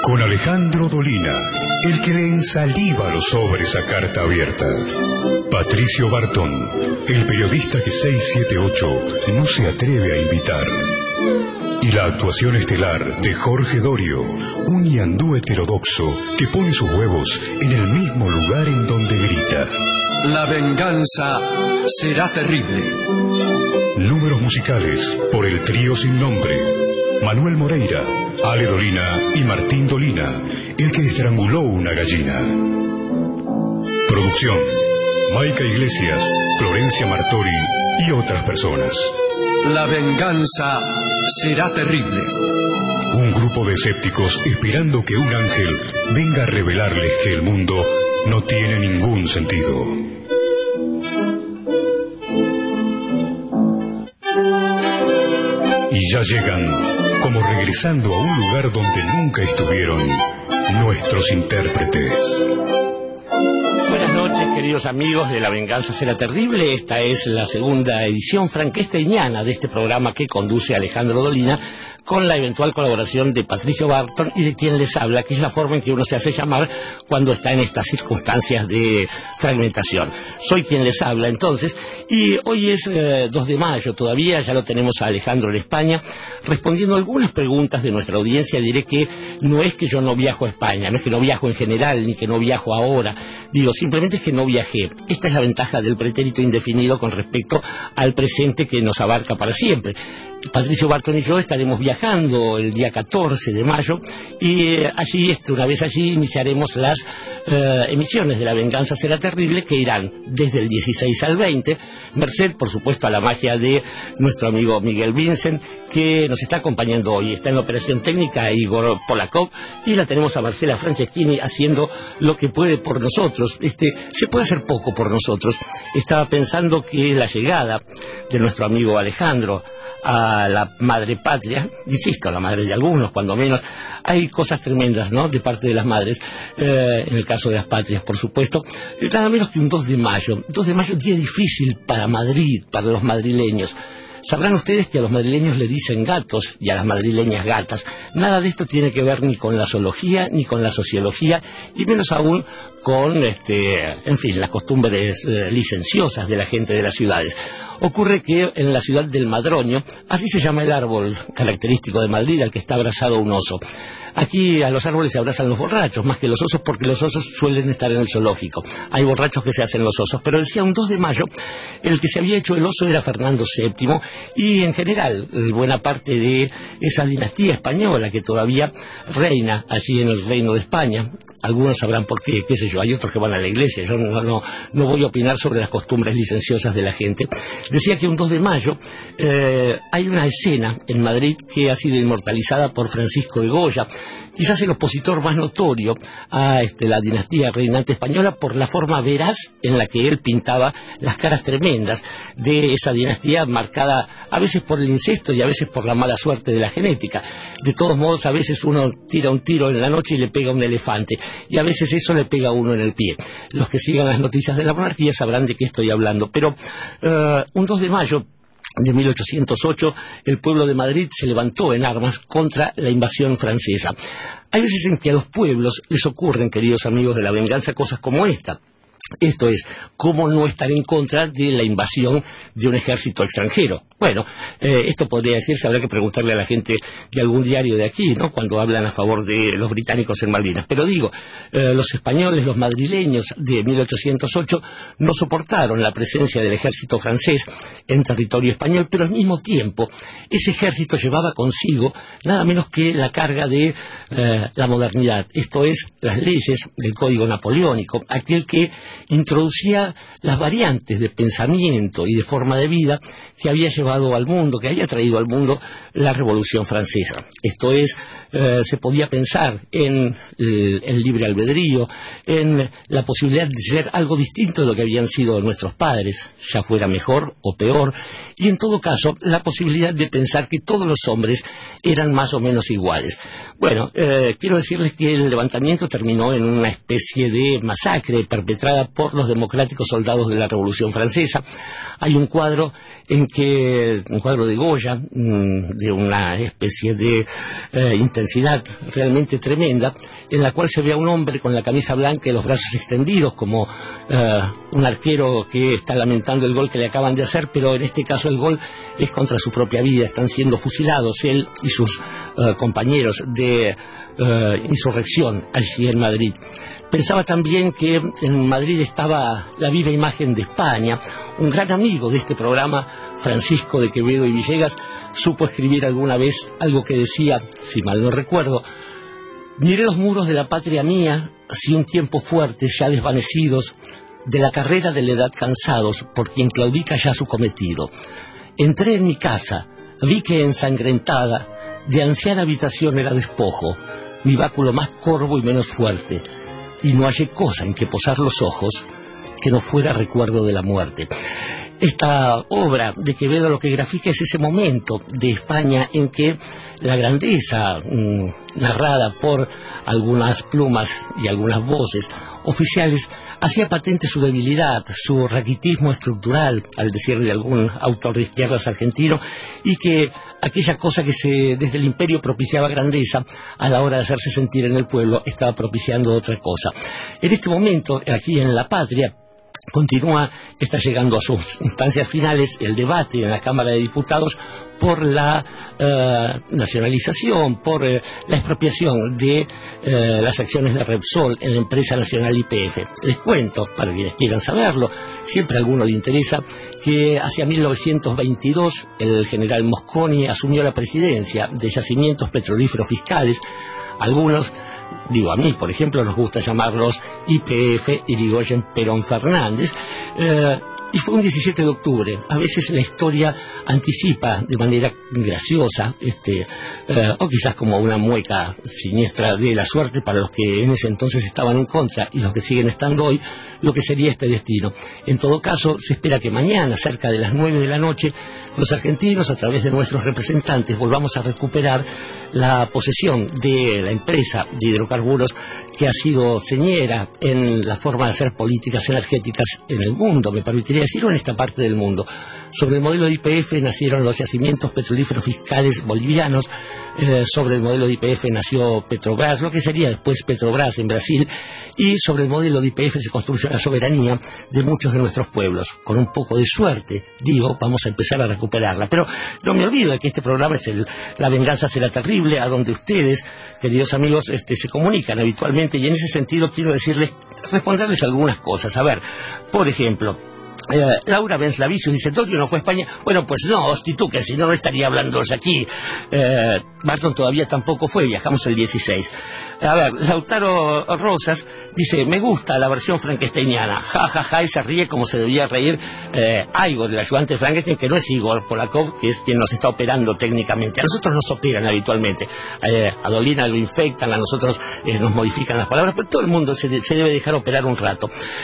Con Alejandro Dolina, el que le ensaliva los sobres a carta abierta. Patricio Barton, el periodista que 678 no se atreve a invitar. Y la actuación estelar de Jorge Dorio, un ñandú heterodoxo que pone sus huevos en el mismo lugar en donde grita: La venganza será terrible. Números musicales por el trío sin nombre: Manuel Moreira, Ale Dolina y Martín Dolina, el que estranguló una gallina. Producción: Maica Iglesias, Florencia Martori y otras personas. La venganza será terrible. Un grupo de escépticos esperando que un ángel venga a revelarles que el mundo no tiene ningún sentido. Y ya llegan, como regresando a un lugar donde nunca estuvieron, nuestros intérpretes. Buenas noches, queridos amigos de La Venganza Será Terrible. Esta es la segunda edición franquesteñana de este programa que conduce Alejandro Dolina, con la eventual colaboración de Patricio Barton y de quien les habla, que es la forma en que uno se hace llamar cuando está en estas circunstancias de fragmentación. Soy quien les habla entonces, y hoy es 2 de mayo todavía, ya lo tenemos a Alejandro en España, respondiendo a algunas preguntas de nuestra audiencia. Diré que no es que yo no viajo a España, no es que no viajo en general, ni que no viajo ahora, digo, simplemente es que no viajé. Esta es la ventaja del pretérito indefinido con respecto al presente que nos abarca para siempre. Patricio Barton y yo estaremos viajando el día 14 de mayo y allí, una vez allí, iniciaremos las emisiones de La Venganza Será Terrible, que irán desde el 16 al 20, merced, por supuesto, a la magia de nuestro amigo Miguel Vincent, que nos está acompañando hoy. Está en la operación técnica Igor Polakov, y la tenemos a Marcela Franceschini haciendo lo que puede por nosotros. Se puede hacer poco por nosotros. Estaba pensando que la llegada de nuestro amigo Alejandro a la madre patria, insisto, a la madre de algunos, cuando menos, hay cosas tremendas, ¿no?, de parte de las madres, en el caso de las patrias, por supuesto. Nada menos que un 2 de mayo. 2 de mayo, día difícil para Madrid, para los madrileños. Sabrán ustedes que a los madrileños le dicen gatos y a las madrileñas gatas. Nada de esto tiene que ver ni con la zoología, ni con la sociología, y menos aún con, en fin, las costumbres licenciosas de la gente de las ciudades. Ocurre que en la ciudad del Madroño, así se llama el árbol característico de Madrid al que está abrazado un oso. Aquí a los árboles se abrazan los borrachos, más que los osos, porque los osos suelen estar en el zoológico. Hay borrachos que se hacen los osos, pero decía un 2 de mayo, el que se había hecho el oso era Fernando VII, y en general buena parte de esa dinastía española que todavía reina allí en el Reino de España. Algunos sabrán por qué, qué sé yo, hay otros que van a la iglesia. Yo no voy a opinar sobre las costumbres licenciosas de la gente. Decía que un 2 de mayo hay una escena en Madrid que ha sido inmortalizada por Francisco de Goya, quizás el opositor más notorio a la dinastía reinante española, por la forma veraz en la que él pintaba las caras tremendas de esa dinastía, marcada a veces por el incesto y a veces por la mala suerte de la genética. De todos modos, a veces uno tira un tiro en la noche y le pega a un elefante, y a veces eso le pega a uno en el pie. Los que sigan las noticias de la monarquía sabrán de qué estoy hablando. Pero un 2 de mayo de 1808, el pueblo de Madrid se levantó en armas contra la invasión francesa. Hay veces en que a los pueblos les ocurren, queridos amigos de La Venganza, cosas como esta. Esto es, ¿cómo no estar en contra de la invasión de un ejército extranjero? Bueno, esto podría decirse, habrá que preguntarle a la gente de algún diario de aquí, ¿no?, cuando hablan a favor de los británicos en Malvinas. Pero digo, los españoles, los madrileños de 1808 no soportaron la presencia del ejército francés en territorio español, pero al mismo tiempo ese ejército llevaba consigo nada menos que la carga de la modernidad. Esto es, las leyes del Código Napoleónico, aquel que introducía las variantes de pensamiento y de forma de vida que había llevado al mundo, que había traído al mundo la Revolución Francesa. Esto es, se podía pensar en el libre albedrío, en la posibilidad de ser algo distinto de lo que habían sido nuestros padres, ya fuera mejor o peor, y en todo caso la posibilidad de pensar que todos los hombres eran más o menos iguales. Bueno, quiero decirles que el levantamiento terminó en una especie de masacre perpetrada por los democráticos soldados de la Revolución Francesa. Hay un cuadro de Goya, de de una especie de intensidad realmente tremenda, en la cual se ve a un hombre con la camisa blanca y los brazos extendidos, como un arquero que está lamentando el gol que le acaban de hacer, pero en este caso el gol es contra su propia vida. Están siendo fusilados él y sus compañeros de insurrección allí en Madrid. Pensaba también que en Madrid estaba la viva imagen de España. Un gran amigo de este programa, Francisco de Quevedo y Villegas, supo escribir alguna vez algo que decía, si mal no recuerdo: miré los muros de la patria mía, si un tiempo fuerte ya desvanecidos, de la carrera de la edad cansados, por quien claudica ya su cometido. Entré en mi casa, vi que ensangrentada, de anciana habitación era despojo, mi báculo más corvo y menos fuerte, y no hallé cosa en que posar los ojos que no fuera recuerdo de la muerte. Esta obra de Quevedo lo que grafica es ese momento de España en que la grandeza narrada por algunas plumas y algunas voces oficiales hacía patente su debilidad, su raquitismo estructural, al decir de algún autor de izquierdas argentino, y que aquella cosa que desde el imperio propiciaba grandeza, a la hora de hacerse sentir en el pueblo, estaba propiciando otra cosa. En este momento, aquí en la patria, está llegando a sus instancias finales el debate en la Cámara de Diputados por la nacionalización, por la expropiación de las acciones de Repsol en la empresa nacional YPF. Les cuento, para quienes quieran saberlo, siempre a alguno le interesa, que hacia 1922 el general Mosconi asumió la presidencia de Yacimientos Petrolíferos Fiscales. Algunos, digo, a mí, por ejemplo, nos gusta llamarlos YPF, Irigoyen Perón Fernández, y fue un 17 de octubre. A veces la historia anticipa de manera graciosa, o quizás como una mueca siniestra de la suerte para los que en ese entonces estaban en contra y los que siguen estando hoy, lo que sería este destino. En todo caso, se espera que mañana, cerca de las 9 de la noche, los argentinos, a través de nuestros representantes, volvamos a recuperar la posesión de la empresa de hidrocarburos que ha sido señera en la forma de hacer políticas energéticas en el mundo, me permitiría decir, o en esta parte del mundo. Sobre el modelo de YPF nacieron los yacimientos petrolíferos fiscales bolivianos, sobre el modelo de YPF nació Petrobras, lo que sería después Petrobras en Brasil, y sobre el modelo de YPF se construyó la soberanía de muchos de nuestros pueblos. Con un poco de suerte, digo, vamos a empezar a recuperarla. Pero no me olvido de que este programa es La Venganza Será Terrible, a donde ustedes, queridos amigos, se comunican habitualmente, y en ese sentido quiero responderles algunas cosas. A ver, por ejemplo, Laura Benzlavicius dice: ¿Tokio no fue España? Bueno, pues no, hosti tú, que si no, no estaría hablándonos aquí. Barton todavía tampoco fue, viajamos el 16. A ver, Lautaro Rosas dice: me gusta la versión frankensteiniana, ja, ja, ja, y se ríe como se debía reír Igor, el ayudante de Frankenstein, que no es Igor Polakov, que es quien nos está operando técnicamente. A nosotros nos operan habitualmente, a Dolina lo infectan, a nosotros nos modifican las palabras, pero todo el mundo se debe dejar operar un rato.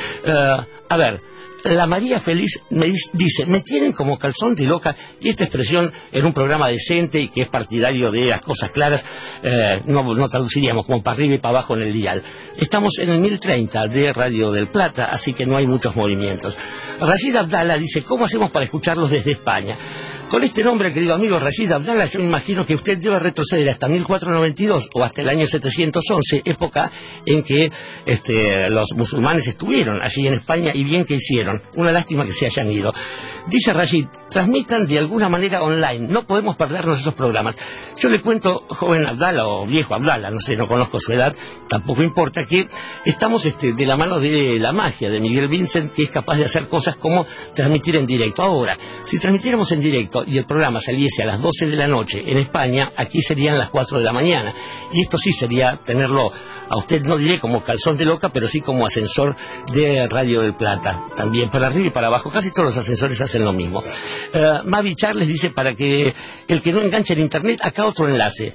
A ver, la María Feliz me dice: me tienen como calzón de loca, y esta expresión en un programa decente y que es partidario de las cosas claras, no traduciríamos como para arriba y para abajo en el dial. Estamos en el 1030 de Radio del Plata, así que no hay muchos movimientos. Rashid Abdala dice: ¿cómo hacemos para escucharlos desde España? Con este nombre, querido amigo Rashid Abdala, yo me imagino que usted debe retroceder hasta 1492 o hasta el año 711, época en que los musulmanes estuvieron allí en España, y bien que hicieron. Una lástima que se hayan ido. Dice Rashid: transmitan de alguna manera online, no podemos perdernos esos programas. Yo le cuento, joven Abdala o viejo Abdala, no sé, no conozco su edad, tampoco importa, que estamos de la mano de la magia de Miguel Vincent, que es capaz de hacer cosas como transmitir en directo. Ahora, si transmitiéramos en directo y el programa saliese a las 12 de la noche en España, aquí serían las 4 de la mañana, y esto sí sería tenerlo, a usted no diré como calzón de loca, pero sí como ascensor de Radio del Plata, también para arriba y para abajo. Casi todos los ascensores hacen lo mismo. Mavi Charles dice: para que el que no enganche en internet, acá otro enlace,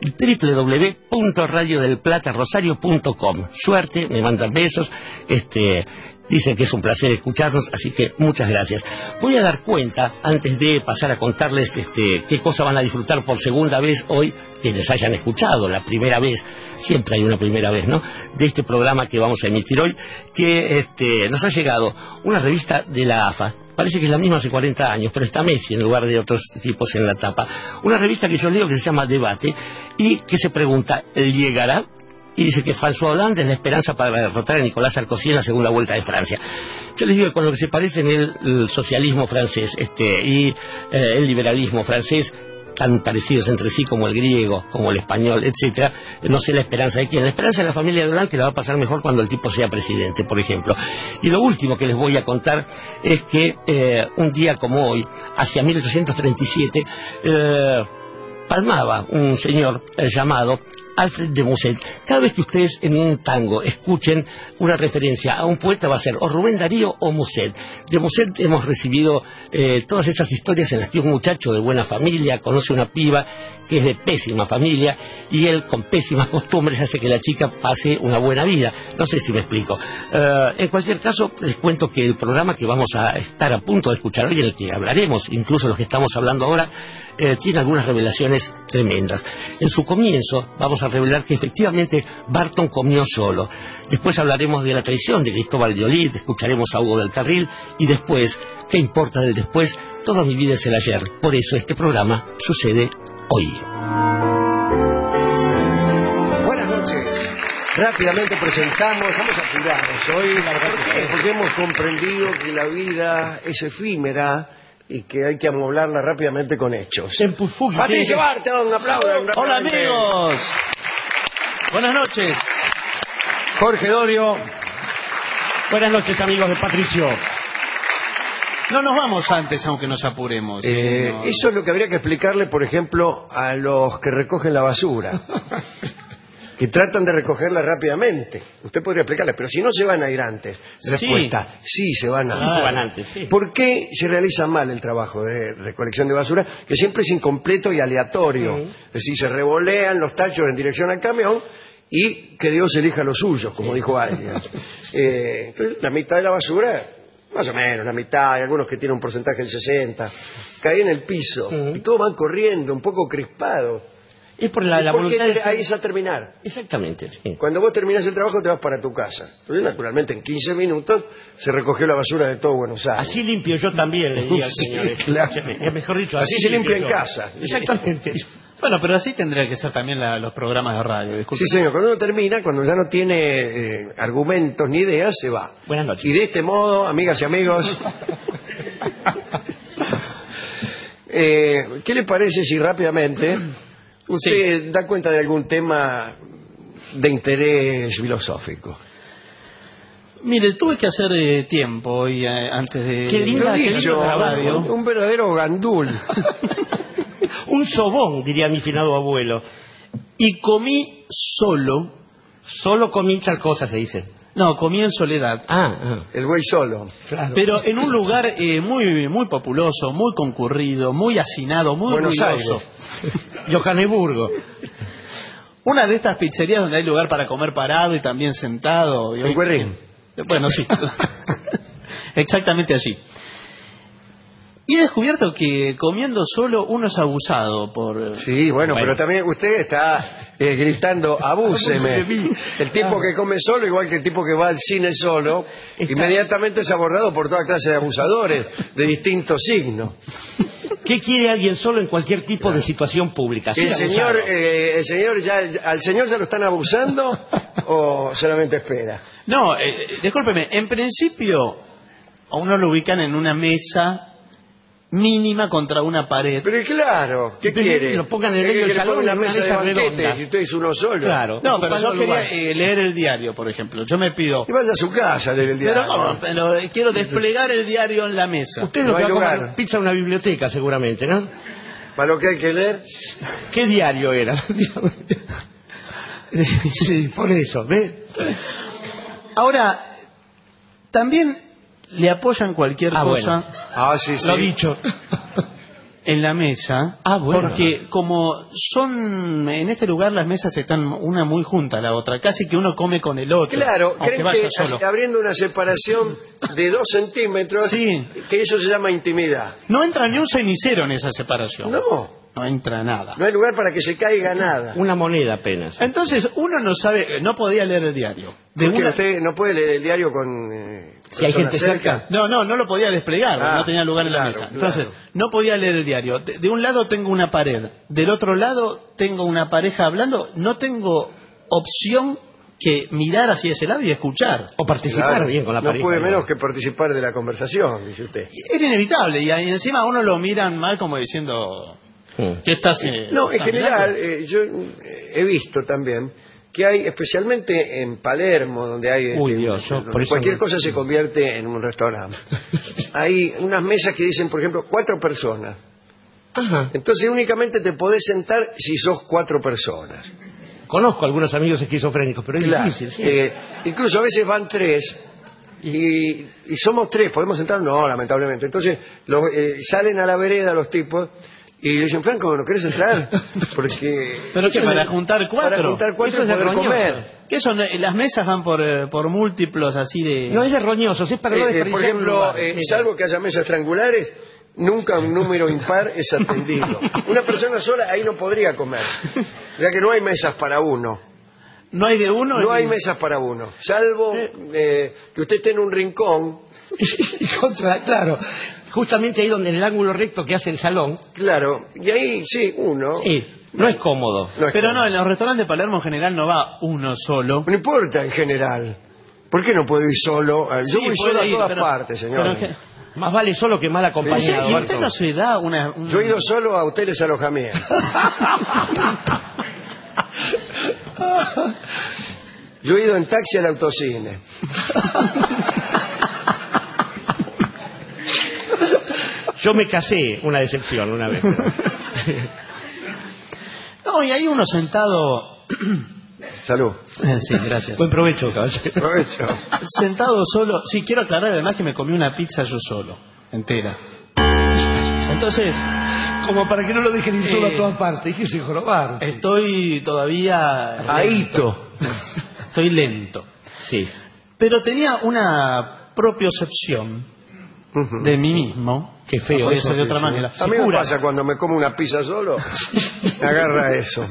www.radiodelplatarosario.com. Suerte, me mandan besos, dicen que es un placer escucharnos, así que muchas gracias. Voy a dar cuenta, antes de pasar a contarles qué cosa van a disfrutar por segunda vez hoy, quienes hayan escuchado la primera vez, siempre hay una primera vez, ¿no?, de este programa que vamos a emitir hoy, que nos ha llegado una revista de la AFA. parece que es la misma hace 40 años, pero está Messi en lugar de otros tipos en la tapa. Una revista que yo leo que se llama Debate y que se pregunta, ¿él llegará? Y dice que François Hollande es la esperanza para derrotar a Nicolas Sarkozy en la segunda vuelta de Francia. Yo les digo que con lo que se parecen el socialismo francés y el liberalismo francés, tan parecidos entre sí como el griego, como el español, etcétera, no sé la esperanza de quién. La esperanza de la familia de Hollande, que la va a pasar mejor cuando el tipo sea presidente, por ejemplo. Y lo último que les voy a contar es que un día como hoy, hacia 1837, palmaba un señor llamado Alfred de Musset. Cada vez que ustedes en un tango escuchen una referencia a un poeta, va a ser o Rubén Darío o Musset. De Musset hemos recibido todas esas historias en las que un muchacho de buena familia conoce una piba que es de pésima familia y él con pésimas costumbres hace que la chica pase una buena vida. No sé si me explico. En cualquier caso, les cuento que el programa que vamos a estar a punto de escuchar hoy, en el que hablaremos, incluso los que estamos hablando ahora, tiene algunas revelaciones tremendas. En su comienzo vamos a revelar que efectivamente Barton comió solo. Después hablaremos de la traición de Cristóbal de Olid, escucharemos a Hugo del Carril y después, ¿qué importa del después? Toda mi vida es el ayer. Por eso este programa sucede hoy. Buenas noches. Rápidamente presentamos, vamos a apurarnos hoy. ¿Por qué? Porque hemos comprendido que la vida es efímera y que hay que amoblarla rápidamente con hechos. Patricio Barton, aplaudan. Hola amigos. Buenas noches. Jorge Dorio. Buenas noches, amigos de Patricio. No nos vamos antes, aunque nos apuremos. Eso es lo que habría que explicarle, por ejemplo, a los que recogen la basura. Que tratan de recogerla rápidamente. Usted podría explicarle, pero si no se van a ir antes. Respuesta, sí se van antes. Sí, se van antes, sí. ¿Por qué se realiza mal el trabajo de recolección de basura? Que siempre es incompleto y aleatorio. Es decir, se revolean los tachos en dirección al camión y que Dios elija los suyos, como dijo alguien. Entonces, la mitad de la basura, más o menos, la mitad, hay algunos que tienen un porcentaje del 60%, cae en el piso y todos van corriendo, un poco crispados. Es por la voluntad de... Ahí es a terminar. Exactamente, sí. Cuando vos terminás el trabajo te vas para tu casa. Entonces, naturalmente, en 15 minutos se recogió la basura de todo Buenos Aires. Así limpio yo también, le digo al señor. Claro. Mejor dicho, así se limpia en yo. casa. Exactamente. Bueno, pero así tendría que ser también los programas de radio. Disculpe. Sí, señor. Cuando uno termina, cuando ya no tiene argumentos ni ideas, se va. Buenas noches. Y de este modo, amigas y amigos... ¿qué le parece si rápidamente... Usted da cuenta de algún tema de interés filosófico? Mire, tuve que hacer tiempo hoy antes de... Qué linda la radio. Un verdadero gandul. Un sobón, diría mi finado abuelo. Y comí solo. Solo comí tal cosa, se dice. No, comí en soledad. El güey solo. Claro. Pero en un lugar muy populoso, muy concurrido, muy hacinado, muy Buenos ruidoso. Johannesburgo. Una de estas pizzerías donde hay lugar para comer parado y también sentado. El Guerrín. Bueno, sí. Exactamente allí. Y he descubierto que comiendo solo uno es abusado por... Sí, bueno, pero también usted está gritando, abúseme. El tipo que come solo, igual que el tipo que va al cine solo, inmediatamente es abordado por toda clase de abusadores de distintos signos. ¿Qué quiere alguien solo en cualquier tipo de situación pública? ¿Al señor ya lo están abusando o solamente espera? No, discúlpeme, en principio a uno lo ubican en una mesa mínima contra una pared. Pero claro, ¿qué quiere? Lo pongan en medio del salón, una mesa de banquete redonda. y usted es uno solo. Claro. No, pero yo quería leer el diario, por ejemplo. Yo me pido... Y vaya a su casa a leer el diario. Pero quiero desplegar el diario en la mesa. Usted No lo que hay va a comer lugar. pizza en una biblioteca, seguramente, ¿no? Para lo que hay que leer. ¿Qué diario era? Sí, por eso, ¿ve? Ahora, también le apoyan cualquier cosa Sí. Lo dicho. en la mesa, bueno. porque como son en este lugar las mesas están una muy junta a la otra, casi que uno come con el otro. Claro, aunque creen vaya que solo. abriendo una separación de 2 centímetros, Sí. que eso se llama intimidad. No entra ni un cenicero en esa separación. No. no entra nada. No hay lugar para que se caiga nada. Una moneda apenas. Entonces uno no sabe, no podía leer el diario. Porque usted no puede leer el diario con Si hay gente cerca. No lo podía desplegar, no tenía lugar en la mesa. Entonces, no podía leer el diario. De un lado tengo una pared, del otro lado tengo una pareja hablando, no tengo opción que mirar hacia ese lado y escuchar. O participar bien con la pareja. No puede menos que participar de la conversación, dice usted. Era inevitable, y ahí encima a uno lo miran mal como diciendo... ¿Qué estás No, en general, yo he visto también que hay, especialmente en Palermo, donde hay donde cualquier cosa se convierte en un restaurante. Hay unas mesas que dicen, por ejemplo, 4 personas. Ajá. Entonces únicamente te podés sentar si sos 4 personas. Conozco algunos amigos esquizofrénicos, pero es difícil. Sí. Incluso a veces van 3 y somos 3, ¿podemos sentar? No, lamentablemente. Entonces salen a la vereda los tipos y le dicen, Franco, ¿no querés entrar? Porque... ¿Pero qué, para juntar 4? Para juntar 4 y poder comer. ¿Qué son? Las mesas van por múltiplos así de... No es de roñosos, es para no desperdiciar. Por ejemplo, salvo que haya mesas triangulares, nunca un número impar es atendido. Una persona sola ahí no podría comer, ya que no hay mesas para uno. ¿No hay de uno? No hay mesas para uno, salvo que usted esté en un rincón. Claro, justamente ahí donde en el ángulo recto que hace el salón. Claro, y ahí sí, uno. Sí, no es cómodo. Pero no, en los restaurantes de Palermo en general no va uno solo. No importa en general. ¿Por qué no puedo ir solo? Yo voy solo a todas partes, señor. Más vale solo que mal acompañado. ¿Y usted no se da Yo he ido solo a hoteles alojamiento. Yo he ido en taxi al autocine. Yo me casé, una decepción, una vez. No, y hay uno sentado... Salud. Sí, gracias. Buen provecho, caballero. Provecho. Sentado solo. Sí, quiero aclarar además que me comí una pizza yo solo, entera. Entonces... Como para que no lo dejen ir solo a todas partes, déjese jorobar. Estoy todavía... Ahito. Estoy lento. Sí. Pero tenía una propiocepción de mí mismo. Qué feo puede eso. ser de otra manera. A mí me pasa cuando me como una pizza solo, me agarra eso.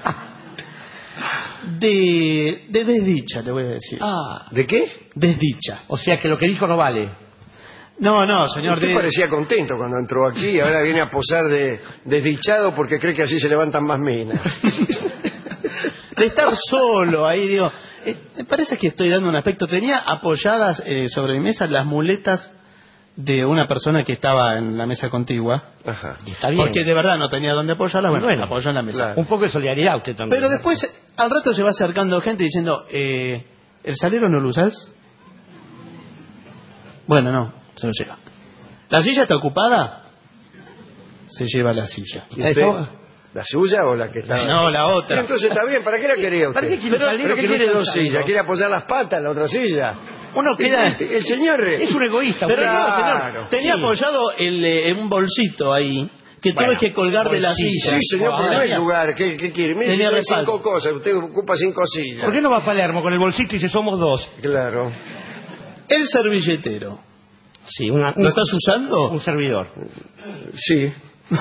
De desdicha, le voy a decir. ¿De qué? Desdicha. O sea que lo que dijo no vale. No, señor. Usted parecía contento cuando entró aquí y ahora viene a posar de desdichado porque cree que así se levantan más minas. De estar solo ahí, digo. Me parece que estoy dando un aspecto. Tenía apoyadas sobre mi mesa las muletas de una persona que estaba en la mesa contigua. Ajá. Está bien. Porque de verdad no tenía dónde apoyarlas. Bueno, apoyó en la mesa. Claro. Un poco de solidaridad usted también. Pero después, al rato se va acercando gente diciendo, ¿el salero no lo usás? Bueno, no, se lo lleva. ¿La silla está ocupada? Se lleva la silla. ¿Y usted? ¿La suya o la que está? No, la otra. Entonces está bien, ¿para qué la quería usted? ¿Para qué quiere ¿Pero qué quiere 2 sillas? ¿Quiere apoyar las patas en la otra silla? Uno queda... El señor... Es un egoísta. Pero usted. no, señor, Claro. tenía apoyado un bolsito ahí que tuve que colgar de la silla. Sí, señor, pero no hay lugar. ¿Qué quiere? Mire, Tenía si hay respaldo. 5 cosas, usted ocupa 5 sillas. ¿Por qué no va a Palermo con el bolsito y dice somos 2? Claro. El servilletero. Sí, ¿Lo estás usando? un servidor. Sí.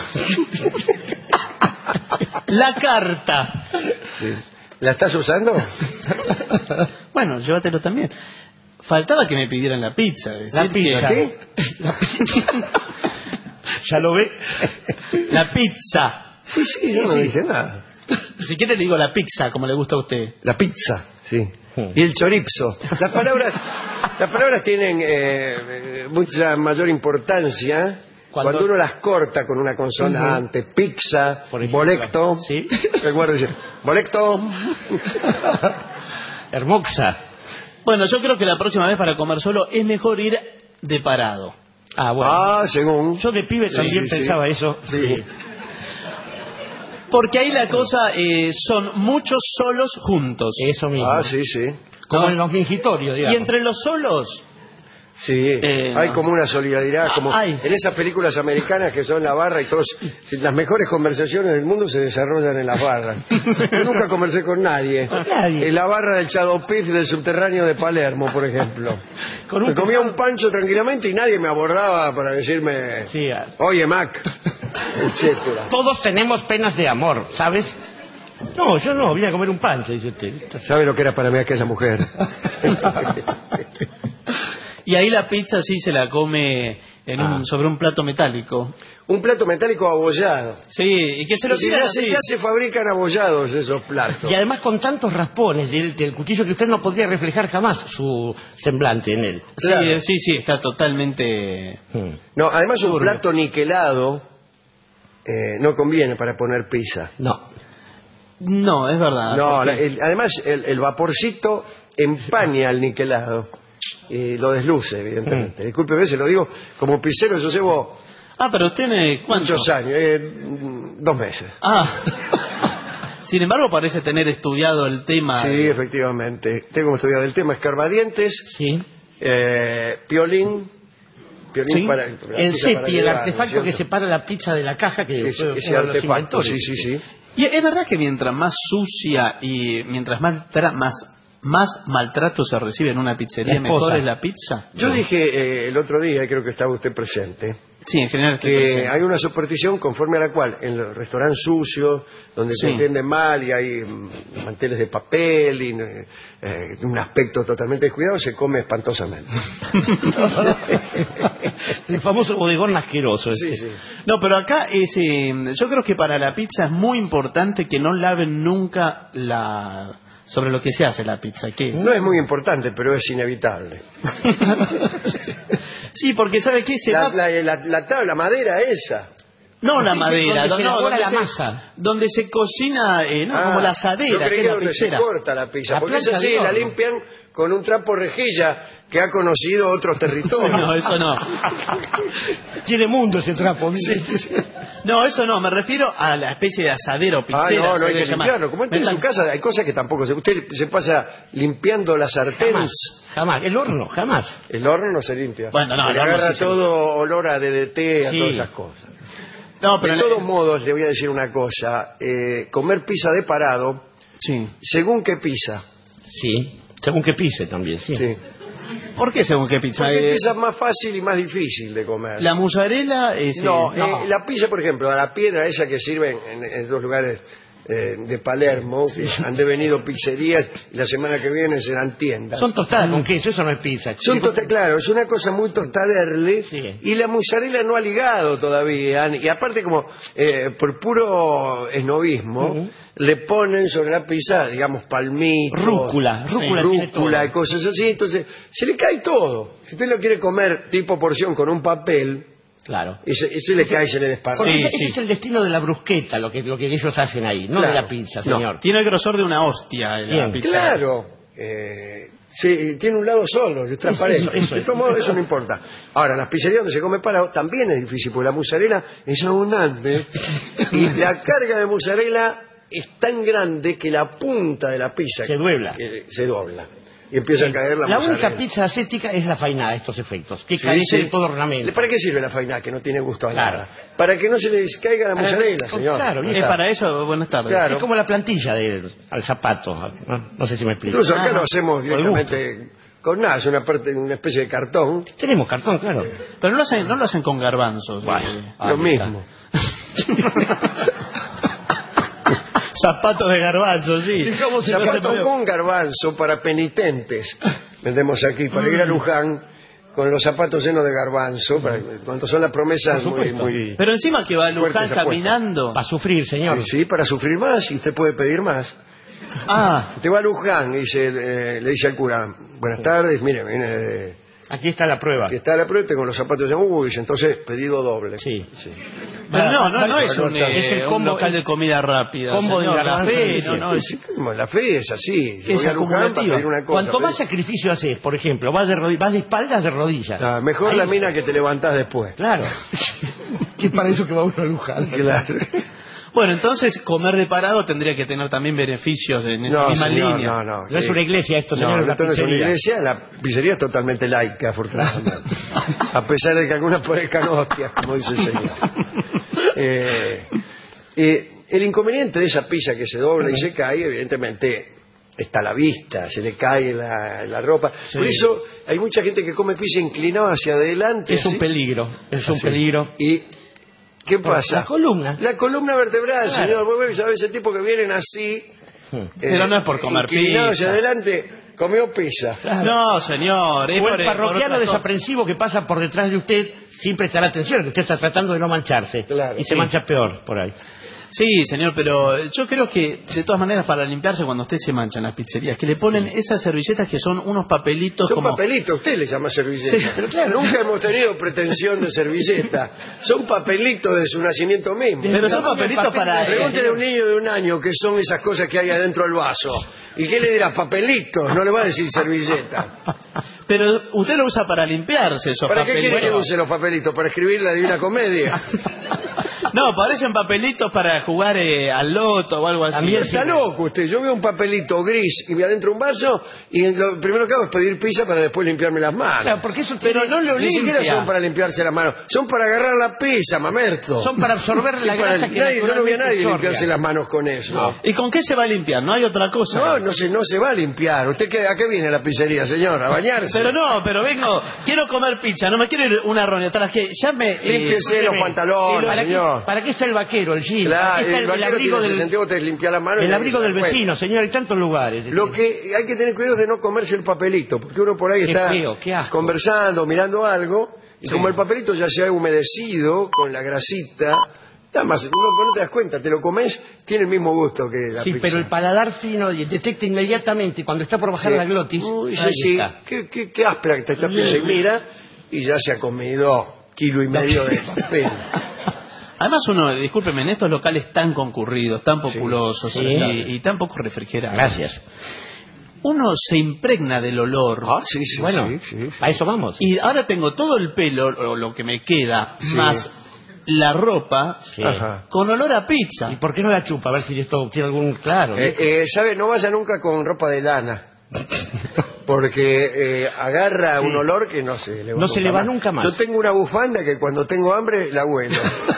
La carta. Sí. ¿La estás usando? Bueno, llévatelo también. Faltaba que me pidieran la pizza. La pizza. ¿Qué? ¿Ya lo ve? La pizza. Sí, yo no dije nada. Si quiere le digo la pizza, como le gusta a usted. La pizza, sí. Y el chorizo. Las palabras tienen mucha mayor importancia cuando uno las corta con una consonante. Pizza, Por ejemplo. bolecto. Sí. Recuerdo decir, bolecto. Hermosa. Bueno, yo creo que la próxima vez para comer solo es mejor ir de parado. Bueno. Según. Yo de pibe también pensaba eso. Sí. Porque ahí la cosa son muchos solos juntos. Eso mismo. Sí. Como en los mingitorios, digamos. Y entre los solos... Sí, hay no. como una solidaridad, como Hay. en esas películas americanas que son la barra y todos, las mejores conversaciones del mundo se desarrollan en las barras. Yo nunca conversé con nadie. En la barra del Shadow Pif del subterráneo de Palermo, por ejemplo. Me comía un pancho tranquilamente y nadie me abordaba para decirme, Sí, oye Mac, etcétera. Todos tenemos penas de amor, ¿sabes? No, yo no, vine a comer un pancho, dice usted. ¿Sabe lo que era para mí aquella mujer? Y ahí la pizza sí se la come sobre un plato metálico. Un plato metálico abollado. Sí, y que se lo tiran así. Ya se fabrican abollados esos platos. Y además con tantos raspones del cuchillo que usted no podría reflejar jamás su semblante en él. Claro. Sí, está totalmente... No, además un plato niquelado no conviene para poner pizza. No, es verdad. No, además el vaporcito empaña al niquelado y lo desluce, evidentemente. Discúlpeme, se lo digo como pizzero, yo llevo pero usted tiene ¿cuántos? muchos años, 2 meses. Sin embargo, parece tener estudiado el tema. Sí, efectivamente. Tengo estudiado el tema escarbadientes, Sí. piolín Sí. para El pizza SETI, para el llevar, artefacto ¿no es que cierto? separa la pizza de la caja, que Ese fue uno de los artefacto, inventores. sí. Y es verdad que mientras más sucia y mientras más maltrato se recibe en una pizzería, mejor es la pizza. Yo dije el otro día, y creo que estaba usted presente, Sí, en general estoy que presente. hay una superstición conforme a la cual en los restaurantes sucios, donde se entiende mal y hay manteles de papel y un aspecto totalmente descuidado, se come espantosamente. El famoso bodegón asqueroso. Sí. No, pero acá yo creo que para la pizza es muy importante que no laven nunca sobre lo que se hace la pizza. ¿Qué es? No es muy importante, pero es inevitable. Sí, porque ¿sabe qué? La madera esa. No la madera, Donde se elabora la se, masa. donde se cocina, como la Yo asadera, creí que es la donde pizzera. se corta la pizza, La porque es plancha así, de la horno. limpian con un trapo rejilla que ha conocido otros territorios. No, eso no. Tiene mundo ese trapo. No, eso no, me refiero a la especie de asadero o pizzera. No se hay debe que llamar. limpiarlo. Como en su casa hay cosas que tampoco se... Usted se pasa limpiando la sartén. Jamás. El horno, jamás. El horno no se limpia. Bueno, no, le el horno agarra sí se todo olor a DDT, a Sí. todas esas cosas. No, pero De todos modos, le voy a decir una cosa. Comer pizza de parado, sí. según qué pizza. Sí. Según que pise también, sí. Sí. ¿Por qué según qué pizza? Porque hay pizzas más fácil y más difícil de comer. La mozzarella es... No, la pizza, por ejemplo, a la piedra esa que sirven en 2 lugares de Palermo, que han devenido pizzerías y la semana que viene serán tiendas. Son tostadas con queso, eso no es pizza. Claro, es una cosa muy tostaderle, Sí. y la mozzarella no ha ligado todavía, y aparte como por puro esnovismo, le ponen sobre la pizza, digamos, palmitos, Rúcula tiene rúcula todo. y cosas así, entonces se le cae todo. Si usted lo quiere comer tipo porción con un papel, Claro. y se le cae y se le desparra. Porque Sí, ese sí. es el destino de la brusqueta, lo que ellos hacen ahí, no Claro. de la pizza, No. señor. Tiene el grosor de una hostia la Bien. pizza. Claro, sí, tiene un lado solo, es transparente. Eso De todos modos, eso no importa. Ahora, en las pizzerías donde se come parado también es difícil, porque la mozzarella es abundante y la carga de mozzarella es tan grande que la punta de la pizza Se dobla. se dobla y empieza a caer la La mozzarella. única pizza ascética es la fainada, estos efectos, que Sí, carece sí. de todo ornamento. ¿Para qué sirve la faina que no tiene gusto a Claro. nada? Para que no se les caiga la mozzarella, señor. Claro, Es para eso, buenas tardes. Claro. Es como la plantilla al zapato, no sé si me explico. Incluso acá lo hacemos por gusto. directamente con nada, es una especie de cartón. Tenemos cartón, claro. Pero no lo hacen con garbanzos. Bueno. Lo Ahí mismo. Zapatos de garbanzos, sí. Zapatos con garbanzo para penitentes. Vendemos aquí para ir a Luján con los zapatos llenos de garbanzo. Cuando son las promesas Por muy, supuesto. muy... Pero encima que va a Luján Fuertes apuestas. caminando. Para sufrir, señor. Sí, para sufrir más y usted puede pedir más. Te va a Luján y le dice al cura, buenas tardes, mire, viene de... Aquí está la prueba. Aquí está la prueba, tengo los zapatos de dice, entonces pedido doble. Sí. Pero no es un, Es el un combo- local de comida rápida. combo de señor. La garbanzo, fe, sí. no, Sí, como la fe es así. Que es Voy a Luján para acumulativa. pedir una cosa. Cuanto más pero- sacrificio haces, por ejemplo, vas de espaldas de rodillas. mejor Ahí- la mina que te levantás después. Claro. que para eso que va uno a Luján. Claro. Bueno, entonces comer de parado tendría que tener también beneficios en esa misma señor, línea. No es una iglesia esto, señor, es una esto no es una pizzería. iglesia, la pizzería es totalmente laica, afortunadamente. A pesar de que algunas parezcan hostias, como dice el señor. El inconveniente de esa pizza que se dobla y se cae, evidentemente, está a la vista, se le cae la ropa. Sí. Por eso hay mucha gente que come pizza inclinada hacia adelante. Es un así, peligro, es un peligro. y ¿Qué pasa? La columna. La columna vertebral, Claro. señor. Vos ves, ¿sabés? Ese tipo que vienen así... Pero no es por comer inclinado pizza. hacia adelante, comió pizza. No, señor. Es O por- el por parroquiano otra cosa. desaprensivo que pasa por detrás de usted sin prestar atención, que usted está tratando de no mancharse. Claro, y se sí. mancha peor por ahí. Sí, señor, pero yo creo que de todas maneras para limpiarse cuando usted se mancha en las pizzerías, que le ponen esas servilletas que son unos papelitos Son como... papelitos, usted le llama servilleta. Sí, Pero claro, nunca hemos tenido pretensión de servilleta. Son papelitos de su nacimiento mismo. Pero son papelitos para... Pregúntele a un niño de 1 año qué son esas cosas que hay adentro del vaso. ¿Y qué le dirá? Papelitos, no le va a decir servilleta. Pero usted lo usa para limpiarse esos ¿Para qué papelitos. quiere que use los papelitos? ¿Para escribir la Divina Comedia? No, parecen papelitos para jugar al loto o algo así. También Está loco usted. Yo veo un papelito gris y me adentro un vaso y lo primero que hago es pedir pizza para después limpiarme las manos. Claro, porque eso Pero tiene- no lo Ni siquiera limpia. son para limpiarse las manos, son para agarrar la pizza, mamerto. son para absorber la Y para- grasa que yo no vi a naturalmente nadie absorbe. limpiarse las manos con eso. No. ¿Y con qué se va a limpiar? No hay otra cosa. No se va a limpiar. ¿Usted a qué viene a la pizzería, señor? ¿A bañarse? Pero no, pero vengo, quiero comer pizza, no me quiero ir una ronda tras que ya me... Límpiese los pantalones, ¿Para señor. qué, ¿Para qué está el vaquero, el jean? Claro, Aquí está el vaquero abrigo tiene ese del, sentido, te limpia las manos. y el nadie abrigo se da del cuenta. vecino, señor, hay tantos lugares. Lo que hay que tener cuidado es de no comerse el papelito, porque uno por ahí Qué está feo, qué asco. conversando, mirando algo, y como el papelito ya se ha humedecido con la grasita, nada más, uno no te das cuenta, te lo comes, tiene el mismo gusto que la Sí, pizza. pero el paladar fino detecta inmediatamente cuando está por bajar Sí. la glotis. Uy, ahí sí, está. qué áspera que está esta pizza, y mira, y ya se ha comido 1,5 kilos de papel. Además uno, discúlpeme, en estos locales tan concurridos, tan populosos Sí. y tan poco refrigerados, Gracias. uno se impregna del olor. Ah, sí, sí, Bueno, sí. a eso vamos. Y ahora tengo todo el pelo, o lo que me queda, más la ropa, Sí. Ajá. con olor a pizza. ¿Y por qué no la chupa? A ver si esto tiene algún claro. ¿no? ¿Sabe? No vaya nunca con ropa de lana. Porque agarra un olor que no se le va, No se le va nunca más. Yo tengo una bufanda que cuando tengo hambre la huelo.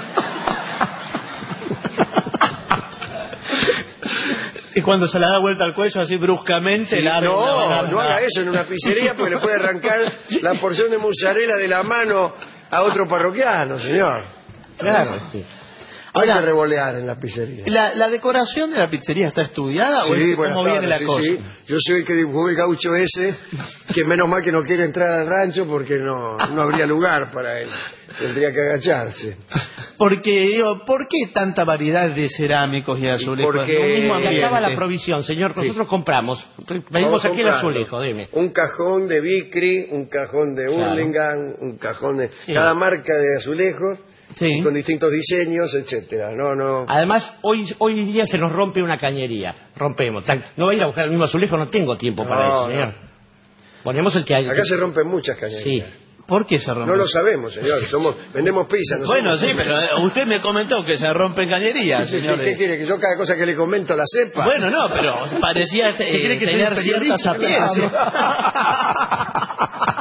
Y cuando se la da vuelta al cuello así bruscamente, la abre una No banana. haga eso en una pizzería porque le puede arrancar la porción de mozzarella de la mano a otro parroquiano, señor. Claro, sí. Hay Ahora- que revolear en la pizzería. ¿La decoración de la pizzería está estudiada o es buenas cómo viene la tardes, cosa? sí. Yo soy el que dibujó el gaucho ese, que menos mal que no quiere entrar al rancho porque no habría lugar para él. Tendría que agacharse. Porque, digo, ¿por qué tanta variedad de cerámicos y azulejos? porque- En un mismo Se acaba ambiente. la provisión, señor. Nosotros compramos. Vamos Venimos aquí el comprando azulejo, dime. Un cajón de Vicry, un cajón de Claro. Hurlingham, un cajón de... Sí. Cada marca de azulejos, Sí. con distintos diseños, etcétera. No. Además, hoy día se nos rompe una cañería. Rompemos. No voy a ir a buscar el mismo azulejo, no tengo tiempo para No, eso, señor. Ponemos el que hay. Acá se rompen muchas Sí. cañerías. ¿Por qué se rompe? No lo sabemos, señor. Vendemos pizza. No Bueno, somos- sí, pero usted me comentó que se rompen cañerías, ¿Qué señores. quiere? ¿Que yo cada cosa que le comento la sepa? Bueno, no, pero parecía cree que tener soy cierta periodista? sapiencia.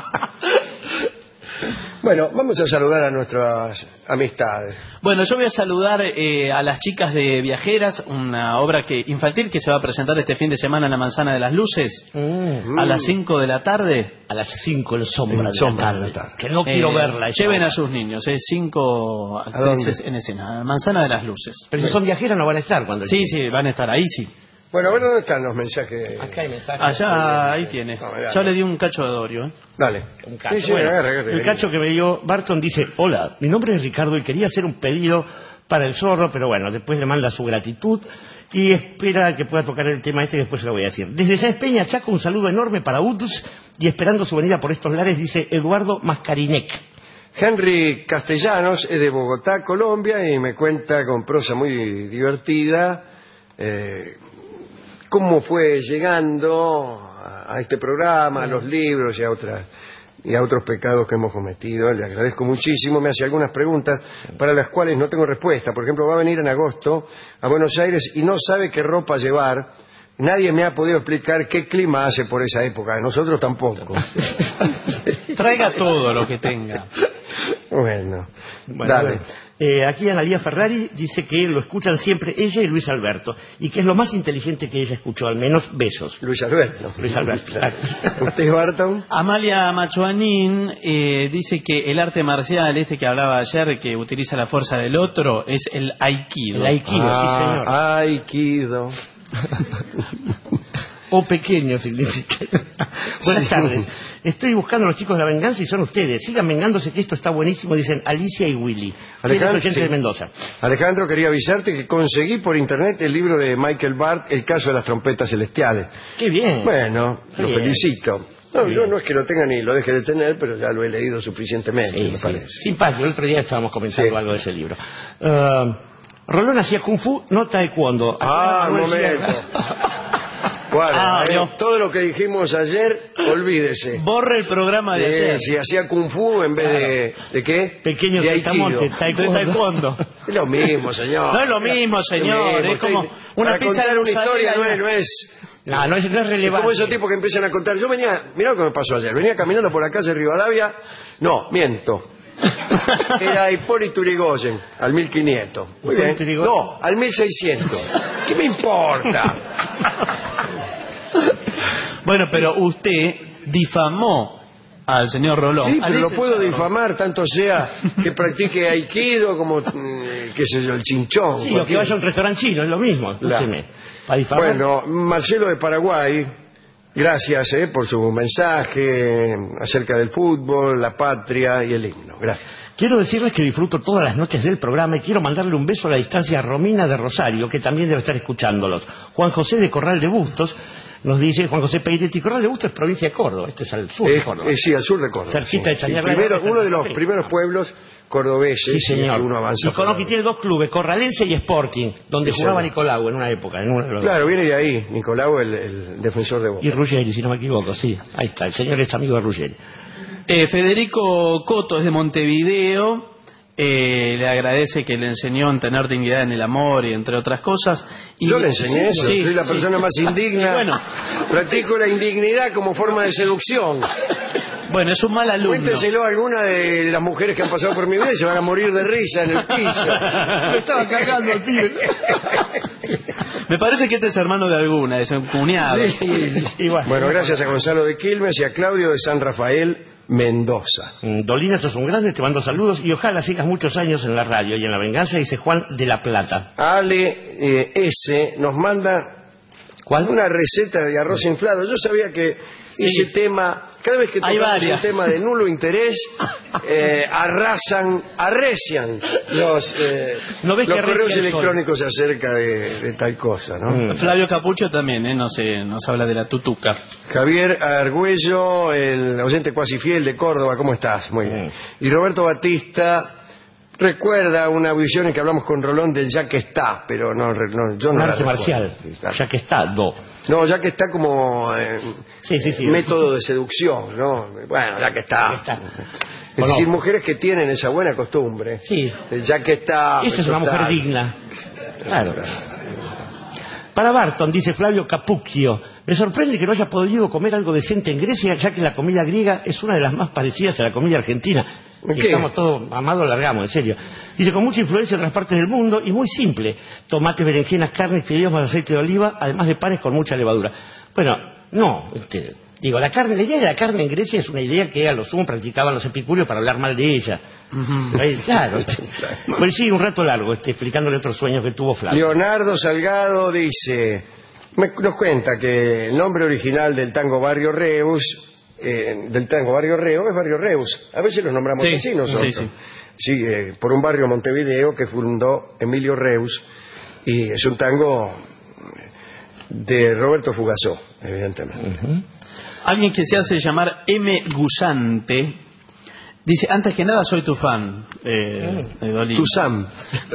Bueno, vamos a saludar a nuestras amistades. Bueno, yo voy a saludar a las chicas de Viajeras, una obra infantil que se va a presentar este fin de semana en la Manzana de las Luces, a las 5 de la tarde. A las 5 en sombra, sombra de de la la tarde. tarde. Que no quiero verla. esa Lleven obra. a sus niños, 5 dónde? actrices en escena, a la Manzana de las Luces. Pero si son viajeras no van a estar cuando... Sí, sí, van a estar ahí, sí. Bueno, a ver dónde están los mensajes. Acá hay mensajes. Allá, ahí tiene. No, dale. Yo le di un cacho de Dorio, ¿eh? Dale. Un cacho. Sí, Bueno, agarra. el cacho que me dio Barton dice: hola, mi nombre es Ricardo y quería hacer un pedido para el zorro, pero bueno, después le manda su gratitud y espera que pueda tocar el tema este y después se lo voy a decir. Desde Sáenz Peña, Chaco, un saludo enorme para Uds y esperando su venida por estos lares, dice Eduardo Mascarinec. Henry Castellanos es de Bogotá, Colombia, y me cuenta con prosa muy divertida cómo fue llegando a este programa, a los libros y a otros pecados que hemos cometido. Le agradezco muchísimo. Me hace algunas preguntas para las cuales no tengo respuesta. Por ejemplo, va a venir en agosto a Buenos Aires y no sabe qué ropa llevar. Nadie me ha podido explicar qué clima hace por esa época. Nosotros tampoco. Traiga todo lo que tenga. Bueno, Bueno, dale. Aquí Analía Ferrari dice que lo escuchan siempre ella y Luis Alberto, y que es lo más inteligente que ella escuchó, al menos besos. Luis Alberto. Luis Alberto, claro. ¿Usted, Barton? Amalia Machuanín dice que el arte marcial, que hablaba ayer, que utiliza la fuerza del otro, es el Aikido. El Aikido, sí, señor. Aikido. O pequeño significa. Buenas tardes. Estoy buscando a los chicos de La Venganza y son ustedes. Sigan vengándose que esto está buenísimo, dicen Alicia y Willy. Alejandro, oyente de Mendoza. Alejandro, quería avisarte que conseguí por internet el libro de Michael Barth, El caso de las trompetas celestiales. Qué bien. Bueno, Qué lo bien. felicito. No, yo no es que lo tenga ni lo deje de tener, pero ya lo he leído suficientemente, me parece. Simpático, el otro día estábamos comentando algo de ese libro. Rolón hacía Kung Fu, no Taekwondo. Un momento. Bueno, Dios. todo lo que dijimos ayer, olvídese. Borre el programa de ayer. Si hacía Kung Fu en vez de ¿qué? Pequeño de saltamonte, Aikido. De taekwondo. Es lo mismo, señor. No es lo mismo, señor. Es como una para pizza contar de una historia mozzarella. no es No es relevante. como esos tipos que empiezan a contar. Yo venía, mirá lo que me pasó ayer. Venía caminando por la calle Rivadavia. No, miento. Era Hipólito Yrigoyen, al 1500. Muy bien. No, al 1600. ¿Qué me importa? Bueno, pero usted difamó al señor Rolón. Sí, Al pero lo licenciado puedo Rolón. difamar, tanto sea que practique Aikido como, qué sé yo, el chinchón. Sí, o que vaya a un restaurante chino, es lo mismo. Escúcheme. Para difamar. Bueno, Marcelo de Paraguay, gracias por su mensaje acerca del fútbol, la patria y el himno. Gracias. Quiero decirles que disfruto todas las noches del programa y quiero mandarle un beso a la distancia a Romina de Rosario, que también debe estar escuchándolos. Juan José de Corral de Bustos nos dice, Juan José Peiretti, Corral de Bustos es provincia de Córdoba, este es al sur de Córdoba. Sí, al sur de Córdoba. Cerquita de Chañar. Uno de los primeros pueblos cordobeses. Sí, señor. Que uno avanza Y conozco que tiene dos clubes, Corralense y Sporting, donde Sí, jugaba señor. Nicolau en una época. En uno de los Claro, viene de ahí, Nicolau, el defensor de Boca. Y Ruggeri, si no me equivoco, sí. Ahí está, el señor es amigo de Ruggeri. Federico Coto es de Montevideo. Le agradece que le enseñó a tener dignidad en el amor y entre otras cosas. Y Yo le enseñé eso, sí, soy la persona más indigna. Bueno. Practico la indignidad como forma de seducción. Bueno, es un mal alumno. Cuénteselo a alguna de las mujeres que han pasado por mi vida y se van a morir de risa en el piso. Me estaba cagando el pibe. Me parece que este es hermano de alguna, es un cuñado. Y Bueno, gracias a Gonzalo de Quilmes y a Claudio de San Rafael, Mendoza. Dolina, sos un grande, te mando saludos y ojalá sigas muchos años en la radio y en La Venganza, dice Juan de La Plata. Ale S. nos manda ¿Cuál? una receta de arroz inflado. Yo sabía que ese tema, cada vez que Hay tocamos un varias. tema de nulo interés, arrecian los, ¿No ves los que correos arrecia el sol? electrónicos acerca de tal cosa, ¿no? Flavio Capucho también, nos habla de la tutuca. Javier Argüello, el oyente cuasi fiel de Córdoba, ¿cómo estás? Muy bien. Y Roberto Batista recuerda una audición en que hablamos con Rolón del Ya que está, pero yo no Un la arte recuerdo. marcial, ya que está, No, ya que está como Sí. método de seducción, ¿no? Bueno, ya que está. Está. Es decir, mujeres que tienen esa buena costumbre. Sí. Ya que está. Esa es una mujer total. digna. Claro. Para Barton, dice Flavio Capucchio, me sorprende que no haya podido comer algo decente en Grecia, ya que la comida griega es una de las más parecidas a la comida argentina. ¿Qué? Si estamos todos amados, largamos, en serio. Dice, con mucha influencia de otras partes del mundo y muy simple. Tomates, berenjenas, carne, fideos más aceite de oliva, además de panes con mucha levadura. Bueno, no, digo, la idea de la carne en Grecia es una idea que a lo sumo practicaban los epicúreos para hablar mal de ella. Claro. Pues sí, un rato largo, explicándole otros sueños que tuvo Flavio. Leonardo Salgado dice, nos cuenta que el nombre original del tango Barrio Reus, es Barrio Reus. A veces los nombramos Sí, así nosotros. sí. Sí, por un barrio Montevideo que fundó Emilio Reus, y es un tango de Roberto Fugazó, evidentemente. Alguien que se hace llamar M. Gusante dice, antes que nada soy tu fan, de Dolina. Tu Sam.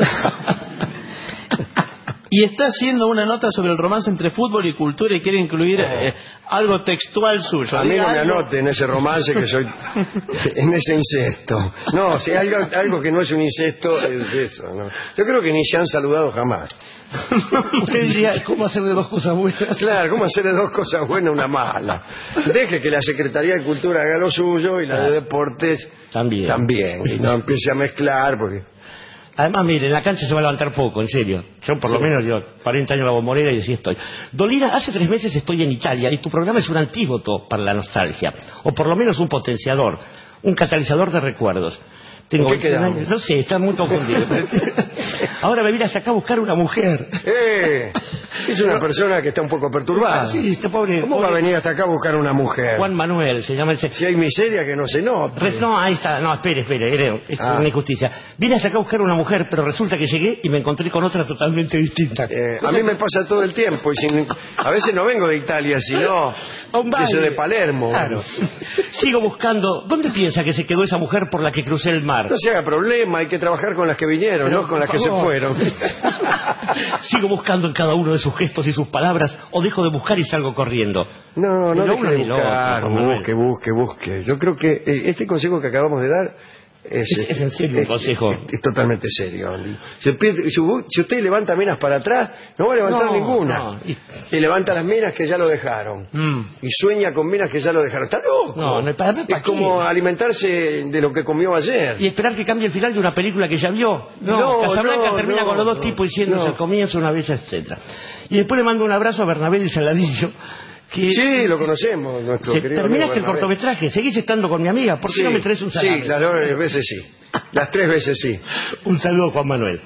Y está haciendo una nota sobre el romance entre fútbol y cultura y quiere incluir algo textual suyo. A mí Diga no me algo. anote en ese romance que soy en ese incesto. No, si hay algo que no es un incesto es eso, ¿no? Yo creo que ni se han saludado jamás. Usted diría, ¿cómo hacer de dos cosas buenas? Claro, ¿cómo hacer de dos cosas buenas una mala? Deje que la Secretaría de Cultura haga lo suyo y la de Deportes También. Y no empiece a mezclar porque Además, mire, en la cancha se va a levantar poco, en serio. Yo, por lo menos, yo 40 años la bombonera y así estoy. Dolina, hace 3 meses estoy en Italia y tu programa es un antídoto para la nostalgia. O por lo menos un potenciador, un catalizador de recuerdos. Tengo 21 años, no sé, está muy confundido. Ahora me vine hasta acá a buscar una mujer. Es una persona que está un poco perturbada. Sí, este pobre. ¿Cómo va a venir hasta acá a buscar una mujer? Juan Manuel, se llama el... Si hay miseria que no se nota. No, ahí está. No, espere, es una injusticia. Vine hasta acá a buscar una mujer, pero resulta que llegué y me encontré con otra totalmente distinta. A mí me pasa todo el tiempo. A veces no vengo de Italia, sino de Palermo. Claro. Sigo buscando. ¿Dónde piensa que se quedó esa mujer por la que crucé el mar? No se haga problema, hay que trabajar con las que vinieron, no con las que se fueron. Sigo buscando en cada uno de sus gestos y sus palabras, o dejo de buscar y salgo corriendo. No deje de buscar, busque. Yo creo que este consejo que acabamos de dar es en serio un consejo. Es totalmente serio. Si usted levanta minas para atrás, no va a levantar ninguna. Y levanta las minas que ya lo dejaron. Y sueña con minas que ya lo dejaron. Está loco. Es como alimentarse de lo que comió ayer. Y esperar que cambie el final de una película que ya vio. Casablanca termina con los dos tipos diciéndose al comienzo una bella, etcétera. Y después le mando un abrazo a Bernabé y Saladillo. Sí, lo conocemos, nuestro querido terminaste el cortometraje, seguís estando con mi amiga, ¿por qué no me traes un salame? Sí, las 2 veces sí, las 3 veces sí. Un saludo, Juan Manuel.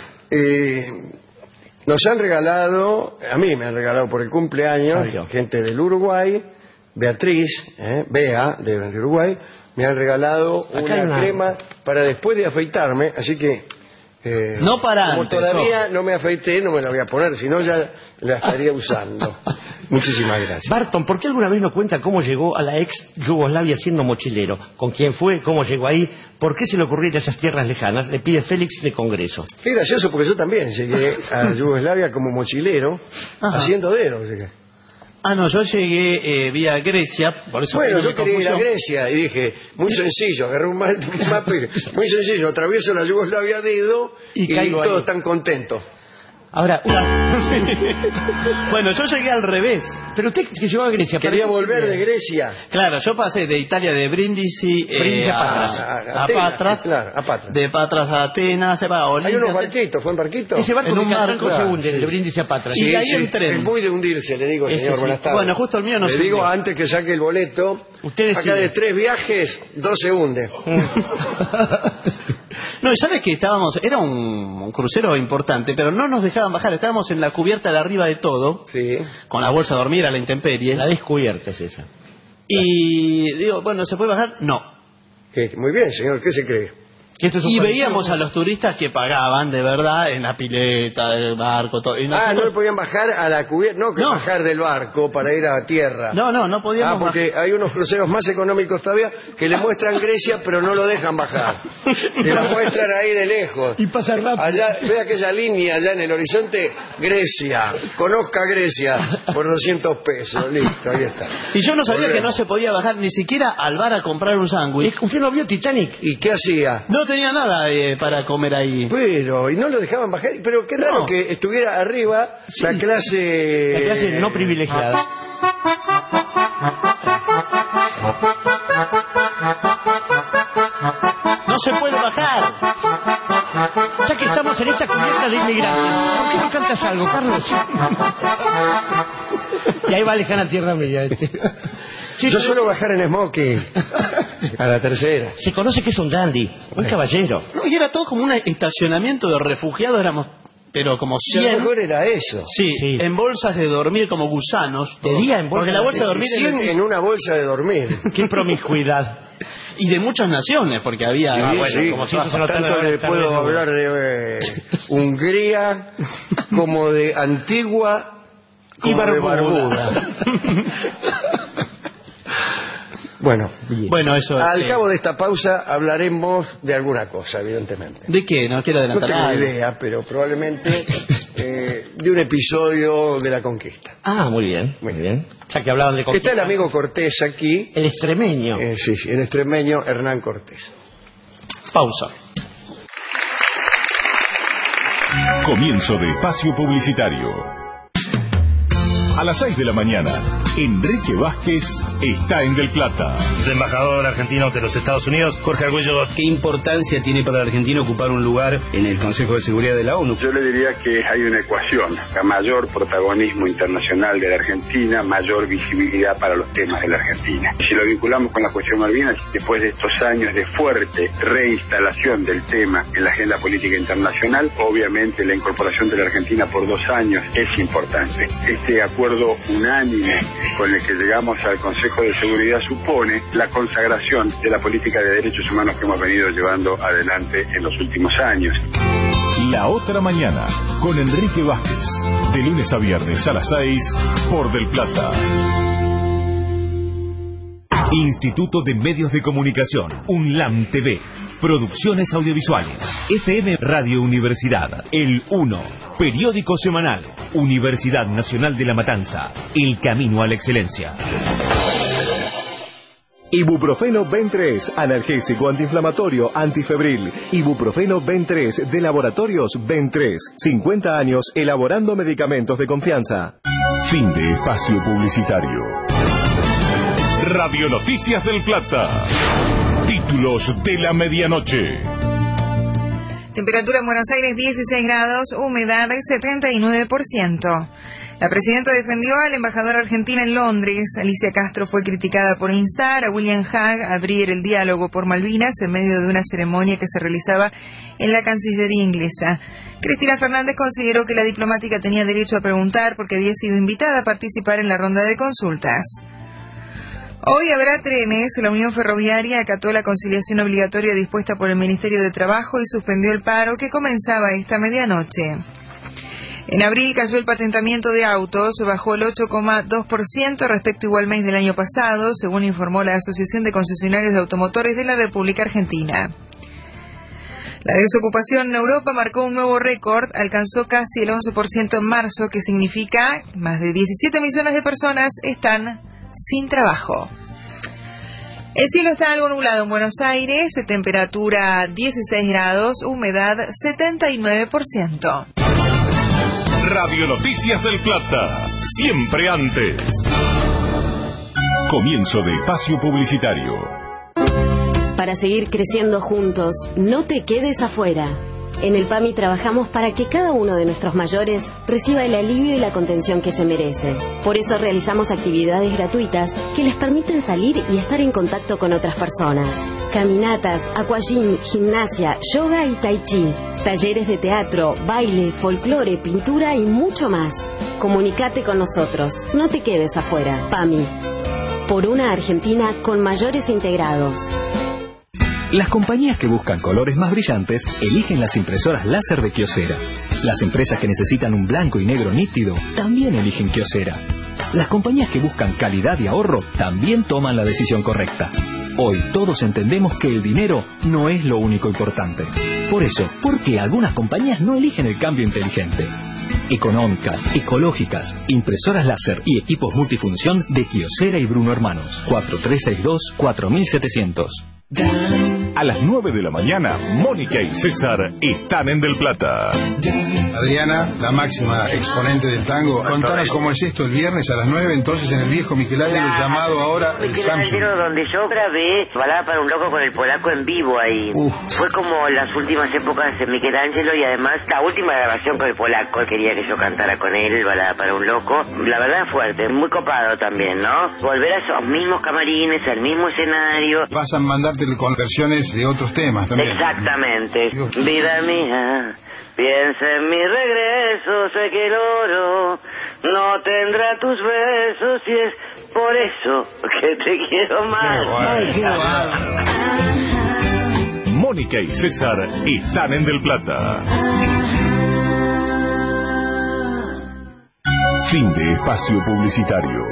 Nos han regalado, a mí me han regalado por el cumpleaños, gente del Uruguay, Beatriz, Bea, de Uruguay, me han regalado una crema para después de afeitarme, así que... como todavía no me afeité, no me la voy a poner, si no ya la estaría usando. Muchísimas gracias. Barton, ¿por qué alguna vez no cuenta cómo llegó a la ex Yugoslavia siendo mochilero? ¿Con quién fue? ¿Cómo llegó ahí? ¿Por qué se le ocurrió ir a esas tierras lejanas? Le pide Félix de Congreso. Qué gracioso, porque yo también llegué a Yugoslavia como mochilero, haciendo dedos. No, yo llegué vía Grecia, por eso... Bueno, yo quería ir a Grecia y dije, muy sencillo, agarré un mapa y muy sencillo, atravieso la Yugoslavia a dedo y todos están contentos. Ahora, bueno, yo llegué al revés. Pero usted que llegó a Grecia... Quería volver de Grecia. Claro, yo pasé de Italia, de Brindisi a Patras. Claro, a Patras. De Patras a Atenas, hay unos barquitos, ¿fue en barquito? Ese barco en un barco se hunde, de Brindisi a Patras. Y ahí entré. Es muy de hundirse, le digo, señor, buenas tardes. Bueno, justo el mío no se hunde. Le digo antes que saque el boleto, acá de 3 viajes, 2 se hunde. No, y sabes que era un crucero importante, pero no nos dejaban bajar, estábamos en la cubierta de arriba de todo, con la bolsa de dormir a la intemperie. La descubierta es esa. Y digo, bueno, ¿se puede bajar? No. Muy bien, señor, ¿qué se cree? Y veíamos a los turistas que pagaban de verdad en la pileta del barco. Todo. Y nosotros... no le podían bajar a la cubierta, bajar del barco para ir a tierra. No podíamos porque hay unos cruceros más económicos todavía que le muestran Grecia, pero no lo dejan bajar. Te la muestran ahí de lejos. Y pasa rápido. Allá, ve aquella línea allá en el horizonte, Grecia. Conozca Grecia por 200 pesos. Listo, ahí está. Y yo no sabía que no se podía bajar ni siquiera al bar a comprar un sándwich. ¿Usted no vio Titanic? ¿Y qué hacía? No tenía nada para comer ahí. Pero, y no lo dejaban bajar. Pero qué raro que estuviera arriba la clase no privilegiada. No se puede bajar. Ya que estamos en esta cubierta de inmigrantes, ¿por qué no cantas algo, Carlos? Y ahí va a lejana tierra mía. Yo suelo bajar en smoking a la tercera. Se conoce que es un dandy, un caballero. No, y era todo como un estacionamiento de refugiados, éramos... Pero como 100... A lo mejor era eso. Sí, en bolsas de dormir como gusanos. De día en bolsas. Porque la bolsa de dormir... 100 en una bolsa de dormir. Qué promiscuidad. Y de muchas naciones, porque había... como si eso se tanto le puedo hablar de Hungría, como de Antigua, como de Barbuda. Bueno, eso. Al cabo de esta pausa hablaremos de alguna cosa, evidentemente. ¿De qué? No quiero adelantar. No tengo idea, pero probablemente de un episodio de la conquista. Muy bien, muy bien. Ya que hablaban de conquista. Está el amigo Cortés aquí. El extremeño. Sí, el extremeño Hernán Cortés. Pausa. Comienzo de espacio publicitario. A las 6 de la mañana, Enrique Vázquez está en Del Plata. El embajador argentino ante los Estados Unidos, Jorge Argüello. ¿Qué importancia tiene para la Argentina ocupar un lugar en el Consejo de Seguridad de la ONU? Yo le diría que hay una ecuación: a mayor protagonismo internacional de la Argentina, mayor visibilidad para los temas de la Argentina. Si lo vinculamos con la cuestión Malvinas, después de estos años de fuerte reinstalación del tema en la agenda política internacional, obviamente la incorporación de la Argentina por 2 años es importante. Este acuerdo unánime con el que llegamos al Consejo de Seguridad supone la consagración de la política de derechos humanos que hemos venido llevando adelante en los últimos años. La otra mañana, con Enrique Vázquez, de lunes a viernes a las 6 por Del Plata. Instituto de Medios de Comunicación, UNLAM TV, Producciones Audiovisuales, FM Radio Universidad, El 1, Periódico Semanal, Universidad Nacional de La Matanza, El Camino a la Excelencia. Ibuprofeno Ben3, analgésico, antiinflamatorio, antifebril. Ibuprofeno Ben3 de Laboratorios Ben3. 50 años elaborando medicamentos de confianza. Fin de espacio publicitario. Radio Noticias del Plata. Títulos de la medianoche. Temperatura en Buenos Aires 16 grados, humedad 79%. La presidenta defendió al embajador argentino en Londres. Alicia Castro fue criticada por instar a William Hague a abrir el diálogo por Malvinas en medio de una ceremonia que se realizaba en la Cancillería inglesa. Cristina Fernández consideró que la diplomática tenía derecho a preguntar porque había sido invitada a participar en la ronda de consultas. Hoy habrá trenes. La Unión Ferroviaria acató la conciliación obligatoria dispuesta por el Ministerio de Trabajo y suspendió el paro que comenzaba esta medianoche. En abril cayó el patentamiento de autos, bajó el 8,2% respecto igual mes del año pasado, según informó la Asociación de Concesionarios de Automotores de la República Argentina. La desocupación en Europa marcó un nuevo récord, alcanzó casi el 11% en marzo, que significa que más de 17 millones de personas están sin trabajo. El cielo está algo nublado en Buenos Aires, temperatura 16 grados, humedad 79%. Radio Noticias del Plata, siempre antes. Comienzo de espacio publicitario. Para seguir creciendo juntos, no te quedes afuera. En el PAMI trabajamos para que cada uno de nuestros mayores reciba el alivio y la contención que se merece. Por eso realizamos actividades gratuitas que les permiten salir y estar en contacto con otras personas. Caminatas, aquagym, gimnasia, yoga y tai chi. Talleres de teatro, baile, folclore, pintura y mucho más. Comunicate con nosotros. No te quedes afuera. PAMI. Por una Argentina con mayores integrados. Las compañías que buscan colores más brillantes eligen las impresoras láser de Kyocera. Las empresas que necesitan un blanco y negro nítido también eligen Kyocera. Las compañías que buscan calidad y ahorro también toman la decisión correcta. Hoy todos entendemos que el dinero no es lo único importante. Por eso, ¿por qué algunas compañías no eligen el cambio inteligente? Económicas, ecológicas, impresoras láser y equipos multifunción de Kyocera y Bruno Hermanos. 4362-4700. A las 9 de la mañana, Mónica y César están en Del Plata. Adriana, la máxima exponente del tango, contanos cómo es esto el viernes a las 9, entonces en el viejo Michelangelo, llamado ahora el Samsung. Donde yo grabé Balada para un loco con el polaco en vivo ahí. Fue como las últimas épocas de Michelangelo y además la última grabación con el polaco. Quería que yo cantara con él Balada para un loco. La verdad fuerte, muy copado también, ¿no? Volver a esos mismos camarines, al mismo escenario. Vas a mandarte con versiones de otros temas también. Exactamente. Vida mía, piensa en mi regreso, sé que el oro no tendrá tus besos y es por eso que te quiero más. Mónica y César están en Del Plata. Fin de espacio publicitario.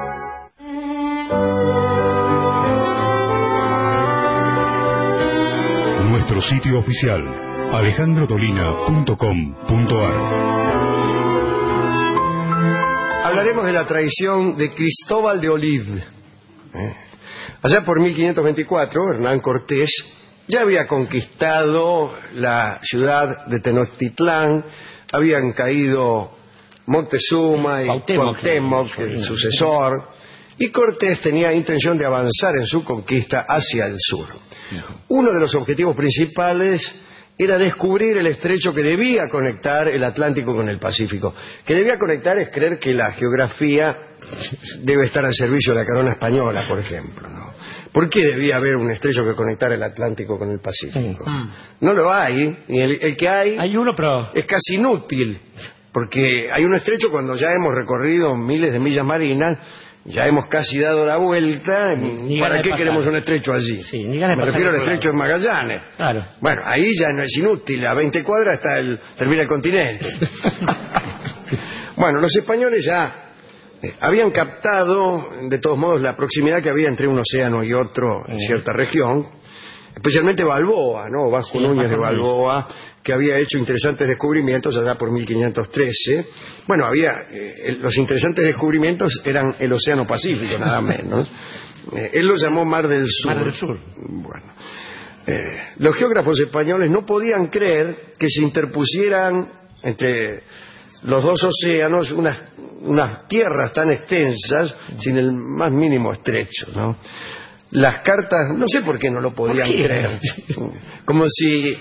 Nuestro sitio oficial, alejandrodolina.com.ar. Hablaremos de la traición de Cristóbal de Olid. Allá por 1524, Hernán Cortés ya había conquistado la ciudad de Tenochtitlán, habían caído Moctezuma y Cuauhtémoc, el sucesor, y Cortés tenía intención de avanzar en su conquista hacia el sur. Uno de los objetivos principales era descubrir el estrecho que debía conectar el Atlántico con el Pacífico. Que debía conectar es creer que la geografía debe estar al servicio de la corona española, por ejemplo, ¿no? ¿Por qué debía haber un estrecho que conectara el Atlántico con el Pacífico? No lo hay, y el que hay uno, pero es casi inútil, porque hay un estrecho cuando ya hemos recorrido miles de millas marinas, ya hemos casi dado la vuelta. ¿Para qué queremos un estrecho allí? Sí, me refiero al estrecho de Magallanes. Claro. Bueno, ahí ya no es inútil, a 20 cuadras termina el continente. Bueno, los españoles ya habían captado, de todos modos, la proximidad que había entre un océano y otro en cierta región, especialmente Balboa, ¿no? Vasco Núñez de Balboa, que había hecho interesantes descubrimientos allá por 1513. Bueno, los interesantes descubrimientos eran el Océano Pacífico, nada menos. Él lo llamó Mar del Sur. Mar del Sur. Bueno, los geógrafos españoles no podían creer que se interpusieran entre los dos océanos unas tierras tan extensas sin el más mínimo estrecho, ¿no? Las cartas, no sé por qué no lo podían creer, como si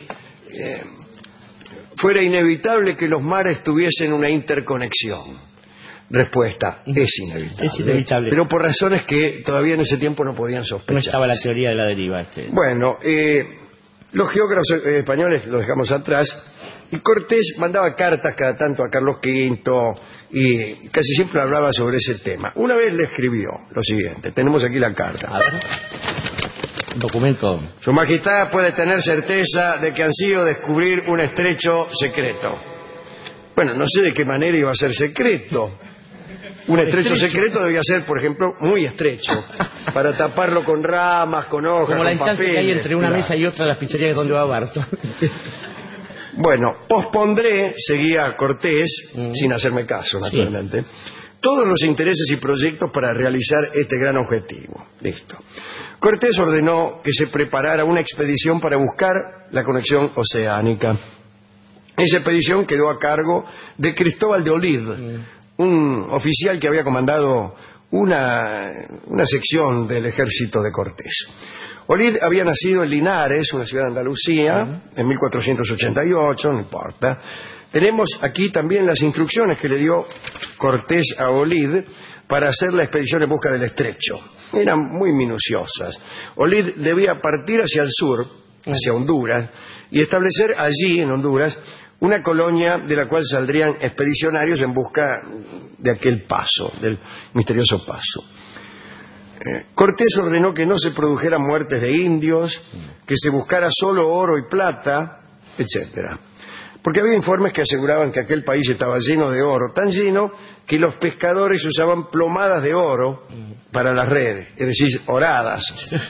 fuera inevitable que los mares tuviesen una interconexión. Respuesta, es inevitable. Es inevitable. Pero por razones que todavía en ese tiempo no podían sospechar. No estaba la teoría de la deriva. Bueno, los geógrafos españoles los dejamos atrás, y Cortés mandaba cartas cada tanto a Carlos V y casi siempre hablaba sobre ese tema. Una vez le escribió lo siguiente, tenemos aquí la carta. Documento. Su Majestad puede tener certeza de que ansío descubrir un estrecho secreto. Bueno, no sé de qué manera iba a ser secreto. Un estrecho secreto debía ser, por ejemplo, muy estrecho, para taparlo con ramas, con hojas, como la con distancia papeles, que hay entre una mesa y otra de las pizzerías donde va Barton. Bueno, pospondré, seguía Cortés, sin hacerme caso, naturalmente, todos los intereses y proyectos para realizar este gran objetivo. Listo. Cortés ordenó que se preparara una expedición para buscar la conexión oceánica. Esa expedición quedó a cargo de Cristóbal de Olid, un oficial que había comandado una sección del ejército de Cortés. Olid había nacido en Linares, una ciudad de Andalucía, en 1488, no importa. Tenemos aquí también las instrucciones que le dio Cortés a Olid para hacer la expedición en busca del estrecho. Eran muy minuciosas. Olid debía partir hacia el sur, hacia Honduras, y establecer allí, en Honduras, una colonia de la cual saldrían expedicionarios en busca de aquel paso, del misterioso paso. Cortés ordenó que no se produjeran muertes de indios, que se buscara solo oro y plata, etcétera. Porque había informes que aseguraban que aquel país estaba lleno de oro, tan lleno que los pescadores usaban plomadas de oro para las redes, es decir, oradas.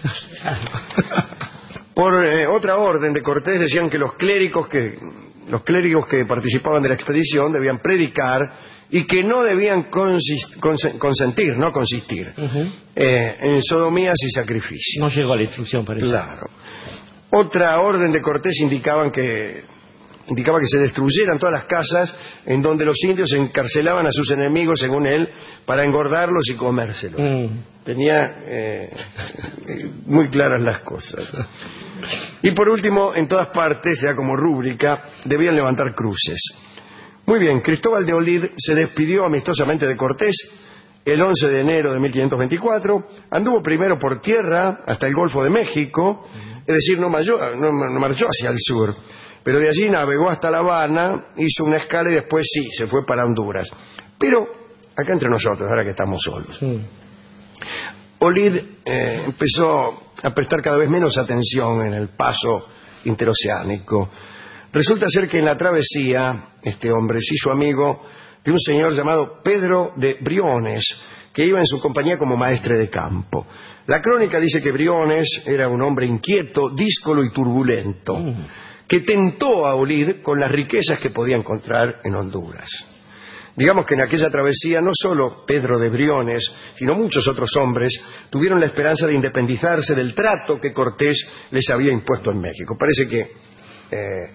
Por otra orden de Cortés decían que los clérigos que participaban de la expedición debían predicar y que no debían consistir en sodomías y sacrificios. No llegó la instrucción para eso. Claro. Otra orden de Cortés indicaba que se destruyeran todas las casas en donde los indios encarcelaban a sus enemigos, según él, para engordarlos y comérselos. Tenía muy claras las cosas. Y por último, en todas partes, ya como rúbrica, debían levantar cruces. Muy bien, Cristóbal de Olid se despidió amistosamente de Cortés el 11 de enero de 1524, anduvo primero por tierra hasta el Golfo de México, es decir, no marchó hacia el sur, pero de allí navegó hasta La Habana, hizo una escala y después se fue para Honduras. Pero, acá entre nosotros, ahora que estamos solos, Olid empezó a prestar cada vez menos atención en el paso interoceánico. Resulta ser que en la travesía, este hombre se hizo amigo de un señor llamado Pedro de Briones, que iba en su compañía como maestre de campo. La crónica dice que Briones era un hombre inquieto, díscolo y turbulento, que tentó a Olid con las riquezas que podía encontrar en Honduras. Digamos que en aquella travesía no solo Pedro de Briones, sino muchos otros hombres tuvieron la esperanza de independizarse del trato que Cortés les había impuesto en México. Parece que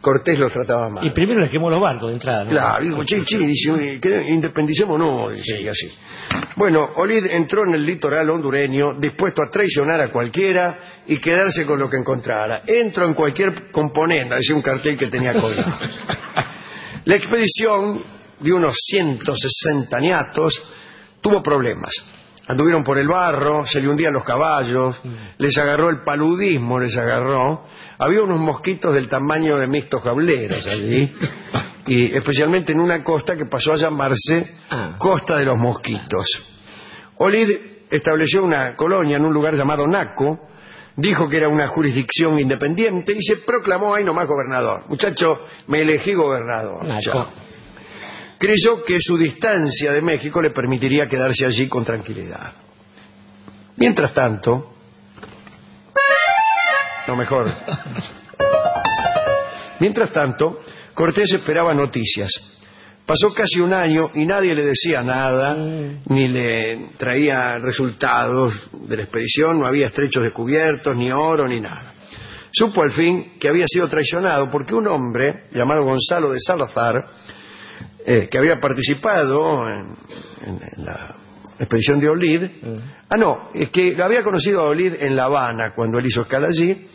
Cortés los trataba mal. Y primero les quemó los barcos de entrada, ¿no? Claro, dijo, dice, independicémonos, dice, y así. Bueno, Olid entró en el litoral hondureño dispuesto a traicionar a cualquiera y quedarse con lo que encontrara. Entro en cualquier componente, decía un cartel que tenía colgado. La expedición de unos 160 niatos tuvo problemas. Anduvieron por el barro, se le hundían los caballos, les agarró el paludismo, había unos mosquitos del tamaño de mixtos jableros allí, y especialmente en una costa que pasó a llamarse Costa de los Mosquitos. Olid estableció una colonia en un lugar llamado Naco, dijo que era una jurisdicción independiente y se proclamó ahí nomás gobernador. Muchacho, me elegí gobernador. Creyó que su distancia de México le permitiría quedarse allí con tranquilidad. Mientras tanto, Cortés esperaba noticias. Pasó casi un año y nadie le decía nada, ni le traía resultados de la expedición, no había estrechos descubiertos, ni oro, ni nada. Supo al fin que había sido traicionado porque un hombre llamado Gonzalo de Salazar, que había participado en la expedición de Olid, que lo había conocido a Olid en La Habana cuando él hizo escala allí,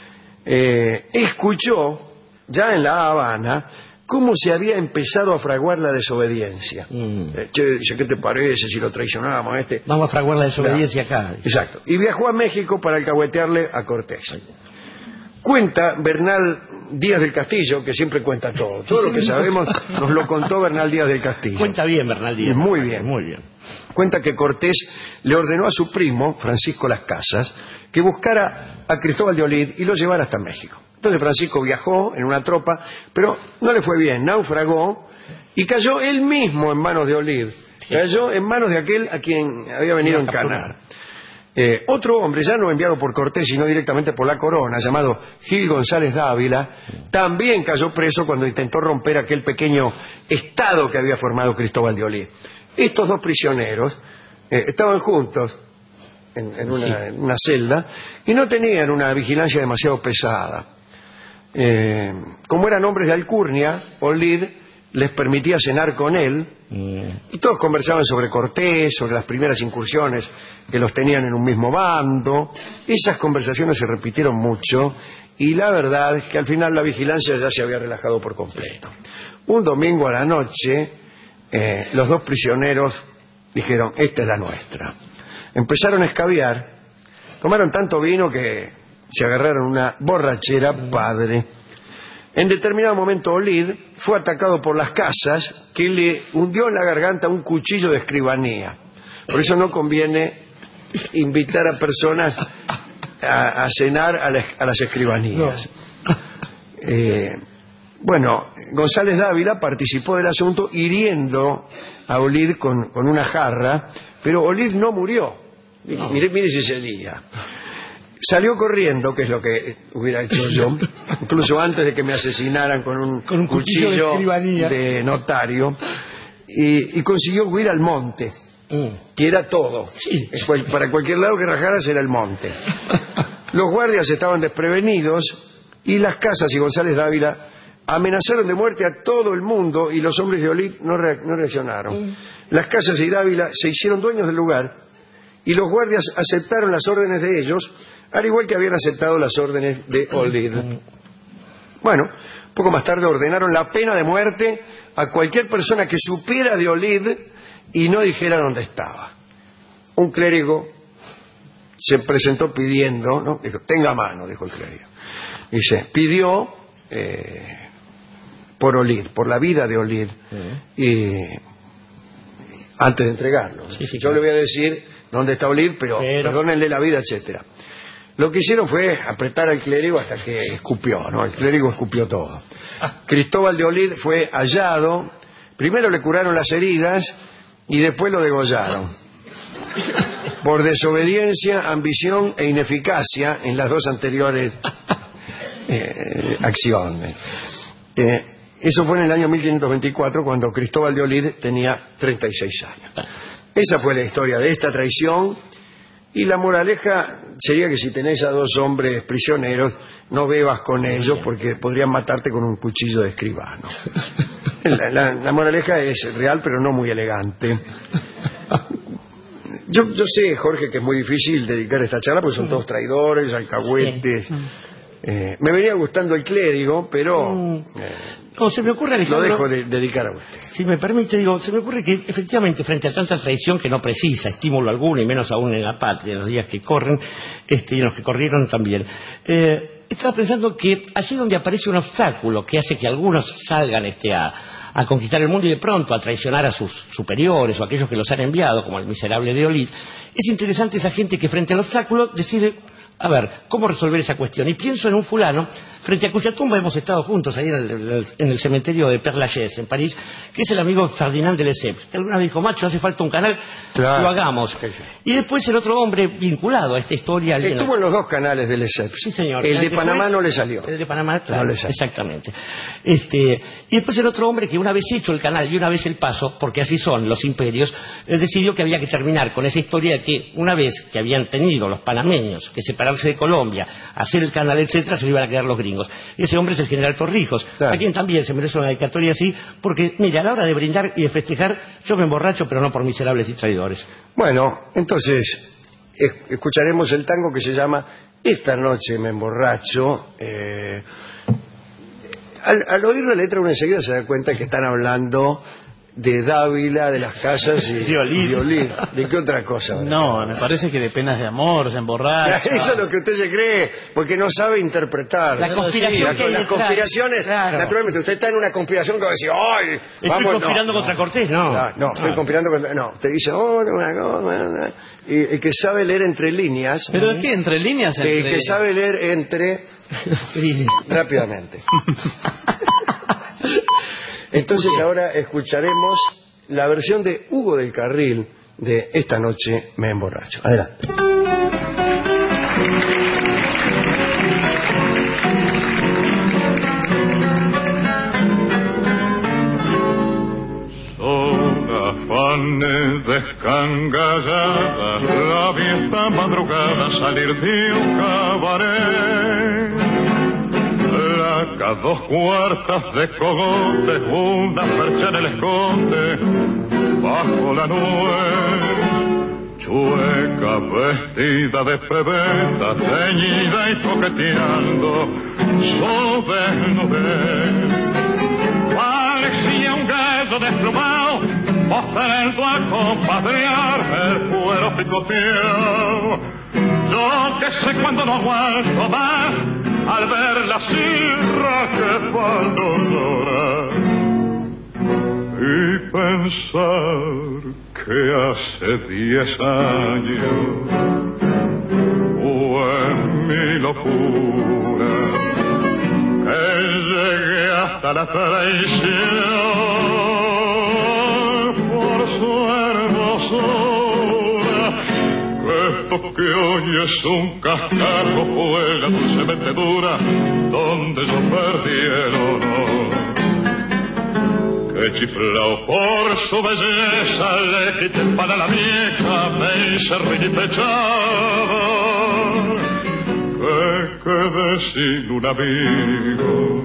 escuchó ya en La Habana cómo se había empezado a fraguar la desobediencia. Dice, ¿qué te parece si lo traicionábamos a este? Vamos a fraguar la desobediencia acá. Exacto. Y viajó a México para alcahuetearle a Cortés. Cuenta Bernal Díaz del Castillo, que siempre cuenta todo. Todo lo que sabemos nos lo contó Bernal Díaz del Castillo. Cuenta bien Bernal Díaz. Muy bien. Cuenta que Cortés le ordenó a su primo, Francisco Las Casas, que buscara a Cristóbal de Olid y lo llevara hasta México. Entonces Francisco viajó en una tropa, pero no le fue bien, naufragó y cayó él mismo en manos de Olid. Cayó en manos de aquel a quien había venido a encanar. Otro hombre, ya no enviado por Cortés, sino directamente por la corona, llamado Gil González Dávila, también cayó preso cuando intentó romper aquel pequeño estado que había formado Cristóbal de Olid. Estos dos prisioneros estaban juntos en una celda y no tenían una vigilancia demasiado pesada. Como eran hombres de alcurnia, Olid les permitía cenar con él y todos conversaban sobre Cortés, sobre las primeras incursiones que los tenían en un mismo bando. Esas conversaciones se repitieron mucho y la verdad es que al final la vigilancia ya se había relajado por completo. Un domingo a la noche los dos prisioneros dijeron, esta es la nuestra. Empezaron a escabiar, tomaron tanto vino que se agarraron una borrachera padre. En determinado momento Olid fue atacado por Las Casas, que le hundió en la garganta un cuchillo de escribanía. Por eso no conviene invitar a personas a cenar a las escribanías. Bueno, González Dávila participó del asunto hiriendo a Olid con una jarra, pero Olid no murió. Mire si se lía. Salió corriendo, que es lo que hubiera hecho yo, incluso antes de que me asesinaran con un cuchillo de notario, y consiguió huir al monte, que era todo. Para cualquier lado que rajaras era el monte. Los guardias estaban desprevenidos y Las Casas y González Dávila amenazaron de muerte a todo el mundo y los hombres de Olid no reaccionaron. Las Casas y Dávila se hicieron dueños del lugar y los guardias aceptaron las órdenes de ellos, al igual que habían aceptado las órdenes de Olid. Bueno, poco más tarde ordenaron la pena de muerte a cualquier persona que supiera de Olid y no dijera dónde estaba. Un clérigo se presentó pidiendo, ¿no? Dijo, tenga mano, dijo el clérigo. Dice, pidió por Olid, por la vida de Olid, y antes de entregarlo. Yo le voy a decir dónde está Olid, pero perdónenle la vida, etcétera. Lo que hicieron fue apretar al clérigo hasta que escupió, ¿no? El clérigo escupió todo. Cristóbal de Olid fue hallado, primero le curaron las heridas y después lo degollaron. Por desobediencia, ambición e ineficacia en las dos anteriores acciones. Eso fue en el año 1524, cuando Cristóbal de Olid tenía 36 años. Esa fue la historia de esta traición Y la moraleja sería que si tenés a dos hombres prisioneros, no bebas con ellos porque podrían matarte con un cuchillo de escribano. La moraleja es real, pero no muy elegante. Yo sé, Jorge, que es muy difícil dedicar esta charla porque son todos traidores, alcahuetes. Sí. Me venía gustando el clérigo, pero se me ocurre, Alejandro, lo dejo de dedicar a usted. Si me permite, digo, se me ocurre que efectivamente frente a tanta traición que no precisa estímulo alguno, y menos aún en la patria, en los días que corren, y en los que corrieron también, estaba pensando que allí donde aparece un obstáculo que hace que algunos salgan a conquistar el mundo y de pronto a traicionar a sus superiores o a aquellos que los han enviado, como el miserable de Olid, es interesante esa gente que frente al obstáculo decide, a ver, ¿cómo resolver esa cuestión? Y pienso en un fulano, frente a cuya tumba hemos estado juntos ahí en el cementerio de Père Lachaise, en París, que es el amigo Ferdinand de Lesseps, que alguna vez dijo, macho, hace falta un canal, claro, lo hagamos. Y después el otro hombre vinculado a esta historia... Estuvo en los dos canales de Lesseps. Sí, señor. El de Panamá no le salió. El de Panamá, claro, no le salió. Exactamente. Y después el otro hombre que una vez hecho el canal y una vez el paso, porque así son los imperios, decidió que había que terminar con esa historia de que una vez que habían tenido los panameños que separarse de Colombia, hacer el canal, etcétera, se lo iban a quedar los gringos. Ese hombre es el general Torrijos, claro, a quien también se merece una dedicatoria así, porque, mira, a la hora de brindar y de festejar, yo me emborracho, pero no por miserables y traidores. Bueno, entonces, escucharemos el tango que se llama Esta noche me emborracho. Al oír la letra uno enseguida se da cuenta que están hablando de Dávila, de las casas y violín. ¿De qué otra cosa? No, me parece que de penas de amor, se emborracha. Eso es lo que usted se cree, porque no sabe interpretar. La conspiración que hay las conspiraciones, claro. Naturalmente, usted está en una conspiración que va a decir, ¡ay! Estoy conspirando contra Cortés, no. Estoy conspirando contra... No, te dice, una cosa... Y que sabe leer entre líneas... ¿Pero qué? ¿Entre líneas? Que sabe leer entre... rápidamente. Entonces ahora escucharemos la versión de Hugo del Carril de Esta noche me emborracho. Adelante. Son afanes descangalladas, la vieja madrugada salir de un cabaret. Placa, 2 de cogote, una percha en el escote, bajo la nube, chueca, vestida de pebeta, ceñida y coqueteando, su desnudez. Parecía un gallo desplumado, mostrando a compadrear el cuero picoteado. Yo que sé cuando no aguanto más, al ver la sirra que cuando llora, y pensar que hace 10 años fue mi locura, que llegué hasta la traición por su hermosura. Esto que hoy es un cascajo fue la dulcemente dura donde yo perdí el honor. Que chiflao por su belleza le quité para la vieja, me hice pechado. Que quedé sin un amigo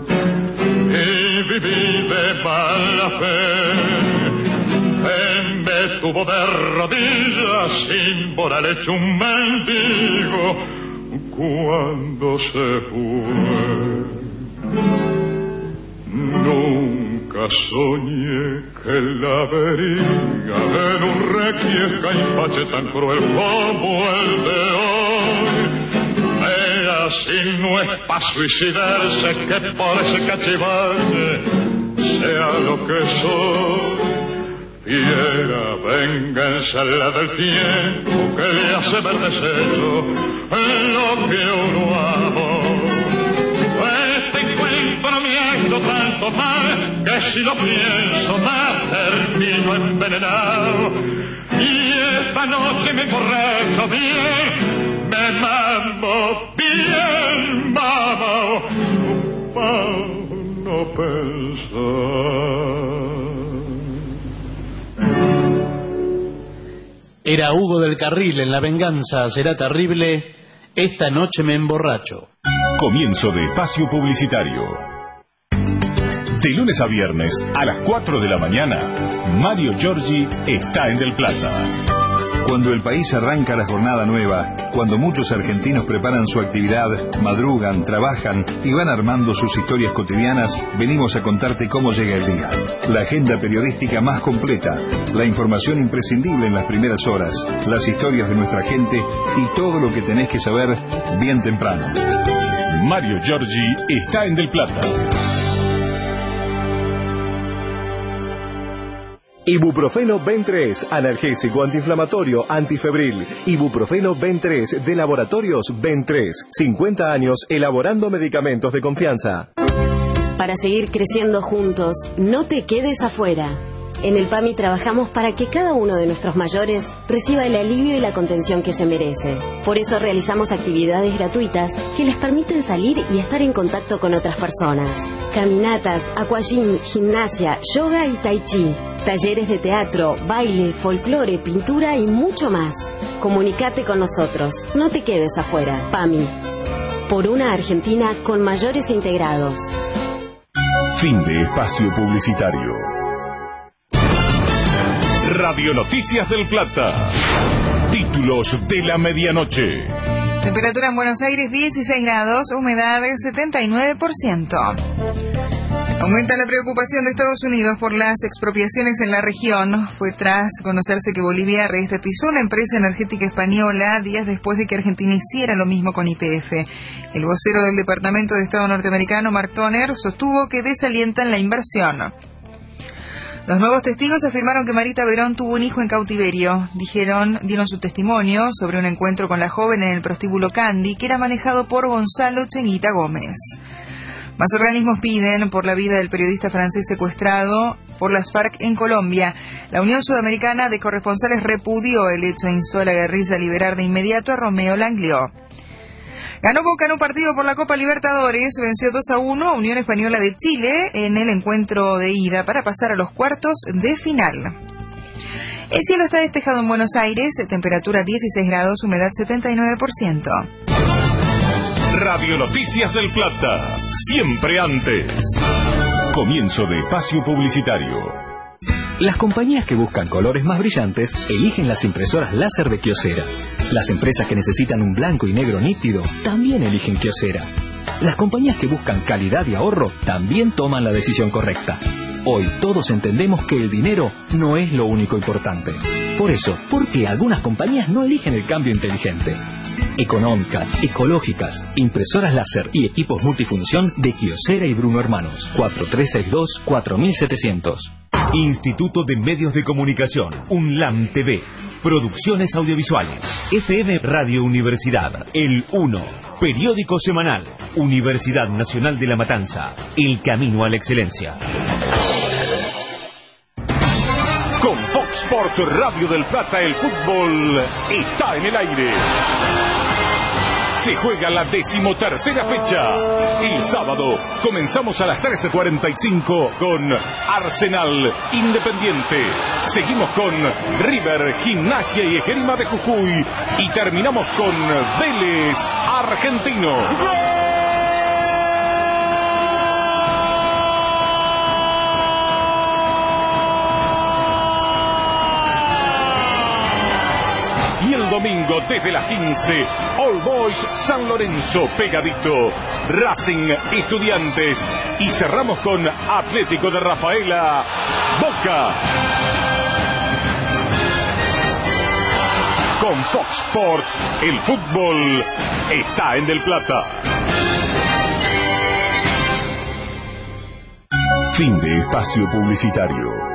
y viví de mala fe. Me tuvo de rodillas sin moral hecho un mendigo cuando se fue. Nunca soñé que la vería en un requieca y pache tan cruel como el de hoy. Era sin no es pa' suicidarse que por ese cachivache sea lo que soy. Fiera venganza la del tiempo que le hace ver deshecho lo que uno amó. Este encuentro me ha ido tanto mal que si lo pienso más termino envenenado. Y esta noche me emborracho bien, me mamo bien, vamos, pa' no pensar. Era Hugo del Carril en La venganza será terrible. Esta noche me emborracho. Comienzo de espacio publicitario. De lunes a viernes a las 4 de la mañana, Mario Giorgi está en Del Plata. Cuando el país arranca la jornada nueva, cuando muchos argentinos preparan su actividad, madrugan, trabajan y van armando sus historias cotidianas, venimos a contarte cómo llega el día. La agenda periodística más completa, la información imprescindible en las primeras horas, las historias de nuestra gente y todo lo que tenés que saber bien temprano. Mario Giorgi está en Del Plata. Ibuprofeno Ben3, analgésico antiinflamatorio antifebril. Ibuprofeno Ben3 de Laboratorios Ben3. 50 años elaborando medicamentos de confianza. Para seguir creciendo juntos, no te quedes afuera. En el PAMI trabajamos para que cada uno de nuestros mayores reciba el alivio y la contención que se merece. Por eso realizamos actividades gratuitas que les permiten salir y estar en contacto con otras personas. Caminatas, aquagym, gimnasia, yoga y tai chi. Talleres de teatro, baile, folclore, pintura y mucho más. Comunicate con nosotros. No te quedes afuera. PAMI. Por una Argentina con mayores integrados. Fin de espacio publicitario. Radio Noticias del Plata. Títulos de la medianoche. Temperatura en Buenos Aires 16 grados, humedad del 79%. Aumenta la preocupación de Estados Unidos por las expropiaciones en la región. Fue tras conocerse que Bolivia reestatizó una empresa energética española días después de que Argentina hiciera lo mismo con YPF. El vocero del Departamento de Estado norteamericano, Mark Toner, sostuvo que desalientan la inversión. Los nuevos testigos afirmaron que Marita Verón tuvo un hijo en cautiverio. Dieron su testimonio sobre un encuentro con la joven en el prostíbulo Candy, que era manejado por Gonzalo Chenguita Gómez. Más organismos piden por la vida del periodista francés secuestrado por las FARC en Colombia. La Unión Sudamericana de Corresponsales repudió el hecho e instó a la guerrilla a liberar de inmediato a Romeo Langlió. Ganó Boca en un partido por la Copa Libertadores, venció 2-1 a Unión Española de Chile en el encuentro de ida para pasar a los cuartos de final. El cielo está despejado en Buenos Aires, temperatura 16 grados, humedad 79%. Radio Noticias del Plata, siempre antes. Comienzo de espacio publicitario. Las compañías que buscan colores más brillantes eligen las impresoras láser de Kyocera. Las empresas que necesitan un blanco y negro nítido también eligen Kyocera. Las compañías que buscan calidad y ahorro también toman la decisión correcta. Hoy todos entendemos que el dinero no es lo único importante. Por eso, ¿por qué algunas compañías no eligen el cambio inteligente? Económicas, ecológicas, impresoras láser y equipos multifunción de Kyocera y Bruno Hermanos. 4362-4700. Instituto de Medios de Comunicación, UNLAM TV, Producciones Audiovisuales, FM Radio Universidad, El 1, Periódico Semanal, Universidad Nacional de La Matanza, El Camino a la Excelencia. Con Fox Sports Radio del Plata, el fútbol está en el aire. Se juega la 13ª fecha. El sábado comenzamos a las 13:45 con Arsenal Independiente. Seguimos con River, Gimnasia y Esgrima de Jujuy. Y terminamos con Vélez Argentino. Y el domingo desde las 15, All Boys San Lorenzo pegadito, Racing Estudiantes y cerramos con Atlético de Rafaela Boca. Con Fox Sports, el fútbol está en Del Plata. Fin de espacio publicitario.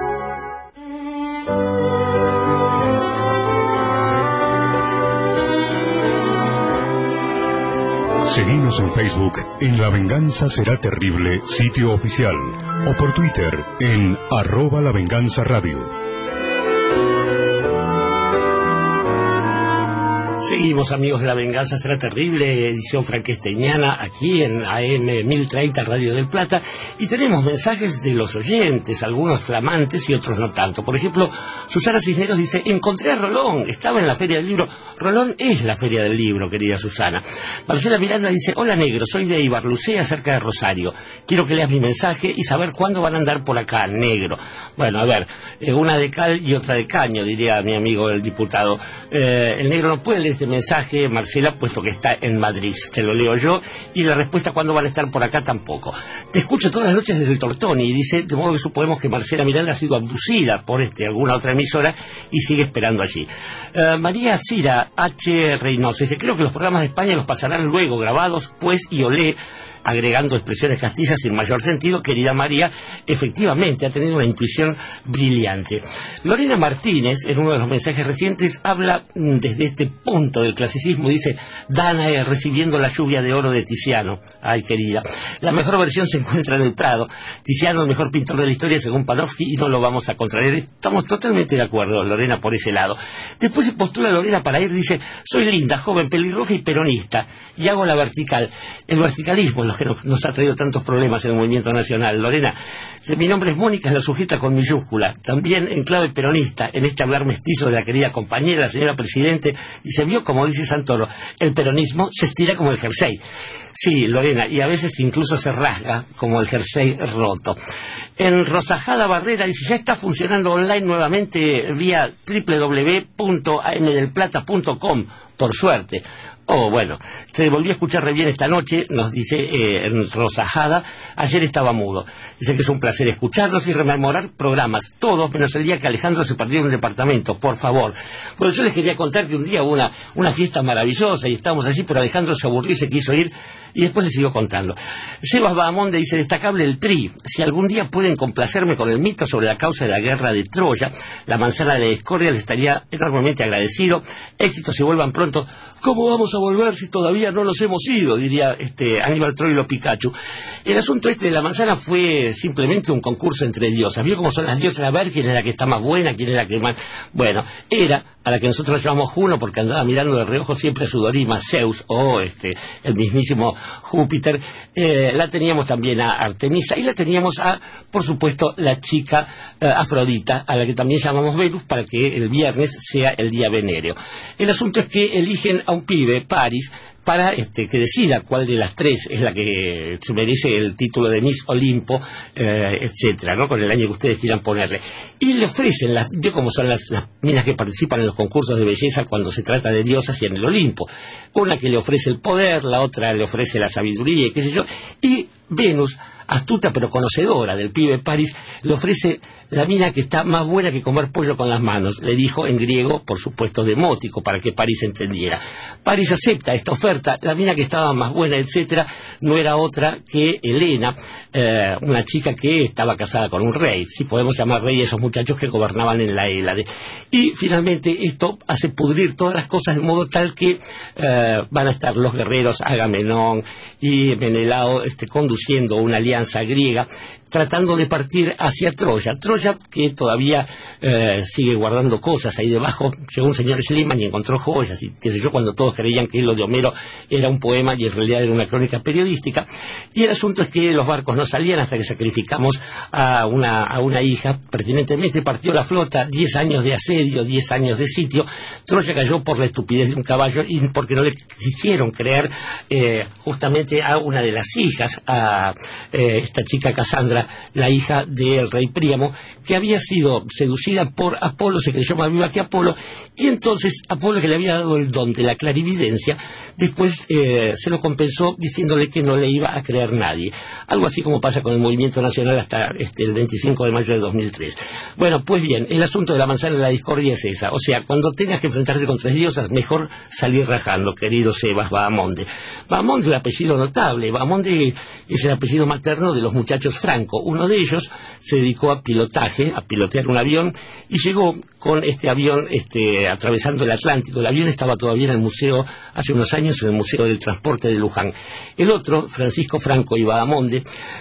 Seguimos en Facebook en La Venganza Será Terrible, sitio oficial, o por Twitter en @lavenganzaradio. Seguimos, amigos de La Venganza Será Terrible, edición franquesteñana, aquí en AM 1030 Radio del Plata, y tenemos mensajes de los oyentes, algunos flamantes y otros no tanto. Por ejemplo, Susana Cisneros dice: encontré a Rolón, estaba en la Feria del Libro. Rolón es la Feria del Libro, querida Susana. Marcela Miranda dice: hola negro, soy de Ibarlucea, cerca de Rosario. Quiero que leas mi mensaje y saber cuándo van a andar por acá, negro. Bueno, a ver, una de cal y otra de caño, diría mi amigo el diputado. El negro no puede leer este mensaje, Marcela, puesto que está en Madrid. Te lo leo yo, y la respuesta cuándo van a estar por acá tampoco. Te escucho todas las noches desde el Tortoni, y dice, de modo que suponemos que Marcela Miranda ha sido abducida por alguna otra emisora y sigue esperando allí. María Cira H. Reynoso dice: creo que los programas de España los pasarán luego grabados, pues, y olé, agregando expresiones castillas sin mayor sentido. Querida María, efectivamente ha tenido una intuición brillante. Lorena Martínez, en uno de los mensajes recientes, habla desde este punto del clasicismo, dice: Danae recibiendo la lluvia de oro de Tiziano. Ay, querida, la mejor versión se encuentra en el Prado. Tiziano, el mejor pintor de la historia según Panofsky, y no lo vamos a contraer. Estamos totalmente de acuerdo, Lorena, por ese lado. Después se postula Lorena para ir, dice: soy linda, joven, pelirroja y peronista, y hago la vertical. El verticalismo es lo que nos ha traído tantos problemas en el movimiento nacional. Lorena, mi nombre es Mónica, es la sujeta con minúscula, también en clave peronista, en este hablar mestizo de la querida compañera, la señora Presidente, y se vio, como dice Santoro, el peronismo se estira como el jersey. Sí, Lorena, y a veces incluso se rasga como el jersey roto. En Rosajada Barrera dice: ya está funcionando online nuevamente vía www.amdelplata.com, por suerte. Oh, bueno, se volvió a escuchar re bien esta noche, nos dice en Rosajada. Ayer estaba mudo. Dice que es un placer escucharlos y rememorar programas, todos menos el día que Alejandro se perdió en un departamento, por favor. Bueno, yo les quería contar que un día hubo una fiesta maravillosa y estábamos allí, pero Alejandro se aburrió y se quiso ir, y después le siguió contando. Sebas Bahamonde dice: destacable el Tri. Si algún día pueden complacerme con el mito sobre la causa de la guerra de Troya, la manzana de la discordia, les estaría enormemente agradecido. Éxitos y vuelvan pronto. ¿Cómo vamos a volver si todavía no nos hemos ido?, diría Aníbal Troilo Pikachu. El asunto de la manzana fue simplemente un concurso entre diosas. ¿Vio cómo son las diosas? A ver quién es la que está más buena, quién es la que más... Bueno, era a la que nosotros llamamos Juno, porque andaba mirando de reojo siempre a su Dorima, Zeus, o el mismísimo Júpiter. La teníamos también a Artemisa, y la teníamos a, por supuesto, la chica Afrodita, a la que también llamamos Venus, para que el viernes sea el día venéreo. El asunto es que eligen a un pibe, Paris, para que decida cuál de las tres es la que se merece el título de Miss Olimpo, etcétera, ¿no?, con el año que ustedes quieran ponerle. Y le ofrecen, vio cómo son las minas que participan en los concursos de belleza cuando se trata de diosas y en el Olimpo. Una que le ofrece el poder, la otra le ofrece la sabiduría y qué sé yo, y Venus, astuta pero conocedora del pibe Paris, le ofrece la mina que está más buena que comer pollo con las manos. Le dijo en griego, por supuesto demótico, para que Paris entendiera. Paris acepta esta oferta. La mina que estaba más buena, etcétera, no era otra que Helena, una chica que estaba casada con un rey. Si podemos llamar rey a esos muchachos que gobernaban en la Hélade. Y finalmente esto hace pudrir todas las cosas de modo tal que van a estar los guerreros Agamenón y Menelao conduciendo una alianza griega, tratando de partir hacia Troya. Troya, que todavía sigue guardando cosas ahí debajo. Llegó un señor Schliemann y encontró joyas, y qué sé yo, cuando todos creían que lo de Homero era un poema y en realidad era una crónica periodística. Y el asunto es que los barcos no salían hasta que sacrificamos a una hija. Pertinentemente partió la flota, 10 años de asedio, 10 años de sitio. Troya cayó por la estupidez de un caballo y porque no le quisieron creer justamente a una de las hijas, a esta chica Casandra, la hija del rey Príamo, que había sido seducida por Apolo, se creyó más viva que Apolo, y entonces Apolo, que le había dado el don de la clarividencia, después se lo compensó diciéndole que no le iba a creer nadie. Algo así como pasa con el movimiento nacional hasta el 25 de mayo de 2003. Bueno, pues bien, el asunto de la manzana de la discordia es esa. O sea, cuando tengas que enfrentarte con tres diosas, mejor salir rajando, querido Sebas Bahamonde. Bahamonde es un apellido notable. Bahamonde es el apellido materno de los muchachos Franco. Uno de ellos se dedicó a pilotaje, a pilotear un avión, y llegó con este avión atravesando el Atlántico. El avión estaba todavía en el museo, hace unos años, en el Museo del Transporte de Luján. El otro, Francisco Franco y Bahamonde,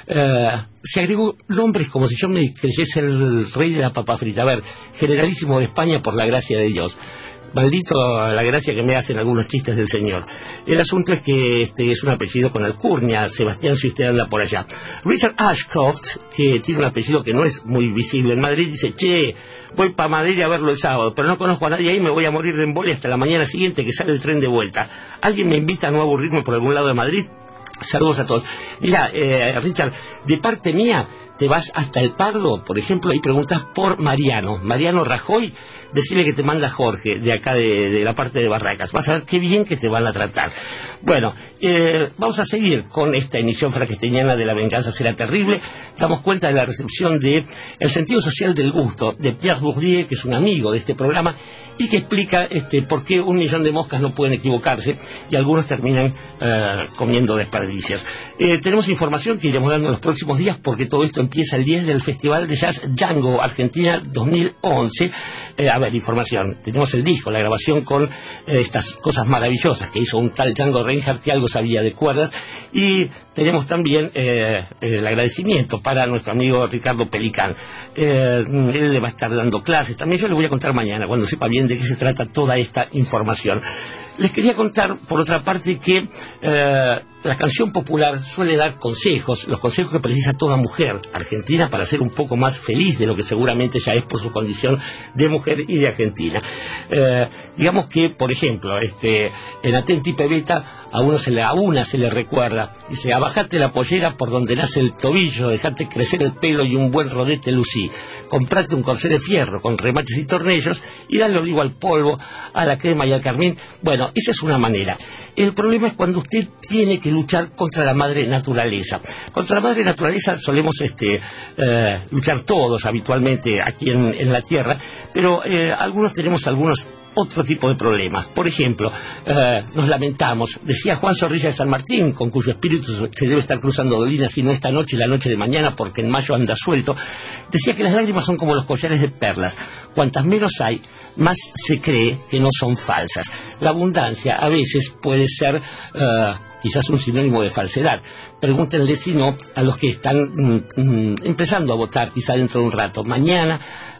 se agregó nombres como si yo me creyese el rey de la papa frita. A ver, generalísimo de España por la gracia de Dios. Maldito la gracia que me hacen algunos chistes del señor. El asunto es que es un apellido con alcurnia, Sebastián, si usted anda por allá. Richard Ashcroft, que tiene un apellido que no es muy visible en Madrid, dice: che, voy para Madrid a verlo el sábado, pero no conozco a nadie ahí, me voy a morir de embolia hasta la mañana siguiente que sale el tren de vuelta. ¿Alguien me invita a no aburrirme por algún lado de Madrid? Saludos a todos. Mira, Richard, de parte mía, te vas hasta El Pardo, por ejemplo, y preguntas por Mariano Rajoy, decirle que te manda Jorge, de acá de la parte de Barracas. Vas a ver qué bien que te van a tratar. Bueno, vamos a seguir con esta emisión franquesteñana de La venganza será terrible. Damos cuenta de la recepción de El sentido social del gusto, de Pierre Bourdieu, que es un amigo de este programa, y que explica por qué 1.000.000 de moscas no pueden equivocarse, y algunos terminan comiendo desperdicios. Tenemos información que iremos dando en los próximos días, porque todo esto empieza el 10 del Festival de Jazz Django Argentina 2011. A ver, información. Tenemos el disco, la grabación con estas cosas maravillosas que hizo un tal Django Reinhardt, que algo sabía de cuerdas, y tenemos también el agradecimiento para nuestro amigo Ricardo Pelicán. Él le va a estar dando clases. También yo le voy a contar mañana, cuando sepa bien de qué se trata toda esta información. Les quería contar, por otra parte, que la canción popular suele dar consejos, los consejos que precisa toda mujer argentina para ser un poco más feliz de lo que seguramente ya es por su condición de mujer y de argentina. Digamos que, por ejemplo, en Atenti Pebeta, a una se le recuerda, dice: abajate la pollera por donde nace el tobillo, dejate crecer el pelo y un buen rodete lucí, comprate un corsé de fierro con remaches y tornillos y dale olivo al polvo, a la crema y al carmín. Bueno, esa es una manera. El problema es cuando usted tiene que luchar contra la madre naturaleza. Contra la madre naturaleza solemos luchar todos habitualmente aquí en la Tierra, pero algunos tenemos otro tipo de problemas. Por ejemplo, nos lamentamos, decía Juan Zorrilla de San Martín, con cuyo espíritu se debe estar cruzando Dolina, si no esta noche, la noche de mañana, porque en mayo anda suelto. Decía que las lágrimas son como los collares de perlas: cuantas menos hay, más se cree que no son falsas. La abundancia a veces puede ser quizás un sinónimo de falsedad. Pregúntenle si no a los que están empezando a votar, quizá dentro de un rato. Mañana,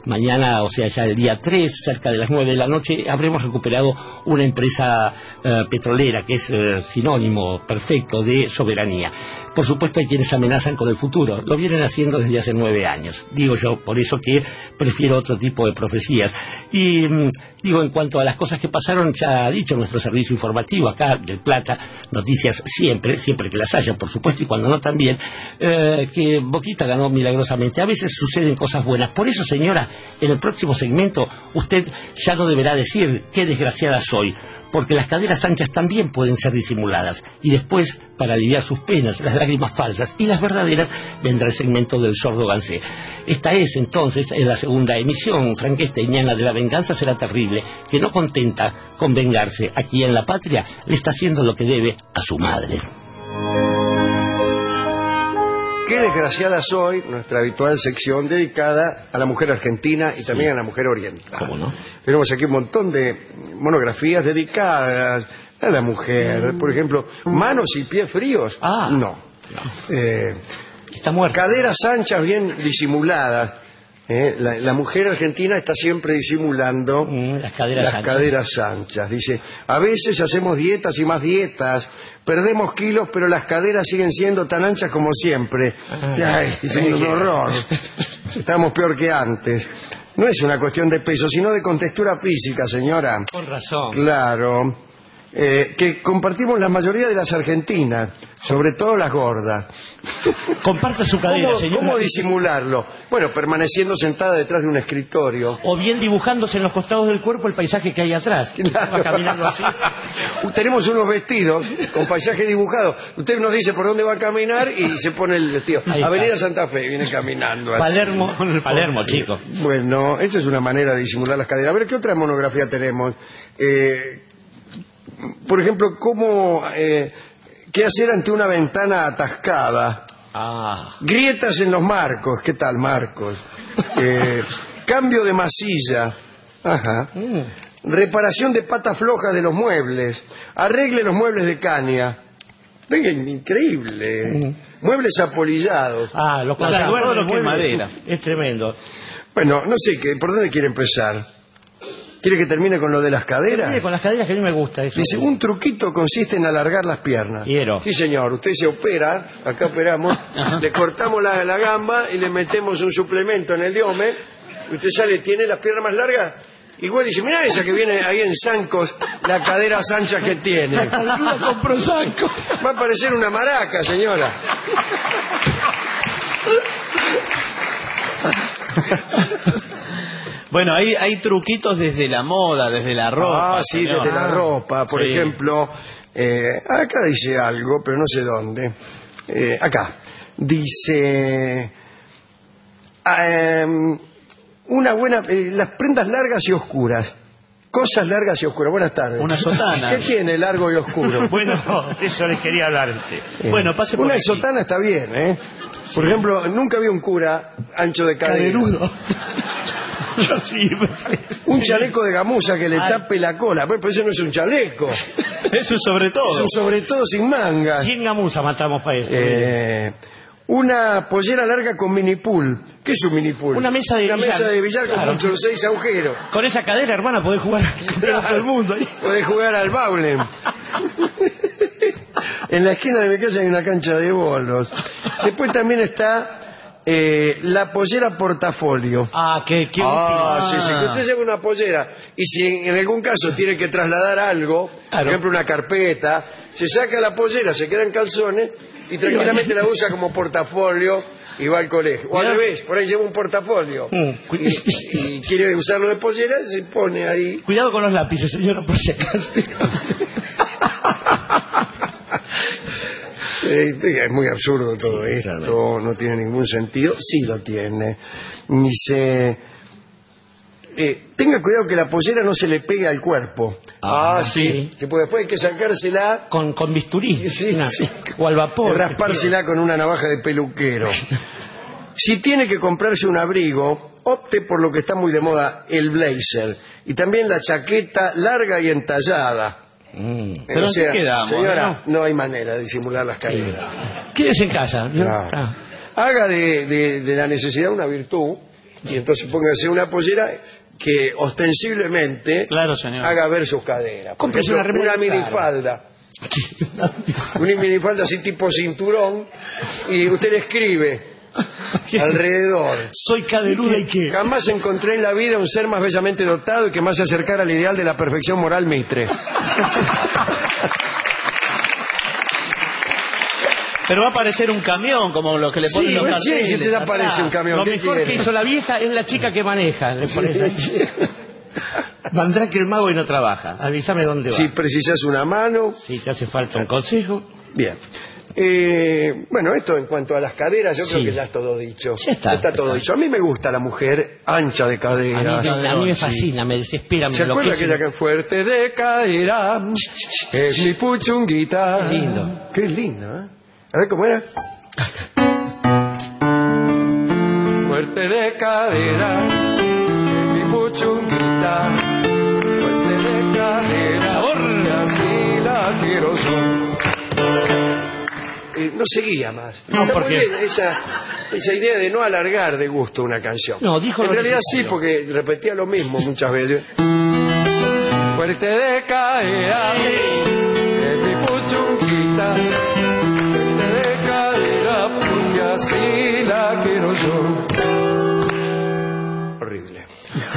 o sea, ya el día 3, cerca de las 9 de la noche, habremos recuperado una empresa petrolera que es sinónimo perfecto de soberanía. Por supuesto, hay quienes amenazan con el futuro. Lo vienen haciendo desde hace 9 años. Digo yo, por eso que prefiero otro tipo de profecías. Y digo, en cuanto a las cosas que pasaron, ya ha dicho nuestro servicio informativo acá del Plata, noticias siempre que las haya, por supuesto, y cuando no también, que Boquita ganó milagrosamente. A veces suceden cosas buenas. Por eso, señora, en el próximo segmento usted ya no deberá decir qué desgraciada soy, porque las caderas anchas también pueden ser disimuladas, y después, para aliviar sus penas, las lágrimas falsas y las verdaderas, vendrá el segmento del sordo Gansé. Esta es, entonces, la segunda emisión franquesteñana de La venganza será terrible, que no contenta con vengarse aquí en la patria, le está haciendo lo que debe a su madre. Qué desgraciada soy, nuestra habitual sección dedicada a la mujer argentina y también a la mujer oriental. ¿Cómo no? Tenemos aquí un montón de monografías dedicadas a la mujer. Por ejemplo, manos y pies fríos. No. Está muerta. Caderas anchas bien disimuladas. La mujer argentina está siempre disimulando las caderas anchas. Dice: a veces hacemos dietas y más dietas, perdemos kilos, pero las caderas siguen siendo tan anchas como siempre. Es un horror. Estamos peor que antes. No es una cuestión de peso, sino de contextura física, señora. Con razón. Claro. Que compartimos la mayoría de las argentinas, sobre todo las gordas. Comparta su cadera, señora. ¿Cómo disimularlo? Bueno, permaneciendo sentada detrás de un escritorio. O bien dibujándose en los costados del cuerpo el paisaje que hay atrás. Claro. Va caminando así. Tenemos unos vestidos con paisaje dibujado. Usted nos dice por dónde va a caminar y se pone el vestido. Avenida Santa Fe, viene caminando así. Palermo, chico. Bueno, esa es una manera de disimular las caderas. A ver, ¿qué otra monografía tenemos? Por ejemplo, ¿qué hacer ante una ventana atascada? Grietas en los marcos. ¿Qué tal, Marcos? Cambio de masilla. Reparación de patas flojas de los muebles. Arregle los muebles de caña. Venga, increíble. Muebles apolillados. Todo lo que es madera. Es tremendo. Bueno, no sé, ¿por dónde quiere empezar? ¿Quiere que termine con lo de las caderas? Termine con las caderas, que a mí me gusta eso. Dice, un truquito consiste en alargar las piernas. Quiero. Sí, señor, usted se opera, acá operamos, le cortamos la gamba y le metemos un suplemento en el diome, y usted sale, tiene las piernas más largas, igual dice, mirá esa que viene ahí en zancos, la cadera ancha que tiene. La compró Sanco. Va a parecer una maraca, señora. Bueno, hay truquitos desde la moda, desde la ropa. Ah, sí, señor. desde la ropa. Por ejemplo, acá dice algo, pero no sé dónde. Acá. Dice... una buena... las prendas largas y oscuras. Cosas largas y oscuras. Buenas tardes. Una sotana. ¿Qué tiene largo y oscuro? Bueno, de eso les quería hablar. Bueno, pase por Una aquí. sotana está bien, ¿eh? Por ejemplo, nunca vi un cura ancho de cadera. Caderudo. Sí, un chaleco de gamuza que le tape la cola. Pero eso no es un chaleco. Es un sobre todo. Es un sobre todo sin mangas. Sin gamuza matamos para eso. Una pollera larga con mini pool. ¿Qué es un mini pool? Una mesa de billar. Una mesa de billar Claro. con muchos 6 agujeros. Con esa cadera, hermana, podés jugar contra todo el mundo. Podés jugar al bowling. En la esquina de mi casa hay una cancha de bolos. Después también está la pollera portafolio. Ah, qué útil. Sí, sí, que usted lleva una pollera y si en algún caso tiene que trasladar algo, por ejemplo una carpeta, se saca la pollera, se queda en calzones y tranquilamente la usa como portafolio y va al colegio. O al revés, por ahí lleva un portafolio y quiere usarlo de pollera, se pone ahí. Cuidado con los lápices, señora, por si acaso. Es muy absurdo todo esto, no tiene ningún sentido. Sí lo tiene. Dice, tenga cuidado que la pollera no se le pegue al cuerpo. Sí. Porque después hay que sacársela con bisturí. Sí. O al vapor. Raspársela con una navaja de peluquero. Si tiene que comprarse un abrigo, opte por lo que está muy de moda, el blazer. Y también la chaqueta larga y entallada. Pero ¿qué quedamos? Señora, no hay manera de disimular las caderas. Quédese en casa. Claro. Haga de la necesidad una virtud y entonces póngase una pollera que ostensiblemente haga ver sus caderas. Por ejemplo, una minifalda. Una minifalda así tipo cinturón y usted le escribe alrededor: soy caderuda y qué. Jamás encontré en la vida un ser más bellamente dotado y que más se acercara al ideal de la perfección moral Mitre. Pero va a aparecer un camión, como lo que le ponen los carteles. Sí, te aparece un camión. Lo mejor que hizo la vieja es la chica que maneja. Le pones ahí. Mandrá que el mago y no trabaja. Avísame dónde va. Si precisas una mano. Si te hace falta un consejo. Bien. Bueno, esto en cuanto a las caderas, yo creo que ya está todo dicho. Está todo dicho. A mí me gusta la mujer ancha de caderas. A mí me fascina, me desespera. ¿Se acuerda aquella que fuerte de cadera? Es mi puchunguita. Qué lindo. Qué lindo, ¿eh? A ver cómo era. Fuerte de cadera, es mi puchunguita. Fuerte de cadera, sabor, y así la quiero yo. No seguía más. No, porque esa idea de no alargar de gusto una canción. No, dijo en realidad sí, porque repetía lo mismo muchas veces. Fuerte de cadera, es mi puchunguita. Fuerte de cadera, porque así la quiero yo. Horrible.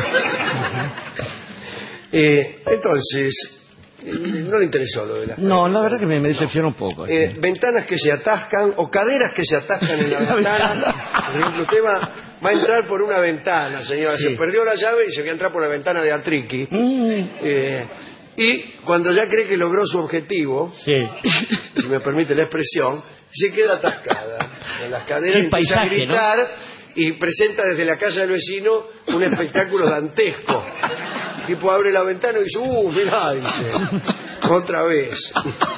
Entonces, no le interesó lo de las caderas. No, la verdad que me decepciona un poco. Ventanas que se atascan o caderas que se atascan en la ventana. Por ejemplo, usted va a entrar por una ventana, señora. Se perdió la llave y se va a entrar por la ventana de Atriqui. Y cuando ya cree que logró su objetivo, si me permite la expresión, se queda atascada en las caderas y empieza a gritar, ¿no? Y presenta desde la casa del vecino un espectáculo dantesco. El tipo abre la ventana y dice, mirá, dice, otra vez.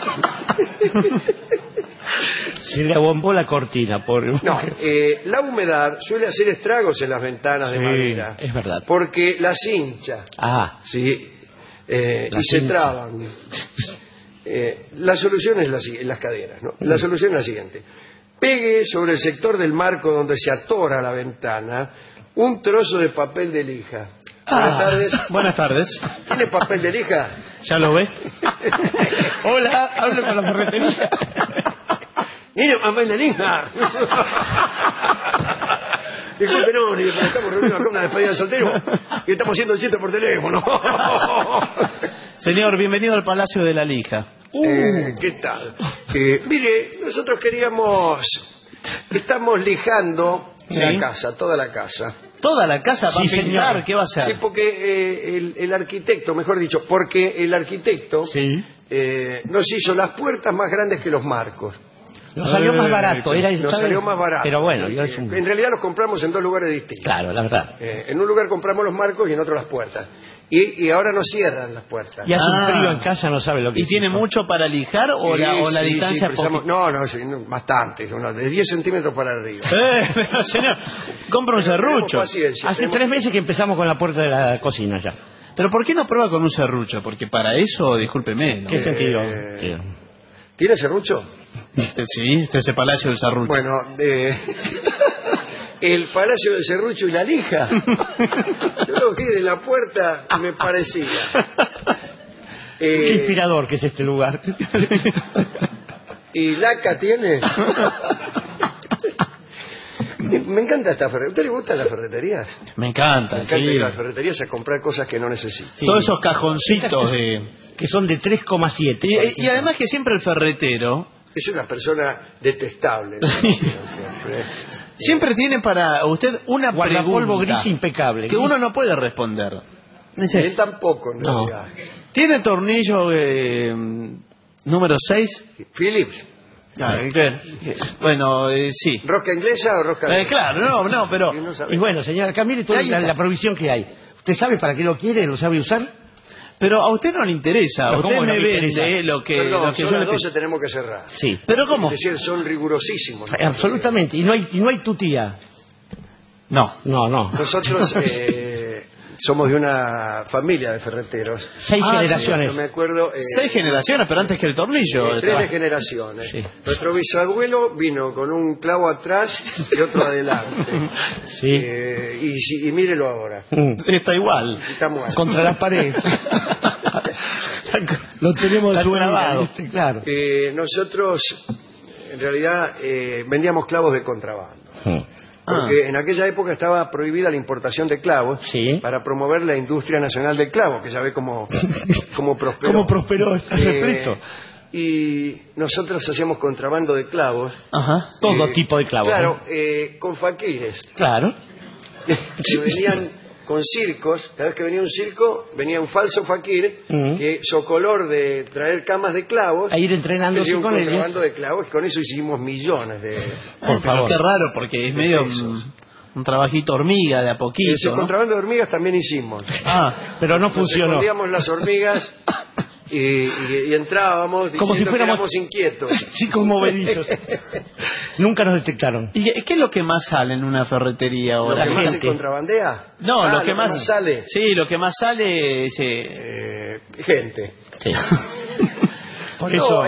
Se le abombó la cortina, pobre. No, la humedad suele hacer estragos en las ventanas de madera. Es verdad. Porque las hincha. Sí, y se traban. La solución es las caderas, ¿no? La solución es la siguiente. Pegue sobre el sector del marco donde se atora la ventana un trozo de papel de lija. Buenas tardes. Buenas tardes. ¿Tiene papel de lija? ¿Ya lo ve? Hola, hablo con la ferretería. ¿Tiene papel de lija? Disculpe, no, estamos reunidos acá en una despedida de soltero y estamos haciendo el chiste por teléfono. Señor, bienvenido al Palacio de la Lija. ¿Qué tal? Mire, nosotros estamos lijando la casa, toda la casa. ¿Toda la casa va a pintar? ¿Qué va a hacer? Sí, porque el arquitecto, mejor dicho, porque el arquitecto nos hizo las puertas más grandes que los marcos. Nos salió más barato. Nos salió más barato. Pero bueno, en realidad los compramos en dos lugares distintos. Claro, la verdad. En un lugar compramos los marcos y en otro las puertas. Y ahora no cierran las puertas. Y hace un frío en casa, no sabe lo que ¿Y tiene mucho para lijar o la distancia? No, bastante, de 10 centímetros para arriba. Pero señor, compra un serrucho. Hace 3 meses que empezamos con la puerta de la cocina ya. Pero ¿por qué no prueba con un serrucho? Porque para eso, discúlpeme, ¿no? ¿Qué sentido? ¿Tiene serrucho? Sí, este es el Palacio del Serrucho. Bueno, el Palacio del Serrucho y la lija. Yo lo vi de la puerta y me parecía. Qué inspirador que es este lugar. ¿Y laca tiene? Me encanta esta ferretería. ¿A usted le gustan las ferreterías? Me encanta, Me encanta ir a las ferreterías a comprar cosas que no necesito. Sí. Todos esos cajoncitos que son de 3,7. Y además que siempre el ferretero es una persona detestable. Siempre tiene para usted una guardapolvo pregunta gris impecable. Que uno no puede responder. Él tampoco, en realidad. ¿Tiene tornillo número 6? Phillips. Bueno, sí. ¿Rosca inglesa o rosca inglesa? Claro, no, pero... Y bueno, señora, acá mire toda la provisión que hay. ¿Usted sabe para qué lo quiere? ¿Lo sabe usar? Pero a usted no le interesa. Pero usted me vende lo que... Perdón, lo que son yo las le 12 tenemos que cerrar. Sí. ¿Pero cómo? Es decir, son rigurosísimos. Absolutamente. Y no hay tutía. No. Nosotros somos de una familia de ferreteros. 6 generaciones. Sí, no me acuerdo. 6 generaciones, pero antes que el tornillo. 3 generaciones. Sí. Nuestro bisabuelo vino con un clavo atrás y otro adelante. Sí. Y mírelo ahora. Está igual. Está muerto. Contra las paredes. Lo tenemos grabado. Claro. Nosotros, en realidad, vendíamos clavos de contrabando. Porque en aquella época estaba prohibida la importación de clavos para promover la industria nacional del clavo, que ya ve cómo prosperó. ¿Cómo prosperó este reflejo? Y nosotros hacíamos contrabando de clavos. Ajá. Todo tipo de clavos. Claro, con faquires. Claro. Que venían con circos. Cada vez que venía un circo, venía un falso faquir que socolor de traer camas de clavos. A ir entrenándose con ellos. Contrabando de clavos, y con eso hicimos millones de... Por favor. Qué raro, porque es medio un trabajito hormiga de a poquito. Ese contrabando de hormigas también hicimos. Pero no funcionó. Escondíamos las hormigas y entrábamos como si fuéramos inquietos. Chicos movedizos. Nunca nos detectaron. ¿Y qué es lo que más sale en una ferretería ahora? ¿Lo que más se contrabandea? No, lo que más sale. Sí, lo que más sale es... gente. Sí. Por eso...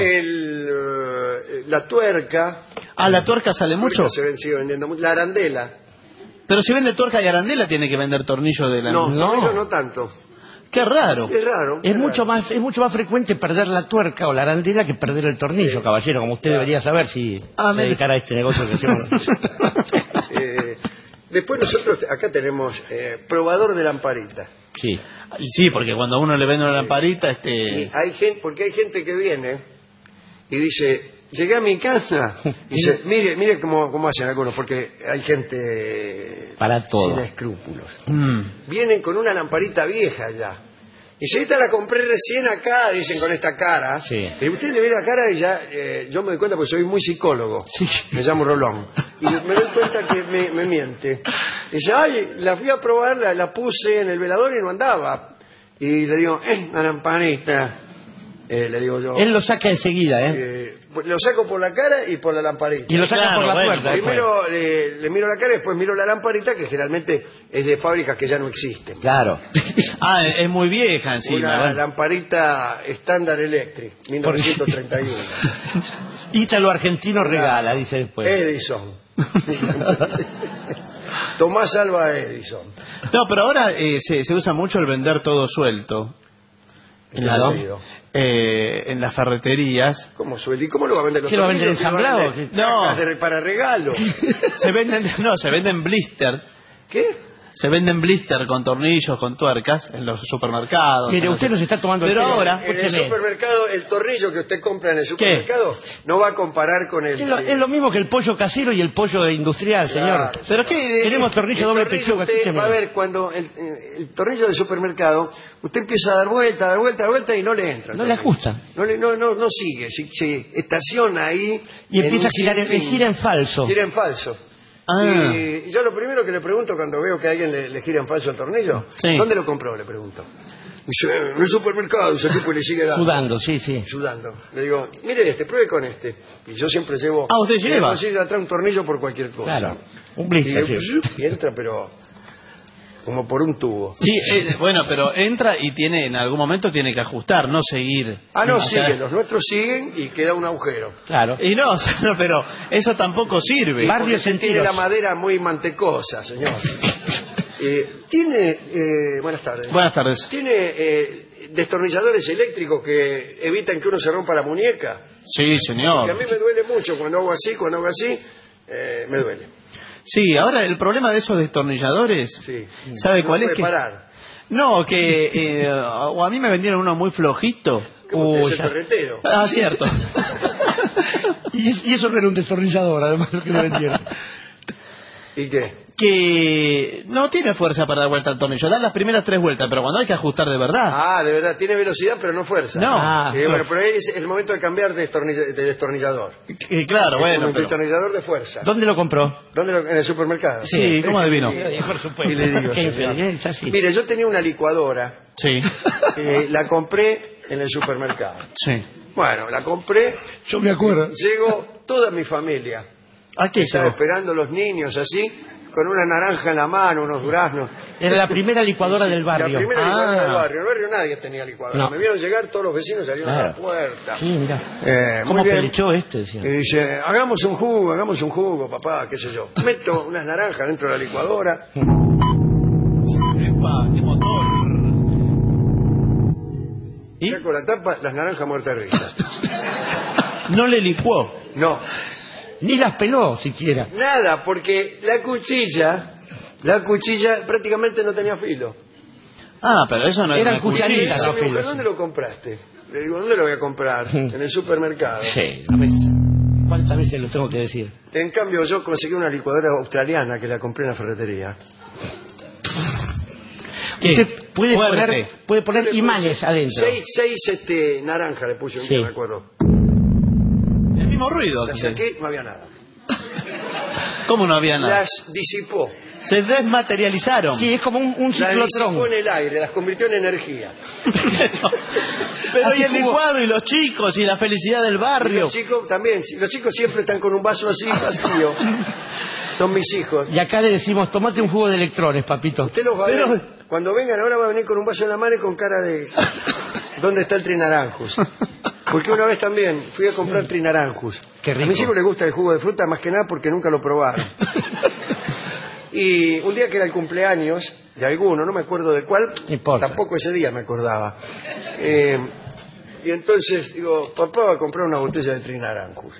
la tuerca... la tuerca sale mucho. Se sigue vendiendo mucho. La arandela. Pero si vende tuerca y arandela, tiene que vender tornillo de la... No, no tanto. Qué raro. Es raro. Es mucho más frecuente perder la tuerca o la arandela que perder el tornillo, caballero, como usted debería saber si se dedicara a este negocio que hacemos. Después nosotros acá tenemos probador de lamparita. Sí. Sí, porque cuando a uno le vende una lamparita, Y hay gente que viene y dice, llegué a mi casa y dice, mire cómo hacen algunos, porque hay gente para todo sin escrúpulos. Vienen con una lamparita vieja ya. Y si esta la compré recién acá, dicen con esta cara. Sí. Y usted le ve la cara y ya, yo me doy cuenta porque soy muy psicólogo. Sí. Me llamo Rolón. Y me doy cuenta que me miente. Y dice, ay, la fui a probar, la puse en el velador y no andaba. Y le digo, una lamparita. Le digo yo. Él lo saca enseguida, Lo saco por la cara y por la lamparita. Y lo saca por la puerta. Primero le miro la cara y después miro la lamparita, que generalmente es de fábricas que ya no existen. Claro. Es muy vieja encima. Una lamparita Standard Electric, 1931. Ítalo argentino regala, dice después. Edison. Tomás Alva Edison. No, pero ahora se usa mucho el vender todo suelto. En las ferreterías. ¿Cómo suelto? ¿Y cómo lo va a vender? ¿Qué lo va a vender ensamblado? No. Para regalo. Se venden blister. ¿Qué? Se venden blister con tornillos, con tuercas en los supermercados. Mire, usted nos está tomando pero ahora en el supermercado, el tornillo que usted compra en el supermercado no va a comparar con el... Es lo mismo que el pollo casero y el pollo industrial, señor. Claro. Pero qué tenemos tornillo doble pechuga. Usted va a ver cuando el tornillo del supermercado, usted empieza a dar vuelta y no le entra. No le ajusta. No sigue, se estaciona ahí y empieza a girar, gira en falso. Gira en falso. Y yo lo primero que le pregunto cuando veo que a alguien le gira en falso el tornillo, ¿dónde lo compró? Le pregunto. Dice, en el supermercado, ese tipo le sigue dando. Sudando, sí. Sudando. Le digo, mire pruebe con este. Y yo siempre llevo... usted lleva. Así atrás un tornillo por cualquier cosa. Claro, un blister. Y entra, pero... como por un tubo. Sí, bueno, pero entra y en algún momento tiene que ajustar, no seguir. Sigue, los nuestros siguen y queda un agujero. Claro. Y no, pero eso tampoco sirve. Tiene la madera muy mantecosa, señor. Buenas tardes. Buenas tardes. ¿Tiene destornilladores eléctricos que evitan que uno se rompa la muñeca? Sí, señor. Porque a mí me duele mucho cuando hago así, me duele. Sí, ahora el problema de esos destornilladores, ¿sabe cuál es? No, que a mí me vendieron uno muy flojito. ¿Es el ferretero? Cierto. y eso no era un destornillador, además, lo que le vendieron. ¿Y qué? Que no tiene fuerza para dar vuelta al tornillo. Da las primeras 3 vueltas, pero cuando hay que ajustar de verdad. De verdad. Tiene velocidad, pero no fuerza. No. Bueno, pero ahí es el momento de cambiar de destornillador. Claro, bueno. El destornillador de fuerza. ¿Dónde lo compró? En el supermercado. Sí, ¿cómo adivino? Por supuesto. Y le digo, mire, yo tenía una licuadora. Sí. La compré en el supermercado. Sí. Bueno, la compré. Yo me acuerdo. Llegó toda mi familia. ¿A qué estaba esperando los niños así, con una naranja en la mano, unos duraznos. Era la primera licuadora del barrio. La primera licuadora del barrio. En el barrio nadie tenía licuadora. Me vieron llegar, todos los vecinos salieron a la puerta. Sí, mira. ¿Cómo pelechó decía? Y dice, hagamos un jugo, papá, qué sé yo. Meto unas naranjas dentro de la licuadora. ¡Epa, qué motor! ¿Y? Saco la tapa, las naranjas muertas de risa. ¿No le licuó? No. Ni las peló siquiera. Nada, porque la cuchilla prácticamente no tenía filo. Pero eso no era cuchilla. ¿Dónde lo compraste? Le digo, ¿dónde lo voy a comprar? En el supermercado. Sí, ¿cuántas veces lo tengo que decir? En cambio, yo conseguí una licuadora australiana que la compré en la ferretería. Usted puede poner imanes adentro. Seis naranjas le puse un día, me acuerdo. El mismo ruido. La saqué, no había nada. ¿Cómo no había nada? Las disipó. Se desmaterializaron. Sí, es como un ciclotrón. Las disipó en el aire, las convirtió en energía. Pero y el licuado y los chicos y la felicidad del barrio. Y los chicos también. Los chicos siempre están con un vaso así vacío. Son mis hijos. Y acá le decimos, tomate un jugo de electrones, papito. Usted los va a ver. Cuando vengan ahora va a venir con un vaso en la mano y con cara de... ¿Dónde está el trinaranjus? Porque una vez también fui a comprar trinaranjus. Qué rico. A mis hijos les gusta el jugo de fruta más que nada porque nunca lo probaron. Y un día que era el cumpleaños de alguno, no me acuerdo de cuál, tampoco ese día me acordaba. Y entonces digo, papá va a comprar una botella de trinaranjus.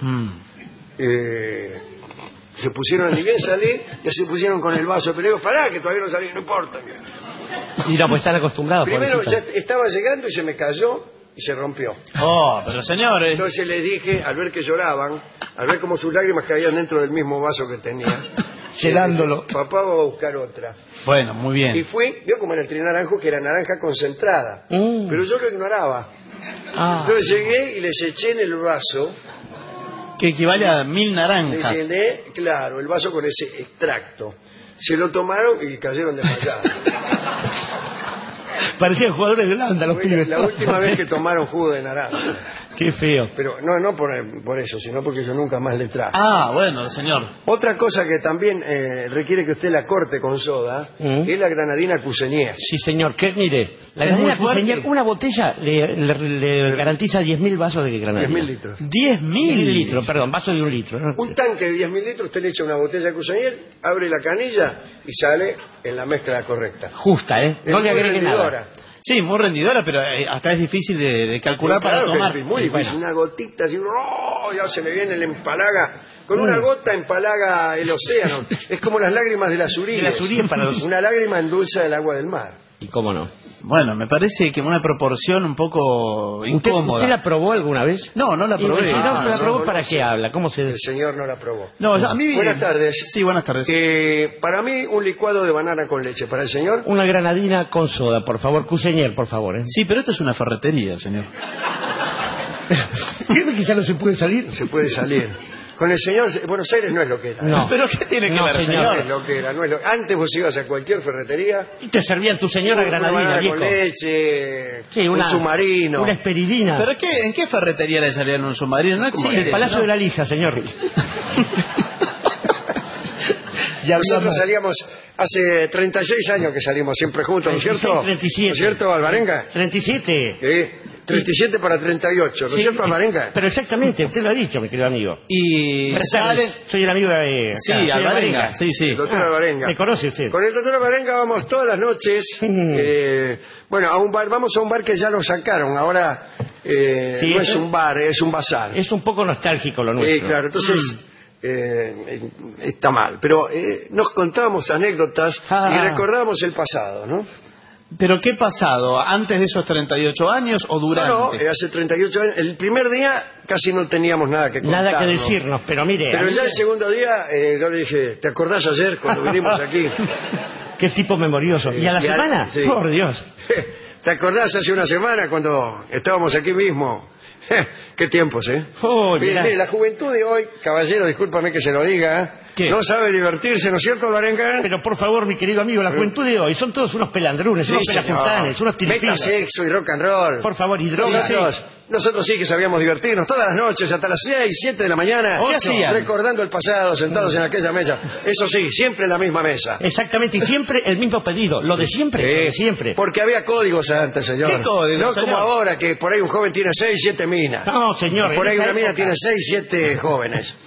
Se pusieron, ni bien salí, ya se pusieron con el vaso, pero digo, pará, que todavía no salí, no importa. Y no, pues están acostumbrados. Primero ya estaba llegando y se me cayó y se rompió. Pero señores. Entonces les dije, al ver que lloraban, al ver cómo sus lágrimas caían dentro del mismo vaso que tenía, llenándolo. Papá va a buscar otra. Bueno, muy bien. Y fui, vio como en el trinaranjo que era naranja concentrada, pero yo lo ignoraba. Entonces llegué y les eché en el vaso. Que equivale a 1000 naranjas. Le llené, claro, el vaso con ese extracto. Se lo tomaron y cayeron desmayados. Parecían jugadores de Holanda los pibes. La última vez que tomaron jugo de naranja. Qué feo. Pero no por eso, sino porque yo nunca más le traje. Ah, bueno, señor. Otra cosa que también requiere que usted la corte con soda es la granadina Cusenier. Sí, señor, que mire, la granadina Cusenier, una botella le garantiza 10.000 vasos de granadina. 10.000 litros. 10.000 litros, perdón, vasos de 1 litro. ¿No? Un tanque de 10.000 litros, usted le echa una botella de Cusenier, abre la canilla y sale en la mezcla correcta. Justa, ¿eh? No le agregue nada. Sí, muy rendidora, pero hasta es difícil de calcular para tomar. Es muy difícil, una gotita así, ya se le viene el empalaga. Con una gota empalaga el océano. Es como las lágrimas de la Surí. Una lágrima endulza el agua del mar. ¿Y cómo no? Bueno, me parece que una proporción un poco incómoda. ¿Usted la probó alguna vez? No, no la probé. Si no la probó, ¿para qué habla? ¿Cómo se...? El señor no la probó. No, a mí... Buenas tardes. Sí, buenas tardes. Para mí, un licuado de banana con leche. ¿Para el señor? Una granadina con soda, por favor. Cusenier, por favor. Sí, pero esto es una ferretería, señor. ¿Cree que ya no se puede salir? Se puede salir. Con el señor, Buenos Aires no es lo que era. No. ¿Pero qué tiene que ver, señor? No es lo que era. Antes vos ibas a cualquier ferretería y te servían tu señora granadina, viejo. Con leche, sí, un submarino. Una esperidina. ¿Pero en qué ferretería le salían un submarino? No existe. El Palacio de la Lija, señor. Nosotros salíamos hace 36 años que salimos siempre juntos, ¿no es cierto? 37. ¿No es cierto, Alvarenga? 37. Sí. 37 para 38, ¿no es cierto, Alvarenga? Pero exactamente, usted lo ha dicho, mi querido amigo. Y soy el amigo de... Sí, Alvarenga. Sí. El doctor Alvarenga. ¿Me conoce usted? Con el doctor Alvarenga vamos todas las noches, bueno, a un bar, vamos a un bar que ya lo sacaron, ahora no es un bar, es un bazar. Es un poco nostálgico lo nuestro. Sí, claro, entonces... está mal, pero nos contábamos anécdotas y recordábamos el pasado, ¿no? ¿Pero qué pasado? ¿Antes de esos 38 años o durante? No, hace 38 años. El primer día casi no teníamos nada que contar. Nada que decirnos, pero mire... Pero ya el segundo día yo le dije, ¿te acordás ayer cuando vinimos aquí? Qué tipo memorioso. ¿Y a la semana? Sí. Por Dios. ¿Te acordás hace una semana cuando estábamos aquí mismo? Qué tiempos, ¿eh? Mire, la juventud de hoy, caballero, discúlpame que se lo diga, no sabe divertirse, ¿no es cierto, Alvarenga? Pero por favor, mi querido amigo, la juventud de hoy son todos unos pelandrunes, unos pelapuntanes, unos tirifilas. Sexo y rock and roll. Por favor, y drogas. Nosotros sí que sabíamos divertirnos todas las noches, hasta las 6, 7 de la mañana. ¿Qué hacían? Recordando el pasado, sentados en aquella mesa. Eso sí, siempre en la misma mesa. Exactamente, y siempre el mismo pedido. Lo de siempre, lo de siempre. Porque había códigos antes, señor. ¿Qué códigos, no señor? Como ahora, que por ahí un joven tiene 6, 7 minas. No, señor. Por ahí una mina tiene 6, 7 jóvenes.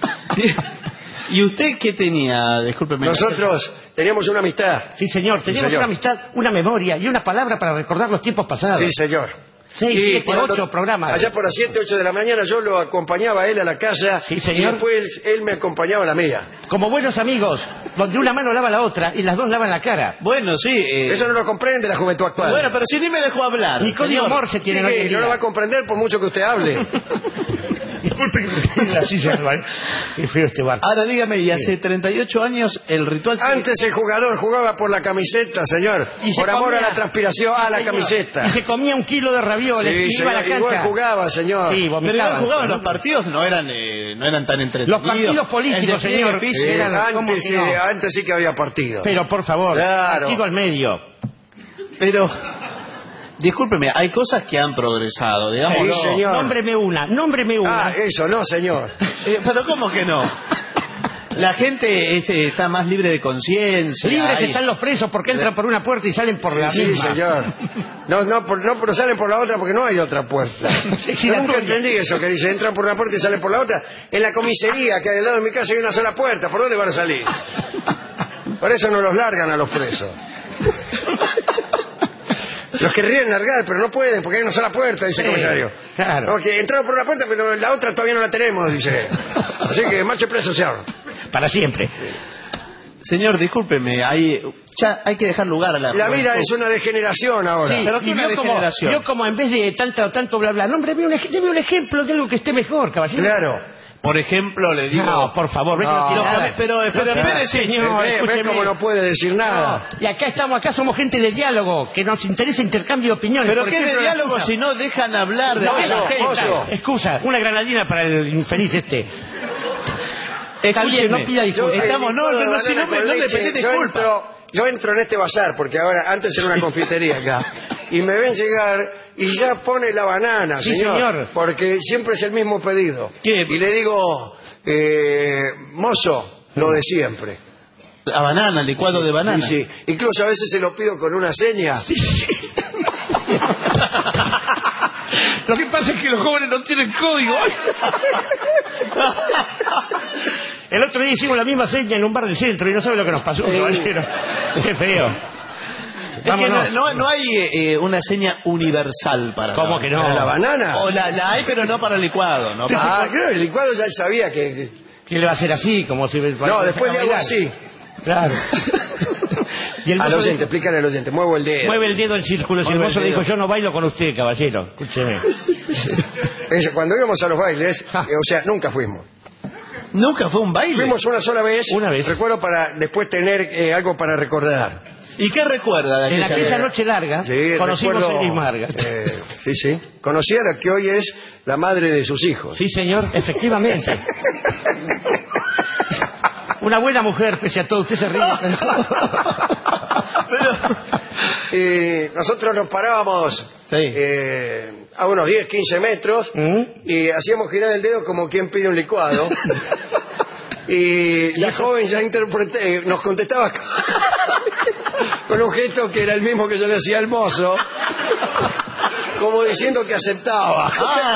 ¿Y usted qué tenía? Discúlpeme. Nosotros teníamos una amistad. Sí, señor. Teníamos una amistad, una memoria y una palabra para recordar los tiempos pasados. Sí, señor. 6, 7, 8 programas. Allá por las 7, 8 de la mañana yo lo acompañaba a él a la casa. Sí, señor. Y después él me acompañaba a la mía. Como buenos amigos, donde una mano lava la otra y las dos lavan la cara. Bueno, sí. Eso no lo comprende la juventud actual. Bueno, pero si ni me dejó hablar. Ni código Morse tiene hoy en día. No lo va a comprender por mucho que usted hable. Disculpe que me la silla, ¿vale? Qué feo este bar. Ahora dígame, y hace 38 años el ritual... Antes el jugador jugaba por la camiseta, señor. Por amor a la transpiración, a la camiseta. Y se comía 1 kilo de ravioles y iba a la cancha. Igual jugaba, señor. Sí, pero igual jugaban los partidos, no eran tan entretenidos. Los partidos políticos, señor. Antes sí que había partidos. Pero por favor, claro. Partido al medio. Pero... Discúlpeme, hay cosas que han progresado, digamos. Sí, señor. Nómbreme una. Ah, eso no, señor. Pero ¿cómo que no? La gente está más libre de conciencia. Libres están los presos porque entran por una puerta y salen por la misma. Sí, señor. No salen por la otra porque no hay otra puerta. Yo nunca entendí eso que dice, entran por una puerta y salen por la otra. En la comisaría que hay al lado de mi casa hay una sola puerta. ¿Por dónde van a salir? Por eso no los largan a los presos. Los querrían largar, pero no pueden, porque hay una sola puerta, dice el comisario. Claro. Porque entraron por una puerta, pero la otra todavía no la tenemos, dice. Así que marche preso, señor. Para siempre. Señor, discúlpeme, hay que dejar lugar a la... La vida es una degeneración ahora. Sí, pero ¿qué una degeneración? Yo como en vez de tanto bla bla, deme un ejemplo de algo que esté mejor, caballero. Claro. Por ejemplo, le digo... No, por favor, pero espere, señor, ve cómo no puede decir nada. Y acá somos gente de diálogo, que nos interesa intercambio de opiniones. ¿Pero qué de diálogo si no dejan hablar? Excusa, una granadina para el infeliz este. Escúcheme, no pida disculpas. No me pedí disculpas. yo entro en este bazar, porque ahora, antes era una confitería acá, y me ven llegar y ya pone la banana, Sí, señor. porque siempre es el mismo pedido. ¿Qué? Y le digo, mozo, lo de siempre. La banana, el licuado de banana. Sí, sí. Incluso a veces se lo pido con una seña. Lo que pasa es que los jóvenes no tienen código. El otro día hicimos la misma seña en un bar del centro y no sabe lo que nos pasó, caballero. Qué feo. Es que no hay una seña universal para ¿Cómo que no? ¿Para la banana? O la hay, pero no para el licuado. ¿No? Claro, el licuado ya él sabía que... ¿Qué le va a hacer así? Como si No, después le hago así. Claro. Y el Al mozo oyente, explícale al oyente, muevo el dedo. mueve el dedo en círculo. Y el mozo le dijo, yo no bailo con usted, caballero. Escúcheme. Cuando íbamos a los bailes, o sea, nunca fuimos. ¿Nunca fue un baile? Fuimos una sola vez. Una vez. Recuerdo para después tener algo para recordar. ¿Y qué recuerda de En aquella aquella noche larga, Sí, conocimos recuerdo, a Iris Marga. Sí, sí. Conocí a la que hoy es la madre de sus hijos. Sí, señor, efectivamente. Una buena mujer, pese a todo. Usted se ríe. Nosotros nos parábamos a unos 10, 15 metros y hacíamos girar el dedo como quien pide un licuado. Y la joven ya nos contestaba con un gesto que era el mismo que yo le hacía al mozo, como diciendo que aceptaba.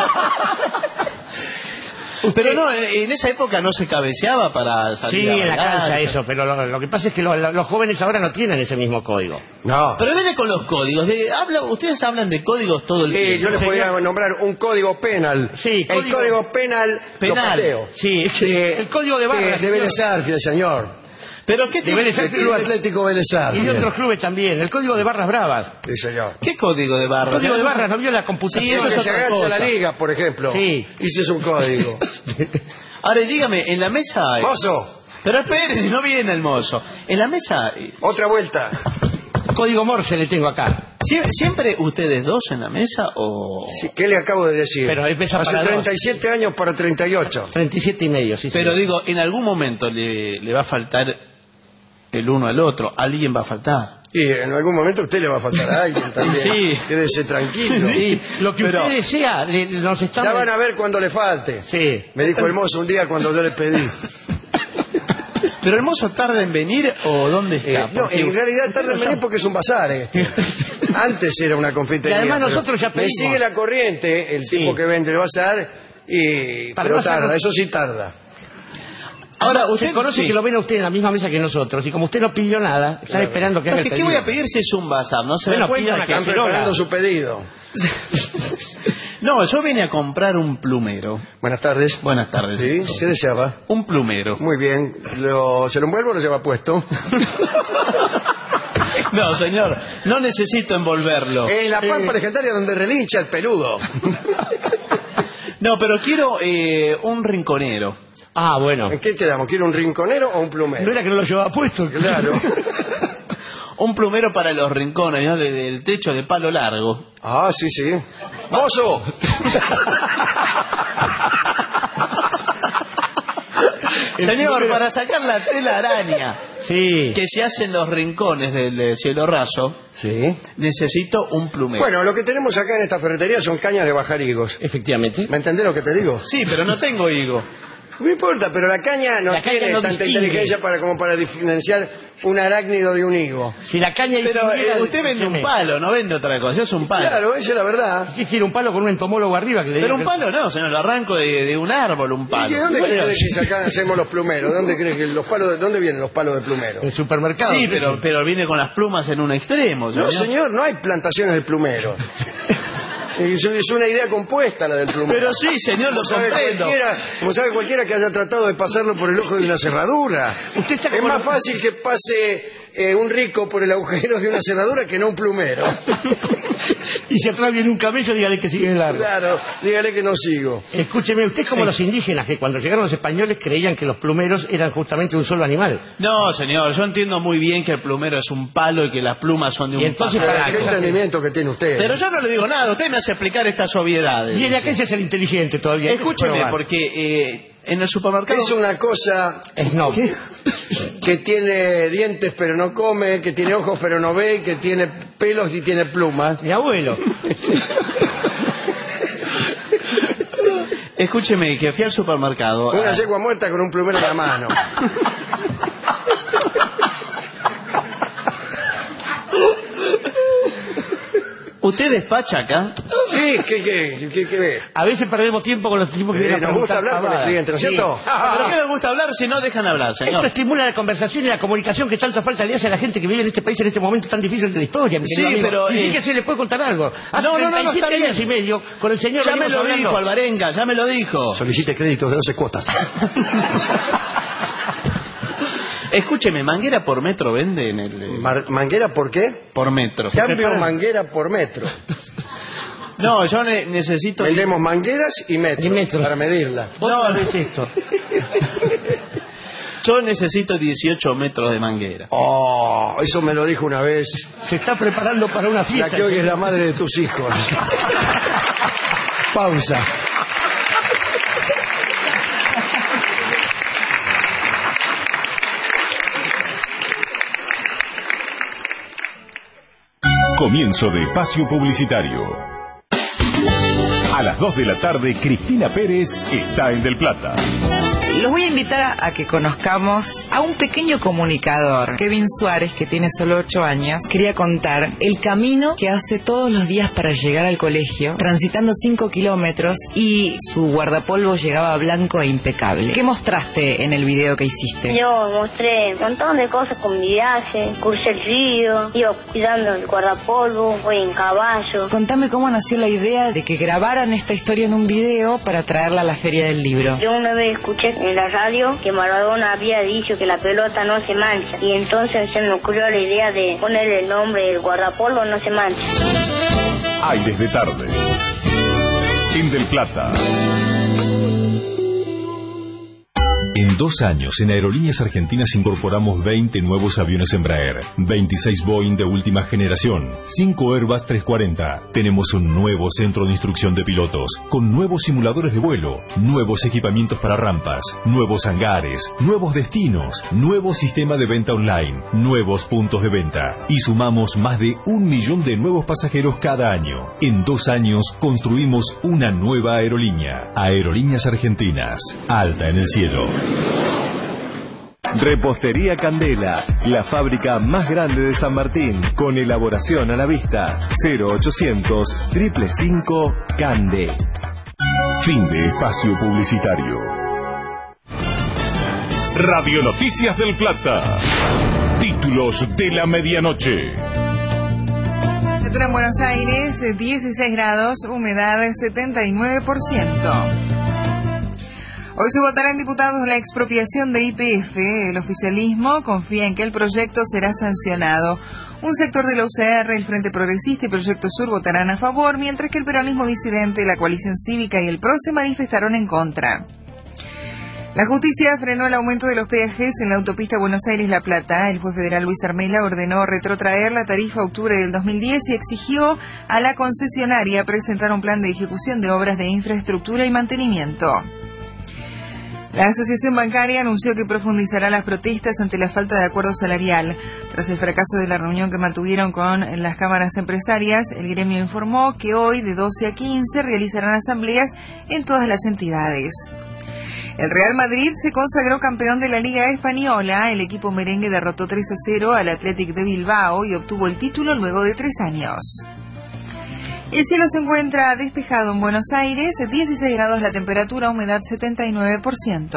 Pero no, en esa época no se cabeceaba para salir Sí, a en la bailar, cancha eso, pero lo que pasa es que los jóvenes ahora no tienen ese mismo código. No. Pero viene con los códigos. Ustedes hablan de códigos todo el tiempo. Yo les podría nombrar un código penal. Sí, el código penal. Sí, el código de barras. De Vélez Sarsfield, señor. ¿Pero qué de Vélez Sarsfield, Club Atlético Vélez Sarsfield. Y de otros clubes también. El código de barras bravas. Sí, señor. ¿Qué código de barras? El código de barras, ¿no vio la computación? Sí, eso es que se otra agacha cosa. la liga, por ejemplo. Sí. Ese es un código. Ahora, dígame, en la mesa... Mozo. Pero espere, si no viene el mozo. En la mesa... Otra vuelta. Código Morse le tengo acá. ¿Siempre ustedes dos en la mesa o...? Sí, ¿qué le acabo de decir? Pero empieza hace para 37 años para 38. 37 y medio, sí. Pero señor. digo, en algún momento le va a faltar el uno al otro. Alguien va a faltar. Y en algún momento a usted le va a faltar a alguien también. Sí. Quédese tranquilo. Sí, lo que Pero- usted desea, nos estamos... Ya van a ver cuando le falte. Sí. Me dijo el mozo un día cuando yo le pedí. ¿Pero el mozo tarda en venir o dónde está? No, Porque- en realidad tarda en venir porque es un bazar. Antes era una confitería. Y además pero nosotros ya me pedimos. sigue la corriente, el Sí. tipo que vende el bazar, Para pero no hacerlo- tarda, eso sí tarda. Ahora, Usted usted conoce sí. que lo ven a usted en la misma mesa que nosotros, y como usted no pidió nada, está esperando que No, haga el ¿qué pedido. voy a pedir si es un bazar? No se Bueno, da cuenta pida una que... Están cacerola. preparando su pedido. No, yo vine a comprar un plumero. Buenas tardes. Buenas tardes. ¿Sí? ¿Qué deseaba? Un plumero. Muy bien. ¿Se lo envuelvo o lo lleva puesto? No, señor, no necesito envolverlo. La pampa legendaria donde relincha el peludo. No, pero quiero un rinconero. Ah, bueno. ¿En qué quedamos? ¿Quiere un rinconero o un plumero? No era que no lo llevaba puesto. Claro. Un plumero para los rincones, ¿no? Del techo de palo largo. Ah, sí, sí. ¡Mozo! Señor, para sacar la tela araña Sí. que se hace en los rincones del cielo raso, Sí. necesito un plumero. Bueno, lo que tenemos acá en esta ferretería son cañas de bajar higos. Efectivamente. ¿Me entendés lo que te digo? Sí, pero no tengo higo. No importa, pero la caña no La caña tiene no tanta distingue. inteligencia como para diferenciar un arácnido de un higo. Si la caña... Pero distinguiera- usted vende un palo, no vende otra cosa, es un palo. Claro, esa es la verdad. ¿Qué quiere? ¿Un palo con un entomólogo arriba? Que le Pero diga un que- palo no, señor, lo arranco de un árbol, un ¿Y palo. de dónde crees que acá hacemos los plumeros? ¿Dónde crees que los palos? ¿Dónde vienen los palos de plumero? El supermercado. Sí, pero viene con las plumas en un extremo. No, señor, no hay plantaciones de plumero. Es una idea compuesta la del plumero. Pero sí, señor, lo comprendo. Como sabe cualquiera que haya tratado de pasarlo por el ojo de una cerradura. Usted está Es como más fácil que pase un rico por el agujero de una cerradura que no un plumero. Y si atrás viene un camello, dígale que sigue de largo. Claro, dígale que no sigo. Escúcheme, usted es como Sí. los indígenas, que cuando llegaron los españoles creían que los plumeros eran justamente un solo animal. No, señor, yo entiendo muy bien que el plumero es un palo y que las plumas son de un Y entonces, pájaro. para- ¿Qué entendimiento que tiene usted? Pero yo no le digo nada, usted me hace explicar estas obviedades. Viene acá ese es el inteligente todavía. hay que Escúcheme, probar. porque En el supermercado... Es una cosa que tiene dientes pero no come, que tiene ojos pero no ve, que tiene pelos y tiene plumas. Mi abuelo. Escúcheme, que fui al supermercado. Una yegua muerta con un plumero en la mano. ¿Usted despacha acá? Sí, ¿qué ve? A veces perdemos tiempo con los tipos que vienen a nos gusta hablar con el cliente, ¿no es cierto? ¿Pero qué les gusta hablar si no dejan hablar, señor? Esto estimula la conversación y la comunicación que tanta falta le hace a la gente que vive en este país en este momento tan difícil de la historia. Sí, pero... Y que se le puede contar algo. Hace 37 años y medio, con el señor... Ya me lo dijo, Alvarenga, ya me lo dijo. Solicite créditos de 12 cuotas. Escúcheme, ¿manguera por metro vende en el...? ¿Manguera por qué? Por metro. Cambio manguera por metro. No, yo necesito... Vendemos mangueras y metros para medirla. No es esto. Yo necesito 18 metros de manguera. Oh, eso me lo dijo una vez. Se está preparando para una fiesta. La que hoy es la madre de tus hijos. Pausa. Comienzo de espacio publicitario. A las 2 de la tarde, Cristina Pérez está en Del Plata. Los voy a invitar a que conozcamos a un pequeño comunicador, Kevin Suárez, que tiene solo 8 años. Quería contar el camino que hace todos los días para llegar al colegio, transitando 5 kilómetros, y su guardapolvo llegaba blanco e impecable. ¿Qué mostraste en el video que hiciste? Yo mostré un montón de cosas con mi viaje, crucé el río, iba cuidando el guardapolvo, voy en caballo. Contame cómo nació la idea de que grabaran esta historia en un video para traerla a la Feria del Libro. Yo una vez escuché en la radio que Maradona había dicho que la pelota no se mancha, y entonces se me ocurrió la idea de ponerle el nombre del guardapolvo no se mancha. Aires de tarde. En Del Plata. En 2 años, en Aerolíneas Argentinas incorporamos 20 nuevos aviones Embraer, 26 Boeing de última generación, 5 Airbus 340. Tenemos un nuevo centro de instrucción de pilotos, con nuevos simuladores de vuelo, nuevos equipamientos para rampas, nuevos hangares, nuevos destinos, nuevo sistema de venta online, nuevos puntos de venta. Y sumamos más de 1 millón de nuevos pasajeros cada año. En 2 años construimos una nueva aerolínea. Aerolíneas Argentinas, alta en el cielo. Repostería Candela, la fábrica más grande de San Martín, con elaboración a la vista. 0800 555 Cande. Fin de espacio publicitario. Radio Noticias del Plata. Títulos de la medianoche. Temperatura en Buenos Aires, 16 grados, humedad 79%. Hoy se votará en diputados la expropiación de YPF. El oficialismo confía en que el proyecto será sancionado. Un sector de la UCR, el Frente Progresista y Proyecto Sur votarán a favor, mientras que el peronismo disidente, la Coalición Cívica y el PRO se manifestaron en contra. La justicia frenó el aumento de los peajes en la autopista Buenos Aires-La Plata. El juez federal Luis Armela ordenó retrotraer la tarifa a octubre del 2010 y exigió a la concesionaria presentar un plan de ejecución de obras de infraestructura y mantenimiento. La Asociación Bancaria anunció que profundizará las protestas ante la falta de acuerdo salarial. Tras el fracaso de la reunión que mantuvieron con las cámaras empresarias, el gremio informó que hoy, de 12 a 15, realizarán asambleas en todas las entidades. El Real Madrid se consagró campeón de la Liga Española. El equipo merengue derrotó 3-0 al Athletic de Bilbao y obtuvo el título luego de 3 años. El cielo se encuentra despejado en Buenos Aires, 16 grados la temperatura, humedad 79%.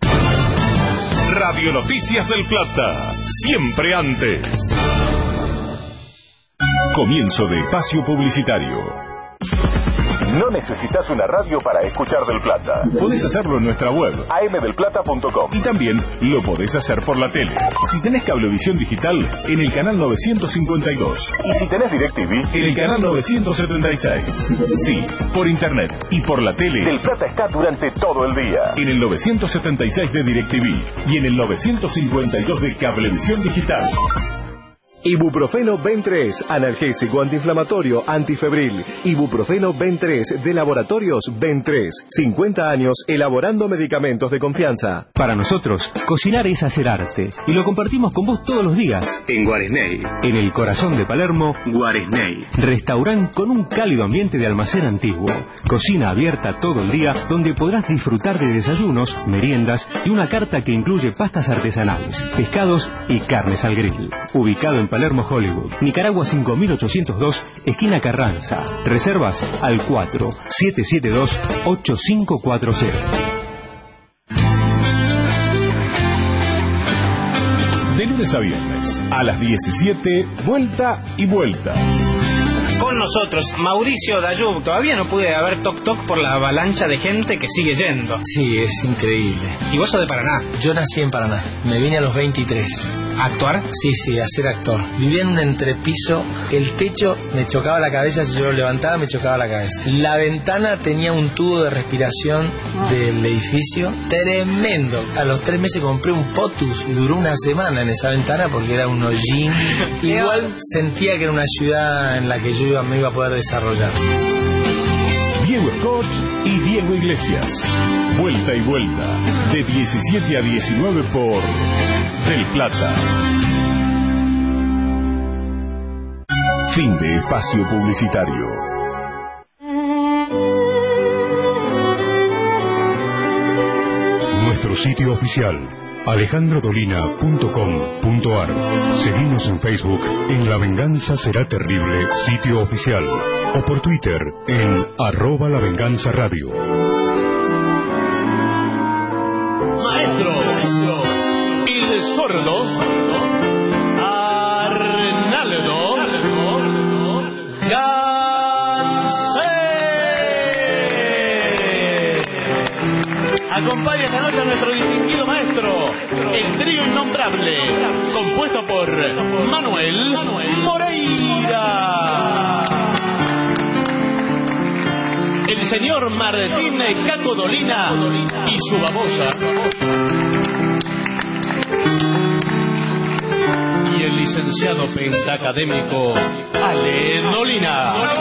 Radio Noticias del Plata, siempre antes. Comienzo de espacio publicitario. No necesitas una radio para escuchar Del Plata. Podés hacerlo en nuestra web, amdelplata.com. Y también lo podés hacer por la tele. Si tenés cablevisión digital, en el canal 952. Y si tenés DirecTV, en el canal 976. Sí, por internet y por la tele. Del Plata está durante todo el día. En el 976 de DirecTV y en el 952 de cablevisión digital. Ibuprofeno Ben3, analgésico antiinflamatorio, antifebril. Ibuprofeno Ben3 de Laboratorios Ben3. 50 años elaborando medicamentos de confianza. Para nosotros, cocinar es hacer arte. Y lo compartimos con vos todos los días. En Guaresney. En el corazón de Palermo, Guaresney. Restaurante con un cálido ambiente de almacén antiguo. Cocina abierta todo el día, donde podrás disfrutar de desayunos, meriendas y una carta que incluye pastas artesanales, pescados y carnes al grill. Ubicado en Palermo, Hollywood, Nicaragua 5802, esquina Carranza. Reservas al 4772-8540. De lunes a viernes, a las 17, vuelta y vuelta. Con nosotros, Mauricio Dayub. Todavía no pude ver Toc Toc por la avalancha de gente que sigue yendo. Sí, es increíble. ¿Y vos sos de Paraná? Yo nací en Paraná. Me vine a los 23. ¿A actuar? Sí, a ser actor. Vivía en un entrepiso. El techo me chocaba la cabeza. Si yo lo levantaba, me chocaba la cabeza. La ventana tenía un tubo de respiración del edificio tremendo. A los 3 meses compré un Potus y duró una semana en esa ventana porque era un hollín. Igual sentía que era una ciudad en la que yo me iba a poder desarrollar. Diego Scott y Diego Iglesias. Vuelta y vuelta. De 17 a 19 por Del Plata. Fin de espacio publicitario. Nuestro sitio oficial, alejandrodolina.com.ar. Seguimos en Facebook en La Venganza Será Terrible, sitio oficial, o por Twitter en @lavenganzaradio. Maestro, el sordo, Arnaldo Gansé. Acompaña esta noche a nuestro distinguido maestro, el trío innombrable, compuesto por Manuel Moreira, el señor Martín Caco Dolina y su babosa, y el licenciado pentacadémico Ale Dolina.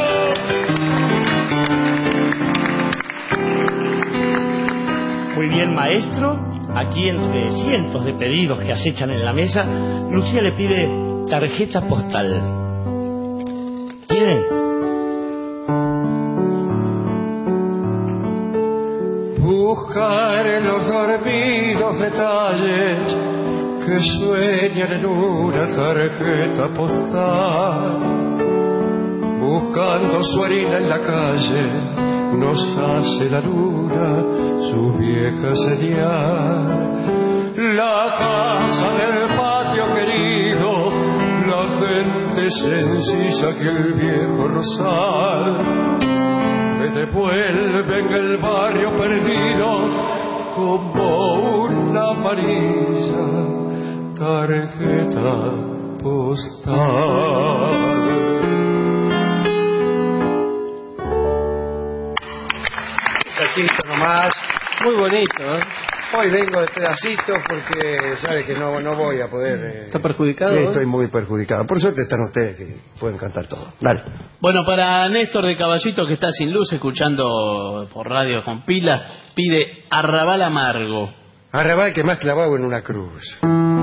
Muy bien, maestro. Aquí, entre cientos de pedidos que acechan en la mesa, Lucía le pide tarjeta postal. ¿Quieren? Buscar en los dormidos detalles que sueñan en una tarjeta postal. Buscando su harina en la calle, nos hace la luna su vieja señal. La casa del patio querido, la gente sencilla que el viejo rosal. Me devuelven el barrio perdido como una amarilla tarjeta postal. Cachito nomás. Muy bonito, ¿eh? Hoy vengo de pedacitos porque sabe que no voy a poder. ¿Está perjudicado? Estoy muy perjudicado. Por suerte están ustedes que pueden cantar todo. Dale. Bueno, para Néstor de Caballito, que está sin luz, escuchando por radio con pila, pide Arrabal Amargo. Arrabal que más clavado en una cruz.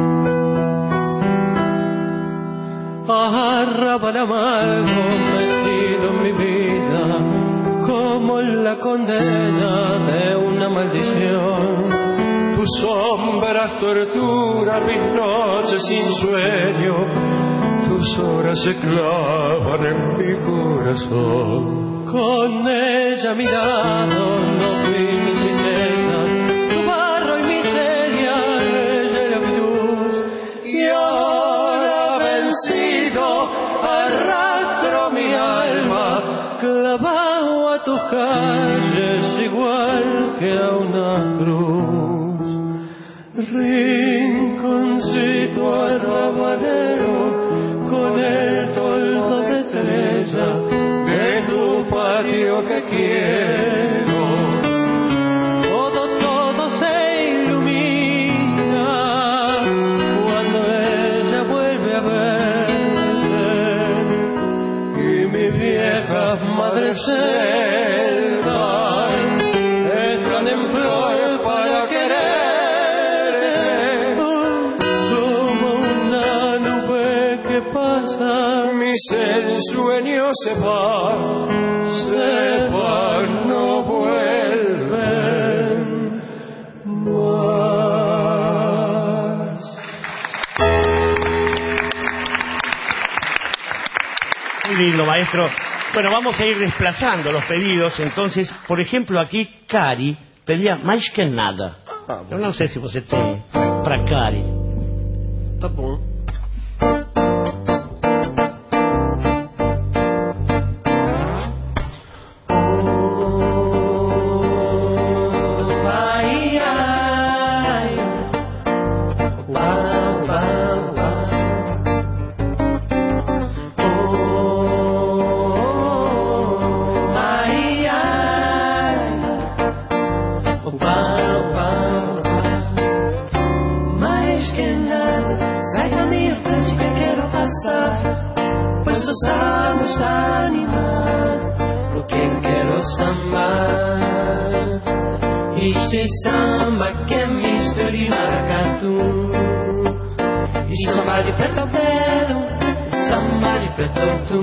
Arrabal amargo metido en mi vida, como la condena de una maldición. Tus sombras torturan mis noches sin sueño, tus horas se clavan en mi corazón. Con ella a mi lado no vi mi tristeza, tu barro y miseria, ella era mi luz. Y ahora vencido arrastro mi alma, clavado a tus calles igual que a una cruz. Rinconcito arrabalero con el toldo de estrella de tu patio que quiero. Todo se ilumina cuando ella vuelve a ver selva están en flor para querer, como una nube que pasa. Mis ensueños se van, no vuelven más. Muy lindo, maestro. Bueno, vamos a ir desplazando los pedidos. Entonces, por ejemplo, aquí Cari pedía mais que nada. Eu não sei se você tem para Cari. Tá bom. Pues usamos animar porque quero sambar. Este samba que é misto de maracatu e samba de preto velho, samba de preto tu.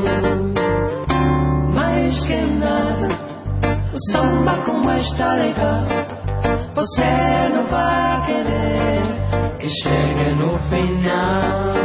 Mais que nada, o samba como está legal, você não vai querer que chegue no final.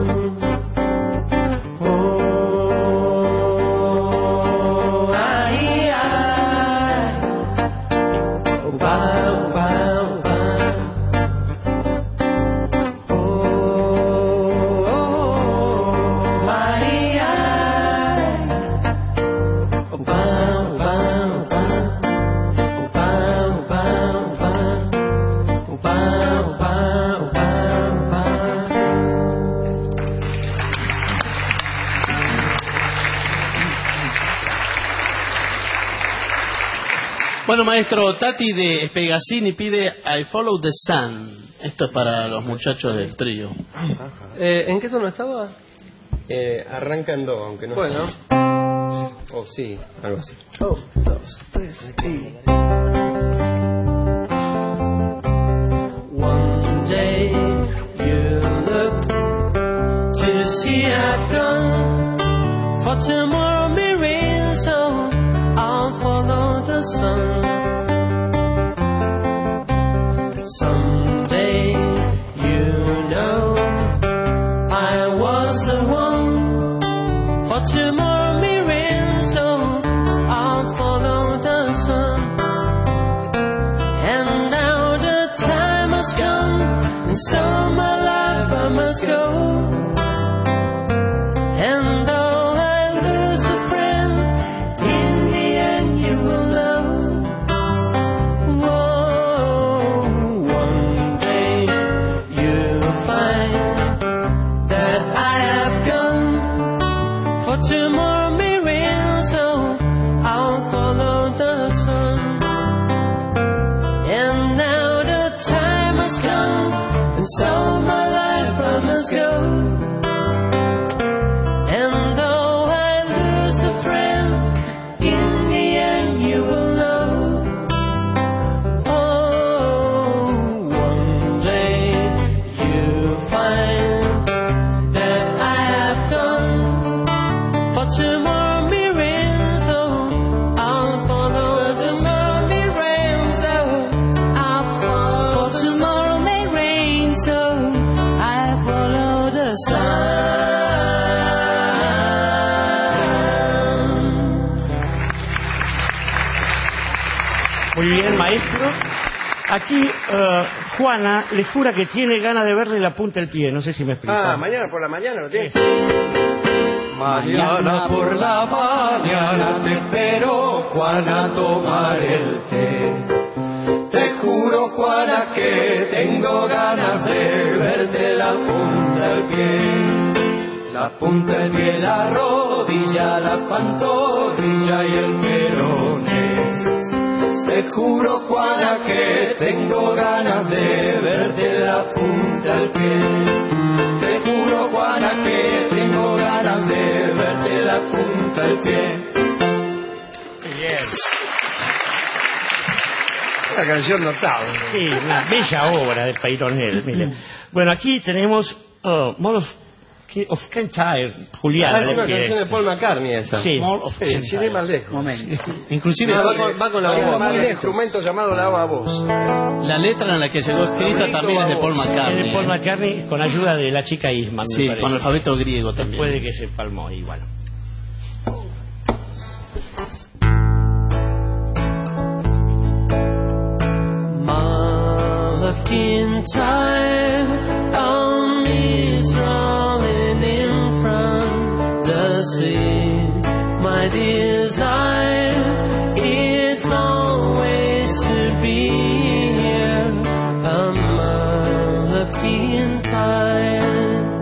Bueno, maestro, Tati de Espegasini pide I Follow the Sun. Esto es para los muchachos del trío. ¿En qué tono estaba? Arranca en do, aunque no. Bueno. Oh, sí, algo así. 1, 2, 3 y... One day you look to see I've gone, for tomorrow may rain, so I'll follow the sun. Someday, you know, I was the one. For tomorrow may rain, so I'll follow the sun. And now the time has come, and so my life I must go. And though I lose a friend, in the end you will know. Whoa, one day you'll find that I have gone. For tomorrow may rain, so I'll follow the sun. And now the time has come, and so my life I must go. And though I lose a friend, in the end you will know. Oh, one day you'll find that I have gone. For tomorrow may rain, so I'll follow. Tomorrow may rain, so I'll follow. For tomorrow may rain, so I follow the sun. Muy bien, maestro. Aquí Juana le jura que tiene ganas de verle la punta del pie. No sé si me explica. Mañana por la mañana lo tienes. Mañana por la mañana te espero, Juana, a tomar el té. Te juro, Juana, que tengo ganas de verte la punta del pie. La punta del pie, la rodilla, la pantorrilla y el peroné. Te juro, Juana, que tengo ganas de verte la punta del pie. Te juro, Juana, que tengo ganas de verte la punta del pie. Una canción notable. Sí, una bella obra de Peyronel. Mire. Bueno, aquí tenemos Modos of Kintyre, Julián. Es una canción de Paul McCartney esa. Sí. Sin ir más lejos. Inclusive va con la voz. Un instrumento llamado la voz. la letra en la que llegó escrita también es de Paul McCartney. Es de Paul McCartney con ayuda de la chica Isman. Sí, con alfabeto griego también. Puede que se palmó igual. In time, only is rolling in front the sea. My desire, it's always to be here, a Malachian time.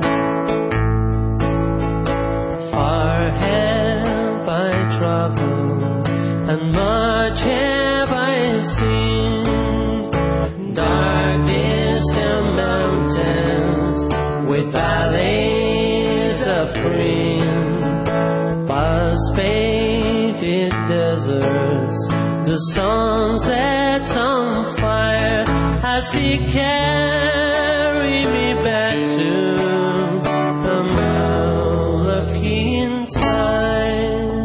Far have I traveled, and much have I seen. Dark distant mountains with valleys of green, past painted deserts, the sunsets on fire, as he carried me back to the Malachian time.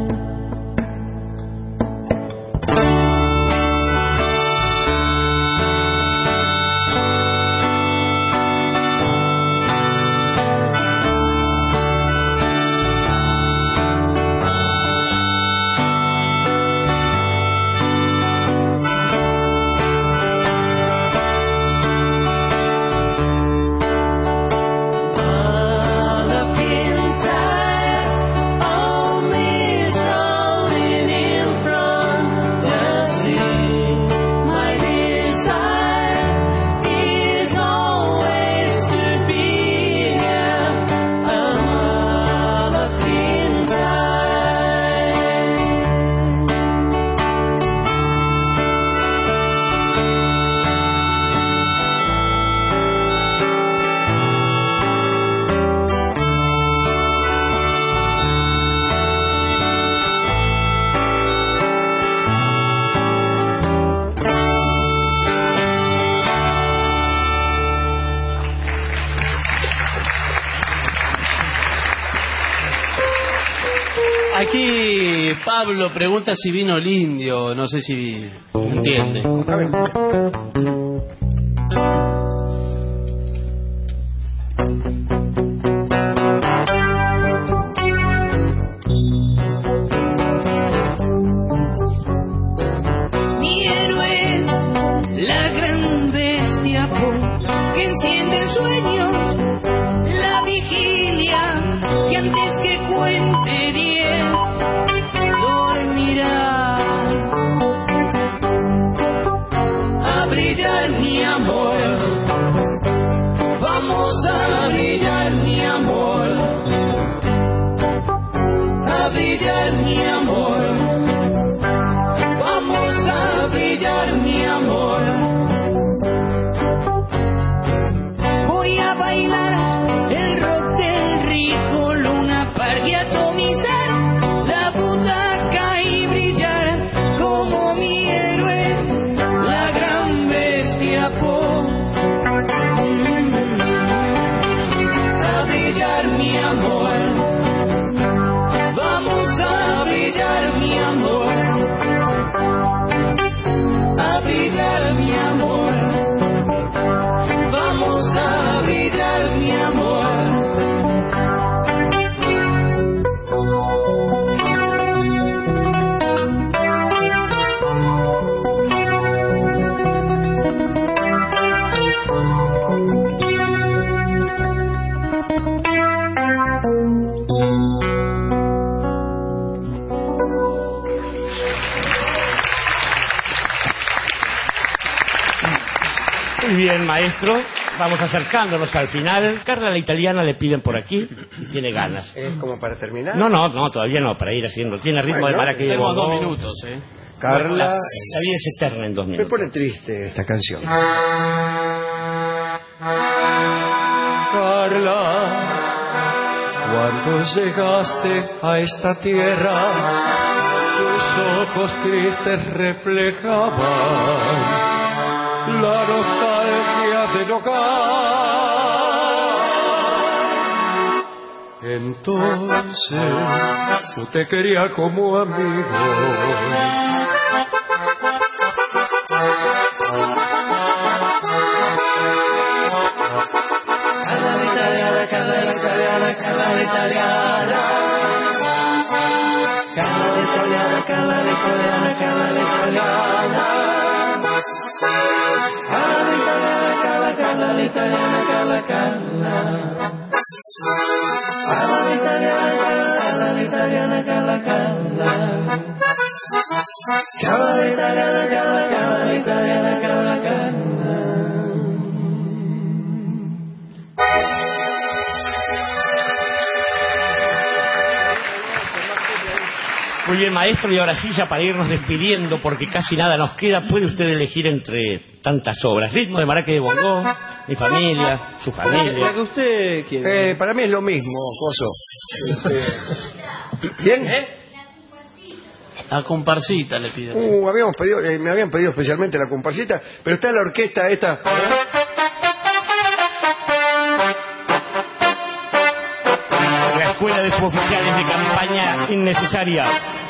Aquí Pablo pregunta si vino el indio, no sé si entiende. Mi héroe es la gran bestia que enciende el sueño, la vigilia que antes que cuente 10 dormirá. A brillar mi amor, vamos a brillar mi amor, a brillar mi amor, vamos a brillar mi amor. Voy a bailar el rock del rico, Luna Park y atomizar la butaca y brillar como mi héroe, la gran bestia Po. A brillar mi amor, vamos a brillar mi amor, a brillar mi amor, vamos a brillar mi amor. Muy bien, maestro. Vamos acercándonos al final. Carla la italiana le piden por aquí si tiene ganas. ¿Es como para terminar? No, todavía no, para ir haciendo. Tiene ritmo de maraca y de Tenemos bongó. 2 minutos, Carla, La vida es eterna en 2 me minutos. pone triste esta canción. Carla, cuando llegaste a esta tierra, tus ojos tristes reflejaban la nostalgia del hogar. Entonces yo te quería como amigo. Cala italiana, cala italiana, cala italiana. Cala italiana, cala italiana, cala italiana. Cala italiana, cala, cala italiana, cala, cala. Cala italiana, cala italiana, cala, cala. Cala italiana, cala, cala italiana, cala, cala. Muy bien, maestro, y ahora sí, ya para irnos despidiendo, porque casi nada nos queda, puede usted elegir entre tantas obras. Ritmo de Maraque de Bongó, Mi familia, Su familia. La que usted quiere. Para mí es lo mismo, Coso. ¿Bien? La comparsita le pido. Me habían pedido especialmente la comparsita, pero está la orquesta esta. La escuela de suboficiales de campaña innecesaria.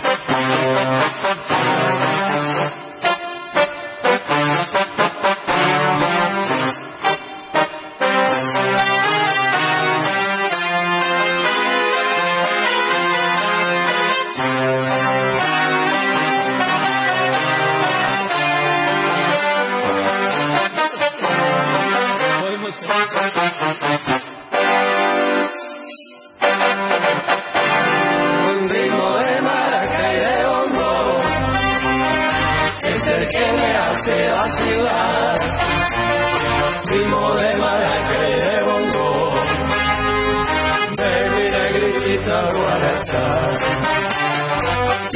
Un ritmo de maraca y de bongo es el que me hace vacilar. Ritmo de maraca y de bongo de mi negrita guaracha.